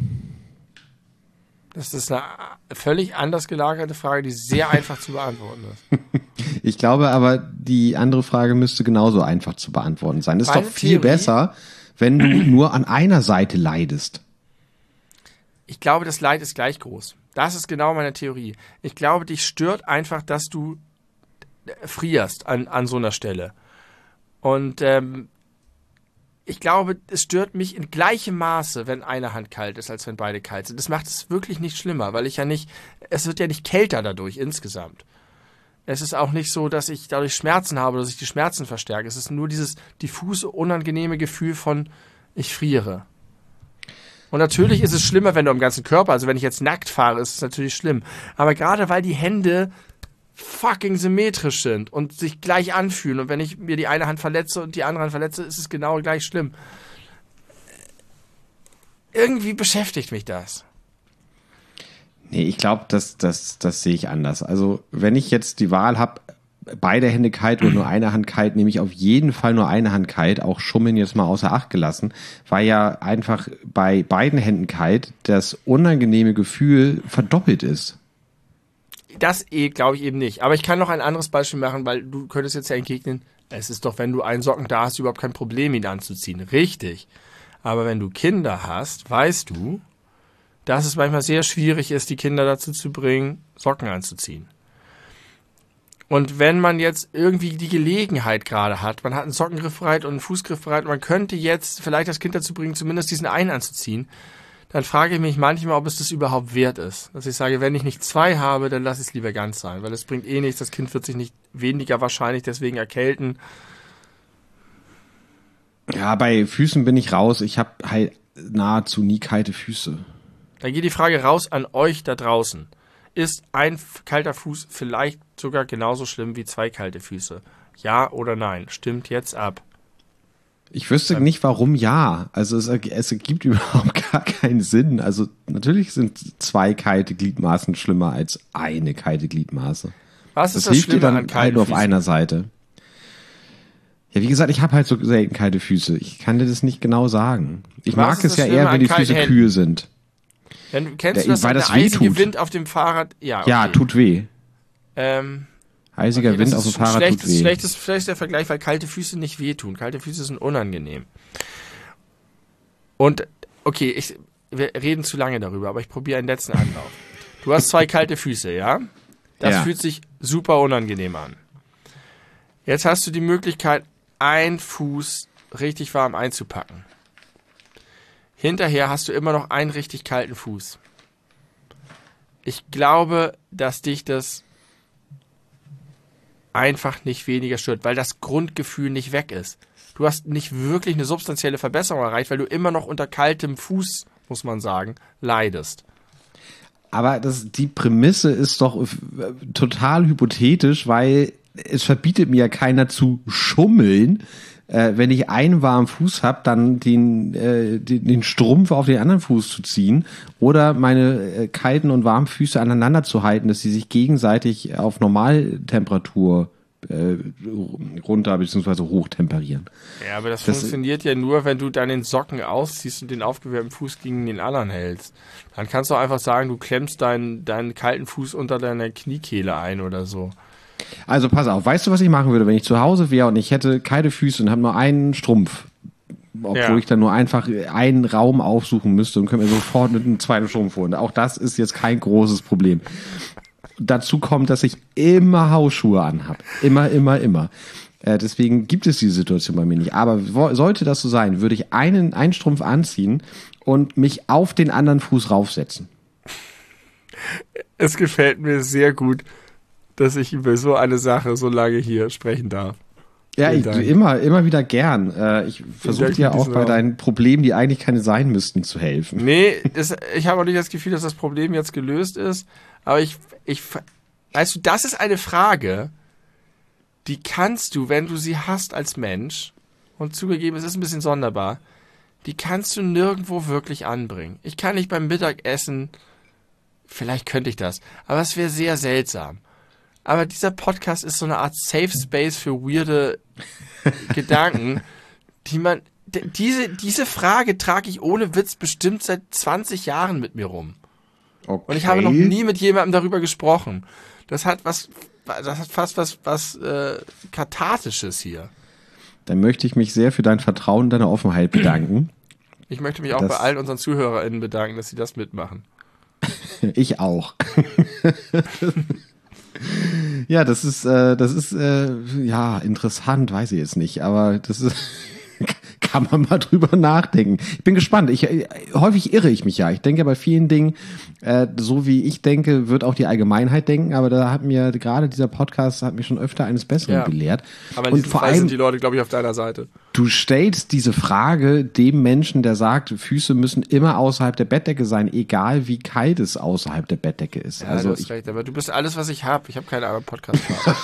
S2: Das ist eine völlig anders gelagerte Frage, die sehr einfach zu beantworten ist.
S1: Ich glaube aber, die andere Frage müsste genauso einfach zu beantworten sein. Es ist doch viel besser, wenn du nur an einer Seite leidest.
S2: Ich glaube, das Leid ist gleich groß. Das ist genau meine Theorie. Ich glaube, dich stört einfach, dass du frierst an so einer Stelle. Und ich glaube, es stört mich in gleichem Maße, wenn eine Hand kalt ist, als wenn beide kalt sind. Das macht es wirklich nicht schlimmer, weil es wird ja nicht kälter dadurch insgesamt. Es ist auch nicht so, dass ich dadurch Schmerzen habe oder sich die Schmerzen verstärken. Es ist nur dieses diffuse, unangenehme Gefühl von, ich friere. Und natürlich ist es schlimmer, wenn du am ganzen Körper, also wenn ich jetzt nackt fahre, ist es natürlich schlimm. Aber gerade weil die Hände fucking symmetrisch sind und sich gleich anfühlen und wenn ich mir die eine Hand verletze und die andere Hand verletze, ist es genau gleich schlimm. Irgendwie beschäftigt mich das.
S1: Nee, ich glaube, das sehe ich anders. Also wenn ich jetzt die Wahl habe, beide Hände kalt oder nur eine Hand kalt, nehme ich auf jeden Fall nur eine Hand kalt, auch Schummeln jetzt mal außer Acht gelassen, weil ja einfach bei beiden Händen kalt das unangenehme Gefühl verdoppelt ist.
S2: Das glaube ich eben nicht. Aber ich kann noch ein anderes Beispiel machen, weil du könntest jetzt ja entgegnen, es ist doch, wenn du einen Socken da hast, überhaupt kein Problem, ihn anzuziehen. Richtig. Aber wenn du Kinder hast, weißt du, dass es manchmal sehr schwierig ist, die Kinder dazu zu bringen, Socken anzuziehen. Und wenn man jetzt irgendwie die Gelegenheit gerade hat, man hat einen Sockengriff bereit und einen Fußgriff bereit, und man könnte jetzt vielleicht das Kind dazu bringen, zumindest diesen einen anzuziehen, dann frage ich mich manchmal, ob es das überhaupt wert ist. Dass ich sage, wenn ich nicht zwei habe, dann lasse ich es lieber ganz sein, weil es bringt eh nichts, das Kind wird sich nicht weniger wahrscheinlich deswegen erkälten.
S1: Ja, bei Füßen bin ich raus. Ich habe halt nahezu nie kalte Füße.
S2: Dann geht die Frage raus an euch da draußen. Ist ein kalter Fuß vielleicht sogar genauso schlimm wie zwei kalte Füße? Ja oder nein? Stimmt jetzt ab.
S1: Ich wüsste nicht, warum ja. Also es ergibt überhaupt gar keinen Sinn. Also natürlich sind zwei kalte Gliedmaßen schlimmer als eine kalte Gliedmaße.
S2: Was ist das Schlimme
S1: dann
S2: an kalten
S1: halt nur auf
S2: Füßen?
S1: einer Seite. Ja, wie gesagt, ich habe halt so selten kalte Füße. Ich kann dir das nicht genau sagen. Ich mag es ja eher, wenn die Füße kühl sind.
S2: Kennst du das,
S1: weil
S2: der
S1: das
S2: eisige
S1: wehtut.
S2: Wind auf dem Fahrrad? Ja, okay.
S1: Ja, tut weh. Eisiger
S2: Okay,
S1: Wind
S2: das
S1: auf dem
S2: ist
S1: Fahrrad tut weh.
S2: Schlecht der Vergleich, weil kalte Füße nicht wehtun. Kalte Füße sind unangenehm. Und, okay, wir reden zu lange darüber, aber ich probiere einen letzten Anlauf. Du hast zwei kalte Füße, ja? Das fühlt sich super unangenehm an. Jetzt hast du die Möglichkeit, einen Fuß richtig warm einzupacken. Hinterher hast du immer noch einen richtig kalten Fuß. Ich glaube, dass dich das einfach nicht weniger stört, weil das Grundgefühl nicht weg ist. Du hast nicht wirklich eine substanzielle Verbesserung erreicht, weil du immer noch unter kaltem Fuß, muss man sagen, leidest.
S1: Aber die Prämisse ist doch total hypothetisch, weil es verbietet mir ja keiner zu schummeln. Wenn ich einen warmen Fuß habe, dann den Strumpf auf den anderen Fuß zu ziehen oder meine kalten und warmen Füße aneinander zu halten, dass sie sich gegenseitig auf Normaltemperatur runter bzw. hoch temperieren.
S2: Ja, aber das funktioniert ja nur, wenn du dann den Socken ausziehst und den aufgewärmten Fuß gegen den anderen hältst. Dann kannst du einfach sagen, du klemmst deinen kalten Fuß unter deiner Kniekehle ein oder so.
S1: Also pass auf, weißt du, was ich machen würde, wenn ich zu Hause wäre und ich hätte kalte Füße und habe nur einen Strumpf, obwohl ich dann nur einfach einen Raum aufsuchen müsste und könnte mir sofort mit einem zweiten Strumpf holen. Auch das ist jetzt kein großes Problem. Dazu kommt, dass ich immer Hausschuhe anhabe. Immer. Deswegen gibt es diese Situation bei mir nicht. Aber sollte das so sein, würde ich einen Strumpf anziehen und mich auf den anderen Fuß raufsetzen.
S2: Es gefällt mir sehr gut, dass ich über so eine Sache so lange hier sprechen darf.
S1: Ja, immer wieder gern. Ich versuche dir auch bei deinen Problemen, die eigentlich keine sein müssten, zu helfen.
S2: Nee, ich habe auch nicht das Gefühl, dass das Problem jetzt gelöst ist. Aber weißt du, das ist eine Frage, die kannst du, wenn du sie hast als Mensch, und zugegeben, es ist ein bisschen sonderbar, die kannst du nirgendwo wirklich anbringen. Ich kann nicht beim Mittagessen, vielleicht könnte ich das, aber es wäre sehr seltsam. Aber dieser Podcast ist so eine Art Safe Space für weirde Gedanken, diese Frage trage ich ohne Witz bestimmt seit 20 Jahren mit mir rum.
S1: Okay.
S2: Und ich habe noch nie mit jemandem darüber gesprochen. Das hat was fast was Kathartisches hier.
S1: Dann möchte ich mich sehr für dein Vertrauen und deine Offenheit bedanken.
S2: Ich möchte mich auch bei allen unseren ZuhörerInnen bedanken, dass sie das mitmachen.
S1: Ich auch. Ja, das ist ja interessant, weiß ich jetzt nicht, aber das ist kann man mal drüber nachdenken. Ich bin gespannt. Häufig irre ich mich ja. Ich denke bei vielen Dingen, so wie ich denke, wird auch die Allgemeinheit denken, aber da hat mir gerade dieser Podcast hat mich schon öfter eines Besseren belehrt.
S2: Aber in diesem Fall sind die Leute, glaube ich, auf deiner Seite.
S1: Du stellst diese Frage dem Menschen, der sagt, Füße müssen immer außerhalb der Bettdecke sein, egal wie kalt es außerhalb der Bettdecke ist.
S2: Ja,
S1: also
S2: du hast recht, aber du bist alles, was ich habe. Ich habe keine anderen Podcasts.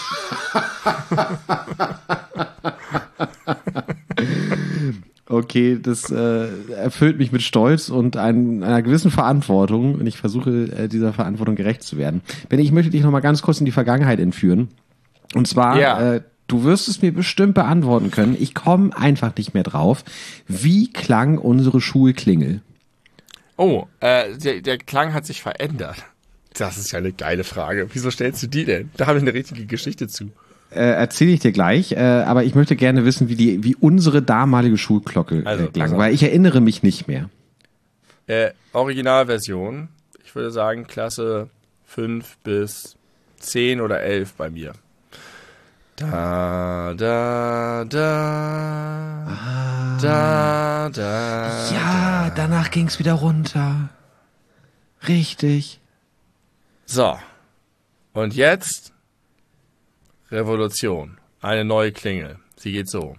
S1: Okay, das erfüllt mich mit Stolz und einer gewissen Verantwortung und ich versuche, dieser Verantwortung gerecht zu werden. Benni, ich möchte dich noch mal ganz kurz in die Vergangenheit entführen. Und zwar, du wirst es mir bestimmt beantworten können. Ich komme einfach nicht mehr drauf. Wie klang unsere Schulklingel?
S2: Oh, der Klang hat sich verändert. Das ist ja eine geile Frage. Wieso stellst du die denn? Da habe ich eine richtige Geschichte zu.
S1: Erzähle ich dir gleich, aber ich möchte gerne wissen, wie unsere damalige Schulglocke klang, weil ich erinnere mich nicht mehr.
S2: Originalversion, ich würde sagen Klasse 5 bis 10 oder 11 bei mir. Da, da, da, da, da.
S1: Ja, danach ging's wieder runter. Richtig.
S2: So, und jetzt Revolution. Eine neue Klingel. Sie geht so.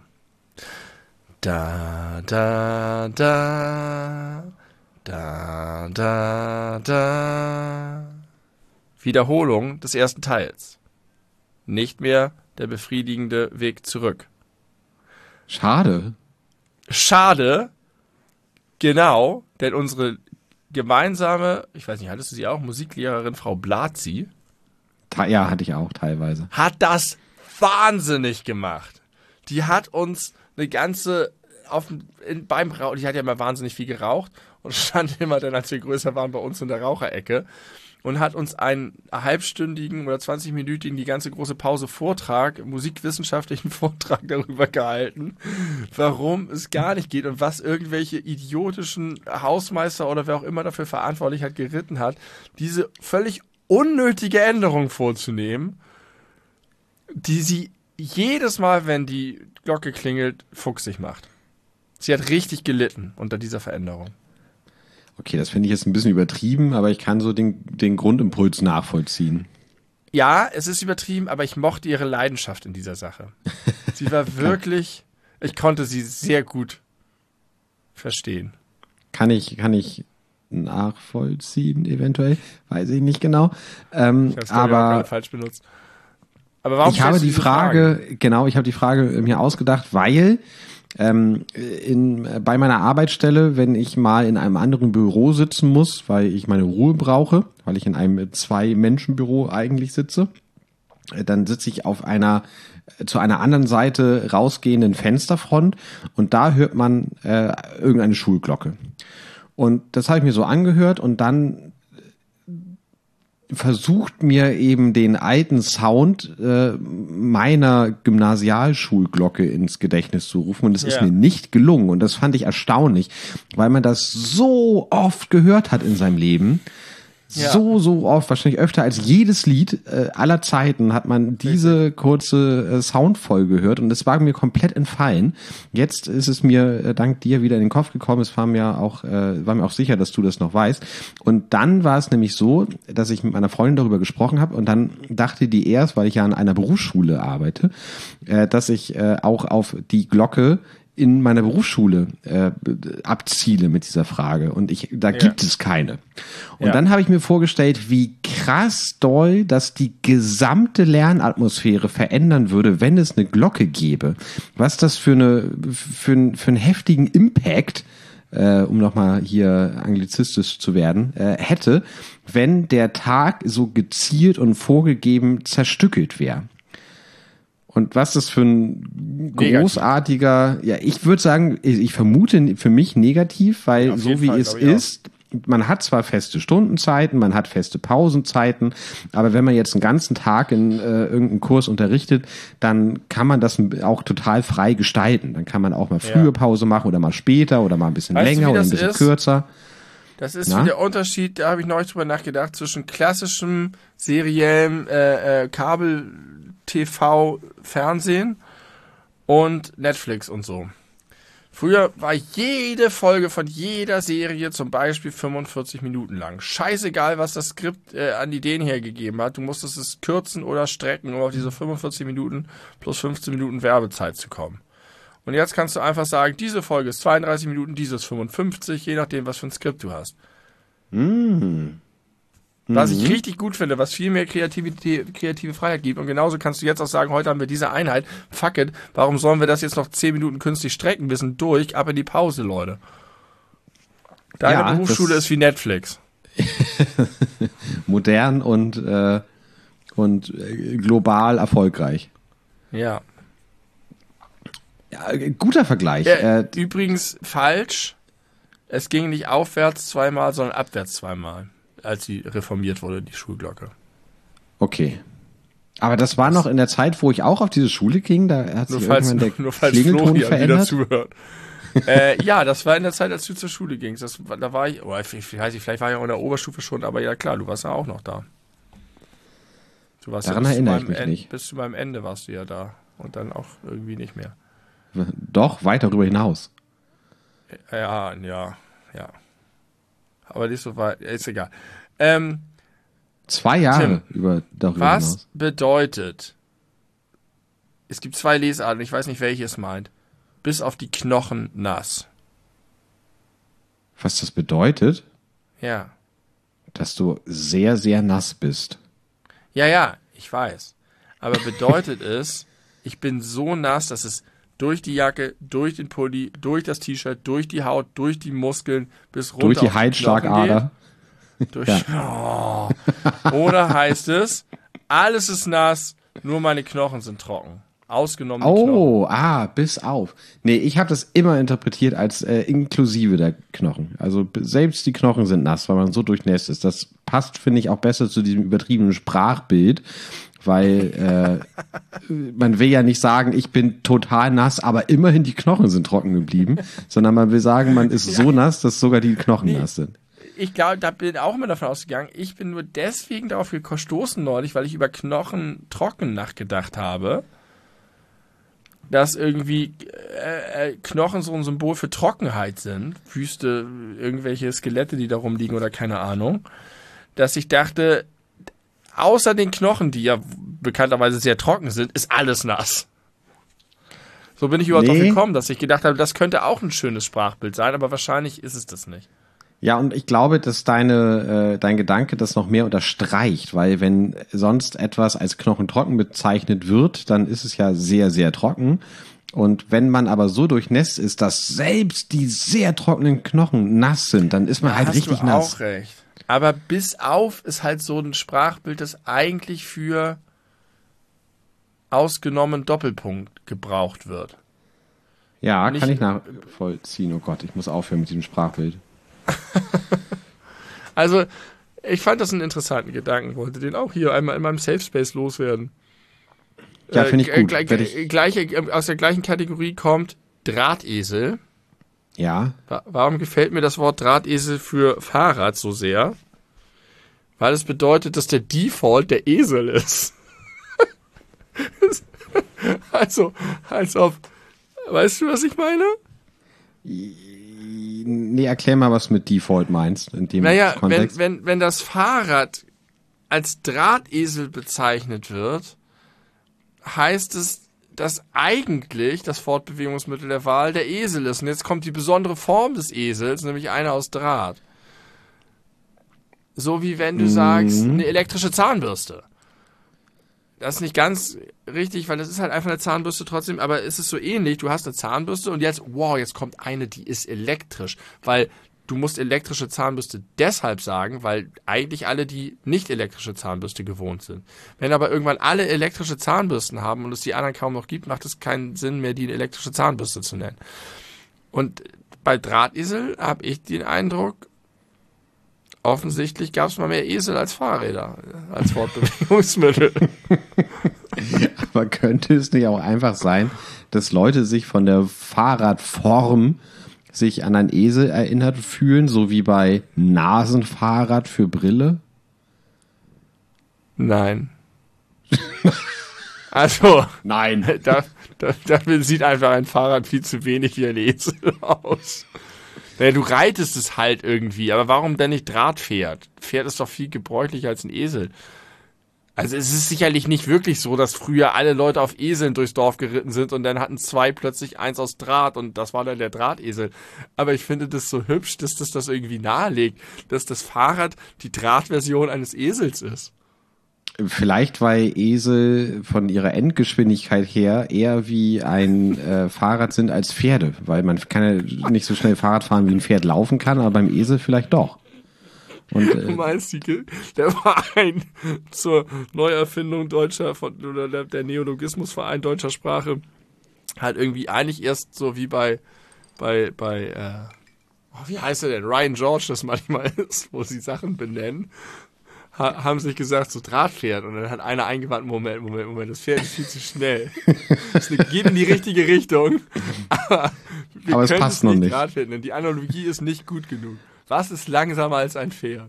S2: Da, da, da, da, da, da. Wiederholung des ersten Teils. Nicht mehr der befriedigende Weg zurück.
S1: Schade.
S2: Schade. Genau, denn unsere gemeinsame, ich weiß nicht, hattest du sie auch, Musiklehrerin Frau Blatzi?
S1: Ja, hatte ich auch teilweise.
S2: Hat das wahnsinnig gemacht. Die hat uns eine ganze, beim Rauchen, die hat ja immer wahnsinnig viel geraucht und stand immer dann, als wir größer waren, bei uns in der Raucherecke und hat uns einen halbstündigen oder 20-minütigen, die ganze große Pause Vortrag, musikwissenschaftlichen Vortrag darüber gehalten, warum es gar nicht geht und was irgendwelche idiotischen Hausmeister oder wer auch immer dafür verantwortlich hat, geritten hat, diese völlig unnötige Änderung vorzunehmen, die sie jedes Mal, wenn die Glocke klingelt, fuchsig macht. Sie hat richtig gelitten unter dieser Veränderung.
S1: Okay, das finde ich jetzt ein bisschen übertrieben, aber ich kann so den Grundimpuls nachvollziehen.
S2: Ja, es ist übertrieben, aber ich mochte ihre Leidenschaft in dieser Sache. Sie war wirklich, ich konnte sie sehr gut verstehen.
S1: Kann ich nachvollziehen, eventuell, weiß ich nicht genau.
S2: Ich habe es gerade falsch benutzt. Aber warum
S1: ich habe die Frage, mir ausgedacht, weil bei meiner Arbeitsstelle, wenn ich mal in einem anderen Büro sitzen muss, weil ich meine Ruhe brauche, weil ich in einem 2-Menschen-Büro eigentlich sitze, dann sitze ich zu einer anderen Seite rausgehenden Fensterfront und da hört man irgendeine Schulglocke. Und das habe ich mir so angehört und dann versucht mir eben den alten Sound meiner Gymnasialschulglocke ins Gedächtnis zu rufen und es ist mir nicht gelungen und das fand ich erstaunlich, weil man das so oft gehört hat in seinem Leben. So oft, wahrscheinlich öfter als jedes Lied aller Zeiten hat man diese kurze Soundfolge gehört und es war mir komplett entfallen. Jetzt ist es mir dank dir wieder in den Kopf gekommen. Es war mir auch sicher, dass du das noch weißt. Und dann war es nämlich so, dass ich mit meiner Freundin darüber gesprochen habe und dann dachte die erst, weil ich ja an einer Berufsschule arbeite, dass ich auch auf die Glocke in meiner Berufsschule abziele mit dieser Frage und gibt es keine. Und dann habe ich mir vorgestellt, wie krass doll das die gesamte Lernatmosphäre verändern würde, wenn es eine Glocke gäbe. Was das für einen heftigen Impact, um nochmal hier anglizistisch zu werden, hätte, wenn der Tag so gezielt und vorgegeben zerstückelt wäre. Und was das für ein großartiger, ich würde sagen, ich vermute für mich negativ, weil so wie es ist, man hat zwar feste Stundenzeiten, man hat feste Pausenzeiten, aber wenn man jetzt einen ganzen Tag in irgendeinem Kurs unterrichtet, dann kann man das auch total frei gestalten. Dann kann man auch mal frühe Pause machen oder mal später oder mal ein bisschen länger oder ein bisschen kürzer.
S2: Das ist wie der Unterschied, da habe ich neulich drüber nachgedacht, zwischen klassischem, seriellem Kabel-TV, Fernsehen und Netflix und so. Früher war jede Folge von jeder Serie zum Beispiel 45 Minuten lang. Scheißegal, was das Skript an Ideen hergegeben hat. Du musstest es kürzen oder strecken, um auf diese 45 Minuten plus 15 Minuten Werbezeit zu kommen. Und jetzt kannst du einfach sagen, diese Folge ist 32 Minuten, diese ist 55, je nachdem, was für ein Skript du hast. Was ich richtig gut finde, was viel mehr kreative Freiheit gibt. Und genauso kannst du jetzt auch sagen, heute haben wir diese Einheit. Fuck it, warum sollen wir das jetzt noch 10 Minuten künstlich strecken? Wir sind durch, ab in die Pause, Leute. Deine Berufsschule ist wie Netflix.
S1: Modern und global erfolgreich.
S2: Ja.
S1: Guter Vergleich.
S2: Übrigens falsch. Es ging nicht aufwärts zweimal, sondern abwärts zweimal, als sie reformiert wurde, die Schulglocke.
S1: Okay. Aber das war noch in der Zeit, wo ich auch auf diese Schule ging, da hat sich irgendwann der Klingelton verändert.
S2: Zuhört. Ja, das war in der Zeit, als du zur Schule gingst. Da war ich, vielleicht war ich auch in der Oberstufe schon, aber ja klar, du warst ja auch noch da. Du warst
S1: Daran erinnere ich mich nicht.
S2: Bis zu meinem Ende warst du ja da und dann auch irgendwie nicht mehr.
S1: Doch, weit darüber hinaus.
S2: Ja. Aber nicht so weit, ist egal.
S1: 2 Jahre
S2: Tim,
S1: darüber
S2: was
S1: hinaus.
S2: Bedeutet, es gibt 2 Lesarten, ich weiß nicht, welche es meint, bis auf die Knochen nass.
S1: Was das bedeutet?
S2: Ja.
S1: Dass du sehr, sehr nass bist.
S2: Ja, ich weiß. Aber bedeutet es, ich bin so nass, dass es durch die Jacke, durch den Pulli, durch das T-Shirt, durch die Haut, durch die Muskeln bis runter.
S1: Durch die Halsschlagader.
S2: Oder heißt es, alles ist nass, nur meine Knochen sind trocken. Ausgenommen die Knochen.
S1: Bis auf. Nee, ich habe das immer interpretiert als inklusive der Knochen. Also selbst die Knochen sind nass, weil man so durchnässt ist. Das passt, finde ich, auch besser zu diesem übertriebenen Sprachbild, weil man will ja nicht sagen, ich bin total nass, aber immerhin die Knochen sind trocken geblieben, sondern man will sagen, man ist so nass, dass sogar die Knochen nass sind.
S2: Ich glaube, da bin ich auch immer davon ausgegangen, ich bin nur deswegen darauf gestoßen neulich, weil ich über Knochen trocken nachgedacht habe, dass irgendwie Knochen so ein Symbol für Trockenheit sind, Wüste, irgendwelche Skelette, die da rumliegen oder keine Ahnung, dass ich dachte, außer den Knochen, die ja bekannterweise sehr trocken sind, ist alles nass. So bin ich überhaupt drauf gekommen, dass ich gedacht habe, das könnte auch ein schönes Sprachbild sein, aber wahrscheinlich ist es das nicht.
S1: Ja, und ich glaube, dass dein Gedanke das noch mehr unterstreicht, weil wenn sonst etwas als knochentrocken bezeichnet wird, dann ist es ja sehr, sehr trocken. Und wenn man aber so durchnässt ist, dass selbst die sehr trockenen Knochen nass sind, dann ist man halt richtig nass.
S2: Hast du auch recht. Aber bis auf ist halt so ein Sprachbild, das eigentlich für ausgenommen Doppelpunkt gebraucht wird.
S1: Ja, kann ich nachvollziehen. Oh Gott, ich muss aufhören mit diesem Sprachbild.
S2: Also, ich fand das einen interessanten Gedanken, wollte den auch hier einmal in meinem Safe Space loswerden.
S1: Ja, finde ich gut.
S2: Aus der gleichen Kategorie kommt Drahtesel.
S1: Ja.
S2: Warum gefällt mir das Wort Drahtesel für Fahrrad so sehr? Weil es bedeutet, dass der Default der Esel ist. Also, als ob, weißt du, was ich meine?
S1: Nee, erklär mal, was du mit Default meinst in dem Kontext.
S2: Wenn das Fahrrad als Drahtesel bezeichnet wird, heißt es, dass eigentlich das Fortbewegungsmittel der Wahl der Esel ist. Und jetzt kommt die besondere Form des Esels, nämlich eine aus Draht. So wie wenn du sagst, eine elektrische Zahnbürste. Das ist nicht ganz richtig, weil das ist halt einfach eine Zahnbürste trotzdem, aber es ist so ähnlich. Du hast eine Zahnbürste und jetzt kommt eine, die ist elektrisch. Weil du musst elektrische Zahnbürste deshalb sagen, weil eigentlich alle die nicht elektrische Zahnbürste gewohnt sind. Wenn aber irgendwann alle elektrische Zahnbürsten haben und es die anderen kaum noch gibt, macht es keinen Sinn mehr, die eine elektrische Zahnbürste zu nennen. Und bei Drahtesel habe ich den Eindruck, offensichtlich gab es mal mehr Esel als Fahrräder, als Fortbewegungsmittel.
S1: Aber könnte es nicht auch einfach sein, dass Leute sich von der Fahrradform sich an einen Esel erinnert fühlen, so wie bei Nasenfahrrad für Brille?
S2: Nein. Also,
S1: Nein.
S2: Dafür sieht einfach ein Fahrrad viel zu wenig wie ein Esel aus. Naja, du reitest es halt irgendwie, aber warum denn nicht Drahtpferd? Pferd ist doch viel gebräuchlicher als ein Esel. Also es ist sicherlich nicht wirklich so, dass früher alle Leute auf Eseln durchs Dorf geritten sind und dann hatten zwei plötzlich eins aus Draht und das war dann der Drahtesel. Aber ich finde das so hübsch, dass das irgendwie nahelegt, dass das Fahrrad die Drahtversion eines Esels ist.
S1: Vielleicht, weil Esel von ihrer Endgeschwindigkeit her eher wie ein Fahrrad sind als Pferde. Weil man kann ja nicht so schnell Fahrrad fahren, wie ein Pferd laufen kann, aber beim Esel vielleicht doch. Und,
S2: du meinst, der Verein zur Neuerfindung oder der Neologismusverein deutscher Sprache hat irgendwie eigentlich erst so wie bei wie heißt er denn? Ryan George das manchmal ist, wo sie Sachen benennen, haben sich gesagt, so Drahtpferd. Und dann hat einer eingewandt, Moment, das Pferd ist viel zu schnell. Es geht in die richtige Richtung, aber
S1: es passt noch nicht.
S2: Drahtpferd nennen. Die Analogie ist nicht gut genug. Was ist langsamer als ein Pferd?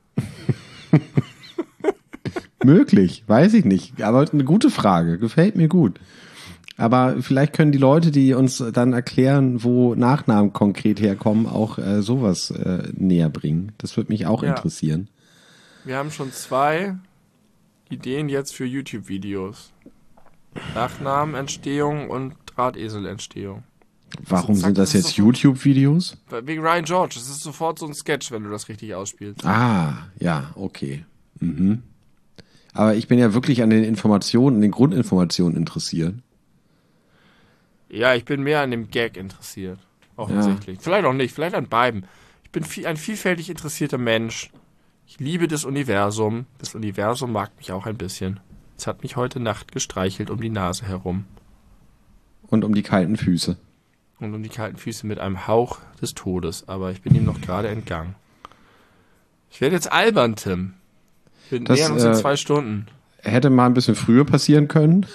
S1: Möglich, weiß ich nicht. Aber eine gute Frage, gefällt mir gut. Aber vielleicht können die Leute, die uns dann erklären, wo Nachnamen konkret herkommen, auch sowas näher bringen. Das würde mich auch interessieren.
S2: Wir haben schon 2 Ideen jetzt für YouTube-Videos. Nachnamenentstehung und Drahteselentstehung.
S1: Warum sind das jetzt YouTube-Videos?
S2: Wegen Ryan George. Es ist sofort so ein Sketch, wenn du das richtig ausspielst.
S1: Ah, ja, okay. Mhm. Aber ich bin ja wirklich an den Informationen, den Grundinformationen interessiert.
S2: Ja, ich bin mehr an dem Gag interessiert. Offensichtlich. Ja. Vielleicht auch nicht, vielleicht an beiden. Ich bin ein vielfältig interessierter Mensch. Ich liebe das Universum. Das Universum mag mich auch ein bisschen. Es hat mich heute Nacht gestreichelt um die Nase herum.
S1: Und um die kalten Füße.
S2: Und um die kalten Füße mit einem Hauch des Todes. Aber ich bin ihm noch gerade entgangen. Ich werde jetzt albern, Tim. Wir nähern uns in 2 Stunden.
S1: Hätte mal ein bisschen früher passieren können.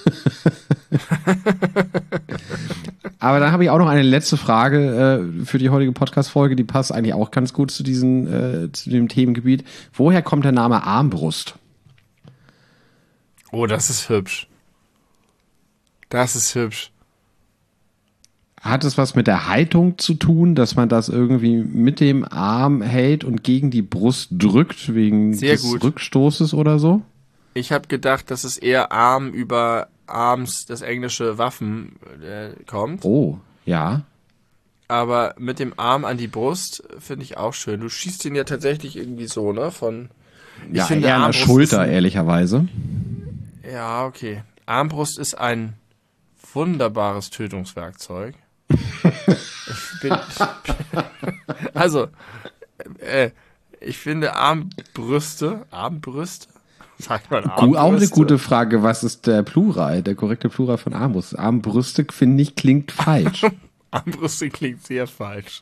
S1: Aber dann habe ich auch noch eine letzte Frage für die heutige Podcast-Folge. Die passt eigentlich auch ganz gut zu dem Themengebiet. Woher kommt der Name Armbrust?
S2: Oh, das ist hübsch. Das ist hübsch.
S1: Hat es was mit der Haltung zu tun, dass man das irgendwie mit dem Arm hält und gegen die Brust drückt, wegen des Rückstoßes oder so?
S2: Ich habe gedacht, dass es eher Arm über Arms, das englische Waffen, kommt.
S1: Oh, ja.
S2: Aber mit dem Arm an die Brust finde ich auch schön. Du schießt ihn ja tatsächlich irgendwie so, ne?
S1: Ich finde eher an der Schulter, ehrlicherweise.
S2: Ja, okay. Armbrust ist ein wunderbares Tötungswerkzeug. Ich finde Armbrüste? Sagt man Armbrüste?
S1: Auch eine gute Frage, was ist der Plural, der korrekte Plural von Armbrust? Armbrüste, finde ich, klingt falsch.
S2: Armbrüste klingt sehr falsch.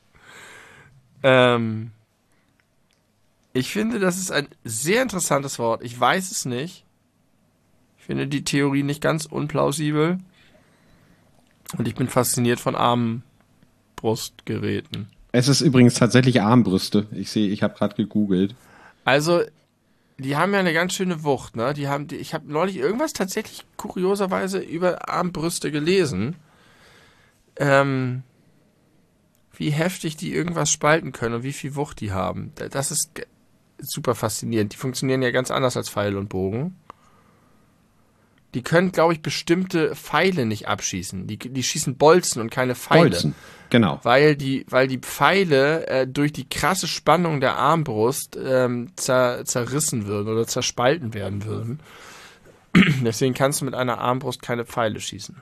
S2: Ich finde, das ist ein sehr interessantes Wort. Ich weiß es nicht. Ich finde die Theorie nicht ganz unplausibel. Und ich bin fasziniert von Armbrustgeräten.
S1: Es ist übrigens tatsächlich Armbrüste. Ich habe gerade gegoogelt.
S2: Also, die haben ja eine ganz schöne Wucht, ne? Ich habe neulich irgendwas tatsächlich kurioserweise über Armbrüste gelesen. Wie heftig die irgendwas spalten können und wie viel Wucht die haben. Das ist super faszinierend. Die funktionieren ja ganz anders als Pfeil und Bogen. Die können, glaube ich, bestimmte Pfeile nicht abschießen. Die schießen Bolzen und keine Pfeile.
S1: Bolzen, genau.
S2: Weil die Pfeile durch die krasse Spannung der Armbrust zerrissen würden oder zerspalten werden würden. Deswegen kannst du mit einer Armbrust keine Pfeile schießen.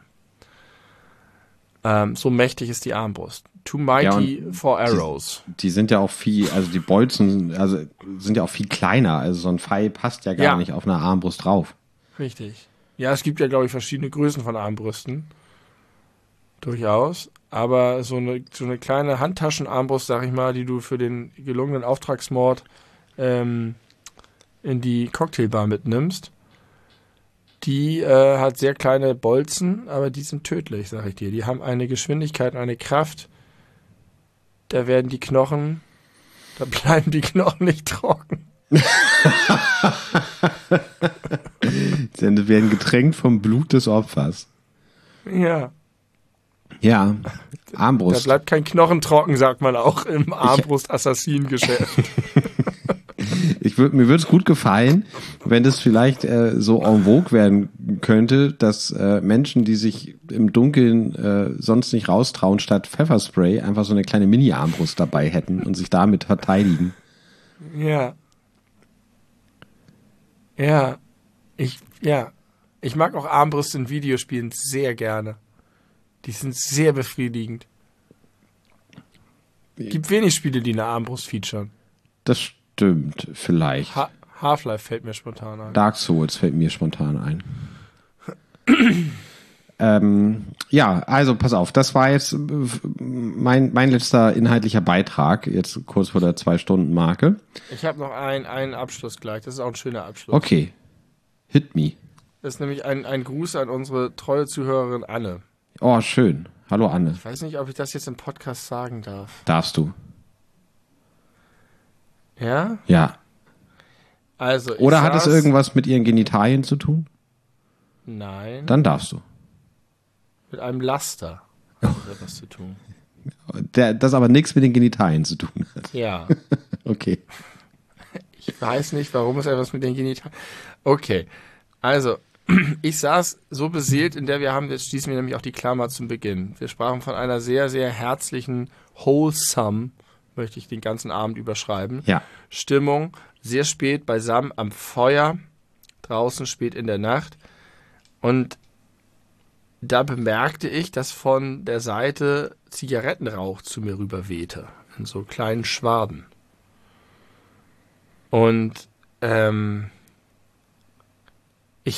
S2: So mächtig ist die Armbrust. Too mighty for arrows.
S1: Die sind ja auch die Bolzen sind ja auch viel kleiner. Also so ein Pfeil passt ja gar nicht auf eine Armbrust drauf.
S2: Richtig. Ja, es gibt ja, glaube ich, verschiedene Größen von Armbrüsten. Durchaus. Aber so eine kleine Handtaschenarmbrust, sag ich mal, die du für den gelungenen Auftragsmord in die Cocktailbar mitnimmst. Die hat sehr kleine Bolzen, aber die sind tödlich, sag ich dir. Die haben eine Geschwindigkeit und eine Kraft. Da bleiben die Knochen nicht trocken.
S1: Denn werden getränkt vom Blut des Opfers.
S2: Ja.
S1: Ja, Armbrust.
S2: Da bleibt kein Knochen trocken, sagt man auch im Armbrust-Assassin-Geschäft.
S1: Mir würde es gut gefallen, wenn das vielleicht so en vogue werden könnte, dass Menschen, die sich im Dunkeln sonst nicht raustrauen, statt Pfefferspray einfach so eine kleine Mini-Armbrust dabei hätten und sich damit verteidigen.
S2: Ja. Ich mag auch Armbrüste in Videospielen sehr gerne. Die sind sehr befriedigend. Gibt wenig Spiele, die eine Armbrust featuren.
S1: Das stimmt, vielleicht.
S2: Half-Life fällt mir spontan ein.
S1: Dark Souls fällt mir spontan ein. Ja, also pass auf, das war jetzt mein letzter inhaltlicher Beitrag, jetzt kurz vor der 2-Stunden-Marke.
S2: Ich habe noch einen Abschluss gleich, das ist auch ein schöner Abschluss.
S1: Okay, hit me.
S2: Das ist nämlich ein Gruß an unsere treue Zuhörerin Anne.
S1: Oh, schön. Hallo Anne.
S2: Ich weiß nicht, ob ich das jetzt im Podcast sagen darf.
S1: Darfst du?
S2: Ja?
S1: Ja.
S2: Also,
S1: Oder hat es irgendwas mit ihren Genitalien zu tun?
S2: Nein.
S1: Dann darfst du.
S2: Mit einem Laster hat was zu tun.
S1: Das aber nichts mit den Genitalien zu tun hat.
S2: Ja.
S1: Okay.
S2: Ich weiß nicht, warum es etwas mit den Genitalien... Okay, also... Ich saß so beseelt, jetzt schließen wir nämlich auch die Klammer zum Beginn. Wir sprachen von einer sehr, sehr herzlichen, wholesome, möchte ich den ganzen Abend überschreiben,
S1: ja.
S2: Stimmung, sehr spät beisammen am Feuer, draußen spät in der Nacht. Und da bemerkte ich, dass von der Seite Zigarettenrauch zu mir rüber wehte, in so kleinen Schwaden. Und ich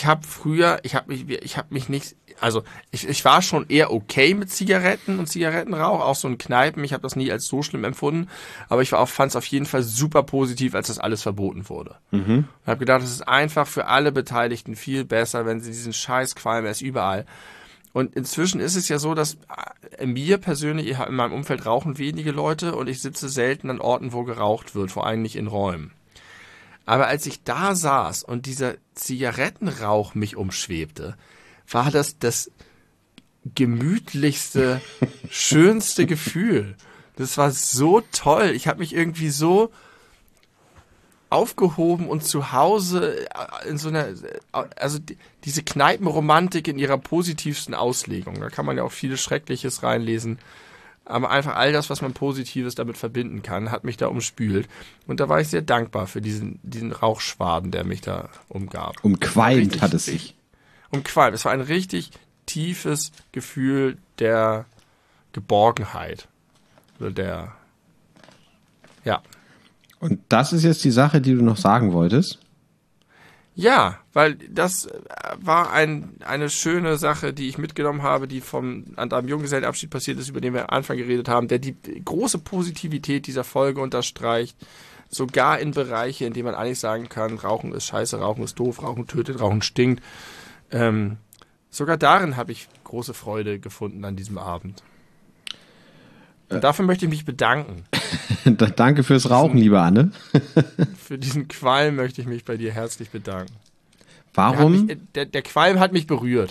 S2: war schon eher okay mit Zigaretten und Zigarettenrauch, auch so in Kneipen. Ich habe das nie als so schlimm empfunden, aber fand es auf jeden Fall super positiv, als das alles verboten wurde. Und habe gedacht, es ist einfach für alle Beteiligten viel besser, wenn sie diesen Scheißqualm, er ist überall. Und inzwischen ist es ja so, dass mir persönlich, in meinem Umfeld rauchen wenige Leute und ich sitze selten an Orten, wo geraucht wird, vor allem nicht in Räumen. Aber als ich da saß und dieser Zigarettenrauch mich umschwebte, war das gemütlichste, schönste Gefühl. Das war so toll. Ich habe mich irgendwie so aufgehoben und zu Hause in so einer, also diese Kneipenromantik in ihrer positivsten Auslegung. Da kann man ja auch viel Schreckliches reinlesen. Aber einfach all das, was man Positives damit verbinden kann, hat mich da umspült. Und da war ich sehr dankbar für diesen Rauchschwaden, der mich da umgab.
S1: Umqualmt hat es sich.
S2: Umqualmt. Es war ein richtig tiefes Gefühl der Geborgenheit. Oder ja.
S1: Und das ist jetzt die Sache, die du noch sagen wolltest?
S2: Ja, weil das war eine schöne Sache, die ich mitgenommen habe, die an einem Junggesellenabschied passiert ist, über den wir am Anfang geredet haben, der die große Positivität dieser Folge unterstreicht, sogar in Bereiche, in denen man eigentlich sagen kann, Rauchen ist scheiße, Rauchen ist doof, Rauchen tötet, Rauchen stinkt. Sogar darin habe ich große Freude gefunden an diesem Abend. Und dafür möchte ich mich bedanken.
S1: Danke fürs Rauchen, liebe Anne.
S2: Für diesen Qualm möchte ich mich bei dir herzlich bedanken.
S1: Warum?
S2: Der Qualm hat mich berührt.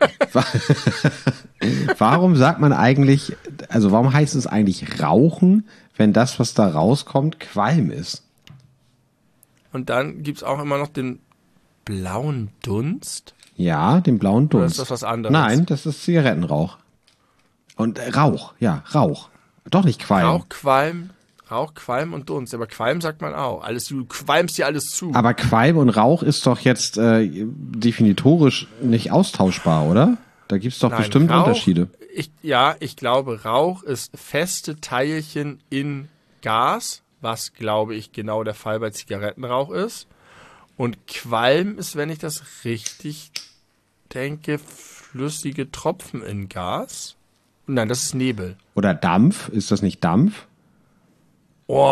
S1: Warum sagt man eigentlich, also warum heißt es eigentlich Rauchen, wenn das, was da rauskommt, Qualm ist?
S2: Und dann gibt es auch immer noch den blauen Dunst.
S1: Ja, den blauen Dunst.
S2: Oder ist das was anderes?
S1: Nein, das ist Zigarettenrauch. Und Rauch, ja, Rauch. Doch nicht Qualm.
S2: Rauch, Qualm und Dunst. Aber Qualm sagt man auch. Du qualmst dir alles zu.
S1: Aber Qualm und Rauch ist doch jetzt definitorisch nicht austauschbar, oder? Da gibt's doch bestimmt
S2: Rauch,
S1: Unterschiede.
S2: Ich glaube, Rauch ist feste Teilchen in Gas, was, glaube ich, genau der Fall bei Zigarettenrauch ist. Und Qualm ist, wenn ich das richtig denke, flüssige Tropfen in Gas. Nein, das ist Nebel.
S1: Oder Dampf? Ist das nicht Dampf?
S2: Oh,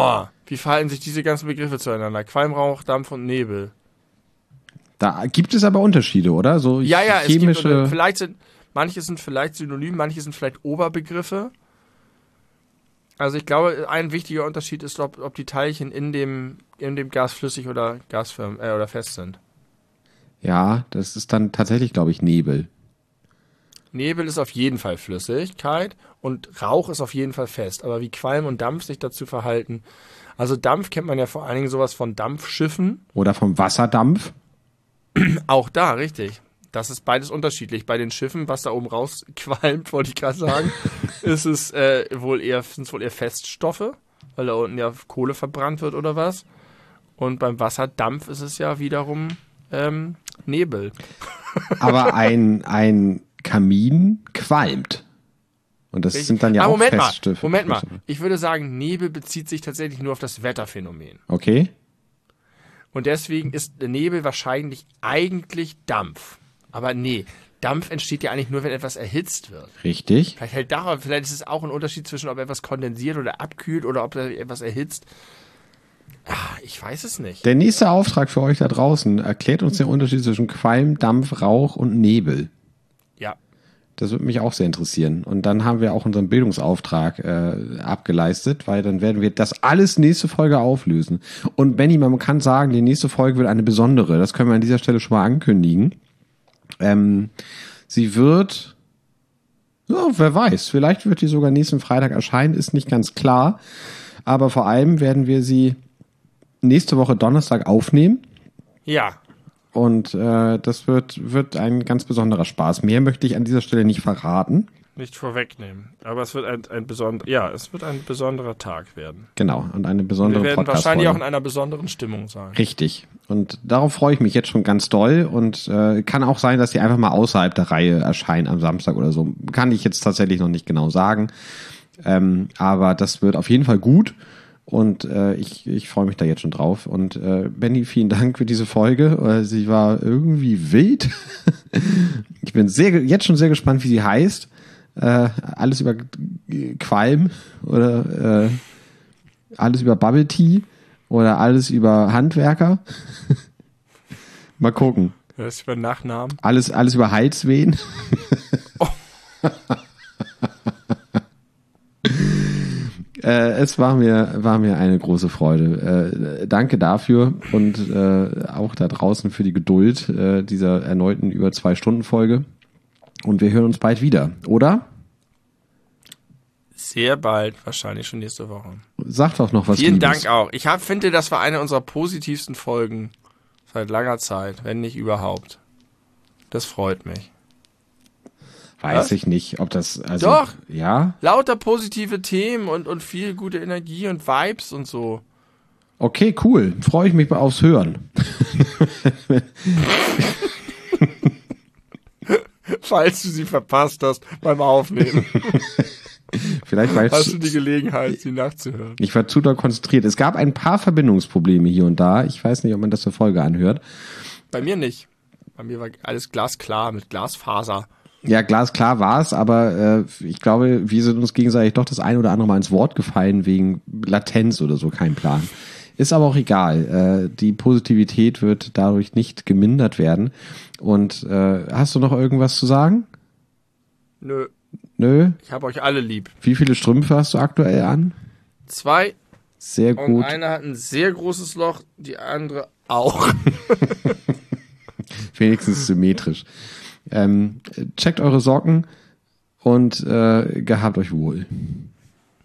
S2: Wie verhalten sich diese ganzen Begriffe zueinander? Qualm, Rauch, Dampf und Nebel.
S1: Da gibt es aber Unterschiede, oder? So
S2: Ja,
S1: chemische...
S2: es gibt, manche sind vielleicht synonym, manche sind vielleicht Oberbegriffe. Also ich glaube, ein wichtiger Unterschied ist, ob die Teilchen in dem Gas flüssig oder gasförmig oder fest sind.
S1: Ja, das ist dann tatsächlich, glaube ich, Nebel.
S2: Nebel ist auf jeden Fall Flüssigkeit und Rauch ist auf jeden Fall fest. Aber wie Qualm und Dampf sich dazu verhalten. Also Dampf kennt man ja vor allen Dingen sowas von Dampfschiffen.
S1: Oder vom Wasserdampf.
S2: Auch da, richtig. Das ist beides unterschiedlich. Bei den Schiffen, was da oben rausqualmt, wollte ich gerade sagen, sind es wohl eher Feststoffe, weil da unten ja Kohle verbrannt wird oder was. Und beim Wasserdampf ist es ja wiederum Nebel.
S1: Aber ein Kamin qualmt. Und das sind dann ja auch Feststoffe.
S2: Moment mal. Ich würde sagen, Nebel bezieht sich tatsächlich nur auf das Wetterphänomen.
S1: Okay.
S2: Und deswegen ist Nebel wahrscheinlich eigentlich Dampf. Aber nee, Dampf entsteht ja eigentlich nur, wenn etwas erhitzt wird.
S1: Richtig.
S2: Vielleicht ist es auch ein Unterschied zwischen, ob etwas kondensiert oder abkühlt oder ob etwas erhitzt. Ich weiß es nicht.
S1: Der nächste Auftrag für euch da draußen erklärt uns den Unterschied zwischen Qualm, Dampf, Rauch und Nebel.
S2: Ja.
S1: Das würde mich auch sehr interessieren. Und dann haben wir auch unseren Bildungsauftrag abgeleistet, weil dann werden wir das alles nächste Folge auflösen. Und Benni, man kann sagen, die nächste Folge wird eine besondere. Das können wir an dieser Stelle schon mal ankündigen. Sie wird, ja, wer weiß, vielleicht wird die sogar nächsten Freitag erscheinen, ist nicht ganz klar. Aber vor allem werden wir sie nächste Woche Donnerstag aufnehmen.
S2: Ja.
S1: Und das wird ein ganz besonderer Spaß. Mehr möchte ich an dieser Stelle nicht verraten.
S2: Nicht vorwegnehmen. Aber es wird ein besonderer Tag werden.
S1: Genau, und eine besondere
S2: Podcast-Folge. Wir werden wahrscheinlich auch in einer besonderen Stimmung sein.
S1: Richtig. Und darauf freue ich mich jetzt schon ganz doll. Und kann auch sein, dass die einfach mal außerhalb der Reihe erscheinen am Samstag oder so. Kann ich jetzt tatsächlich noch nicht genau sagen. Aber das wird auf jeden Fall gut. Und ich freue mich da jetzt schon drauf. Und Benni, vielen Dank für diese Folge. Sie war irgendwie wild. Ich bin jetzt schon sehr gespannt, wie sie heißt. Alles über Qualm oder alles über Bubble Tea oder alles über Handwerker. Mal gucken.
S2: Das ist über Nachnamen.
S1: Alles über Halswehen. Oh. Es war mir eine große Freude. Danke dafür und auch da draußen für die Geduld dieser erneuten über 2-Stunden-Folge. Und wir hören uns bald wieder, oder?
S2: Sehr bald, wahrscheinlich schon nächste Woche.
S1: Sag doch noch was.
S2: Vielen Dank auch. Ich finde, das war eine unserer positivsten Folgen seit langer Zeit, wenn nicht überhaupt. Das freut mich.
S1: Weiß ich nicht, ob das... Also,
S2: doch,
S1: ja?
S2: Lauter positive Themen und viel gute Energie und Vibes und so.
S1: Okay, cool. Freue ich mich aufs Hören.
S2: Falls du sie verpasst hast beim Aufnehmen.
S1: Vielleicht
S2: hast du die Gelegenheit, sie nachzuhören.
S1: Ich war zu doll konzentriert. Es gab ein paar Verbindungsprobleme hier und da. Ich weiß nicht, ob man das zur Folge anhört.
S2: Bei mir nicht. Bei mir war alles glasklar mit Glasfaser.
S1: Ja, glasklar war es, aber ich glaube, wir sind uns gegenseitig doch das ein oder andere Mal ins Wort gefallen wegen Latenz oder so, kein Plan. Ist aber auch egal. Die Positivität wird dadurch nicht gemindert werden. Und hast du noch irgendwas zu sagen?
S2: Nö. Ich habe euch alle lieb.
S1: Wie viele Strümpfe hast du aktuell an?
S2: 2.
S1: Sehr gut.
S2: Und eine hat ein sehr großes Loch, die andere auch.
S1: Wenigstens symmetrisch. Checkt eure Socken und gehabt euch wohl.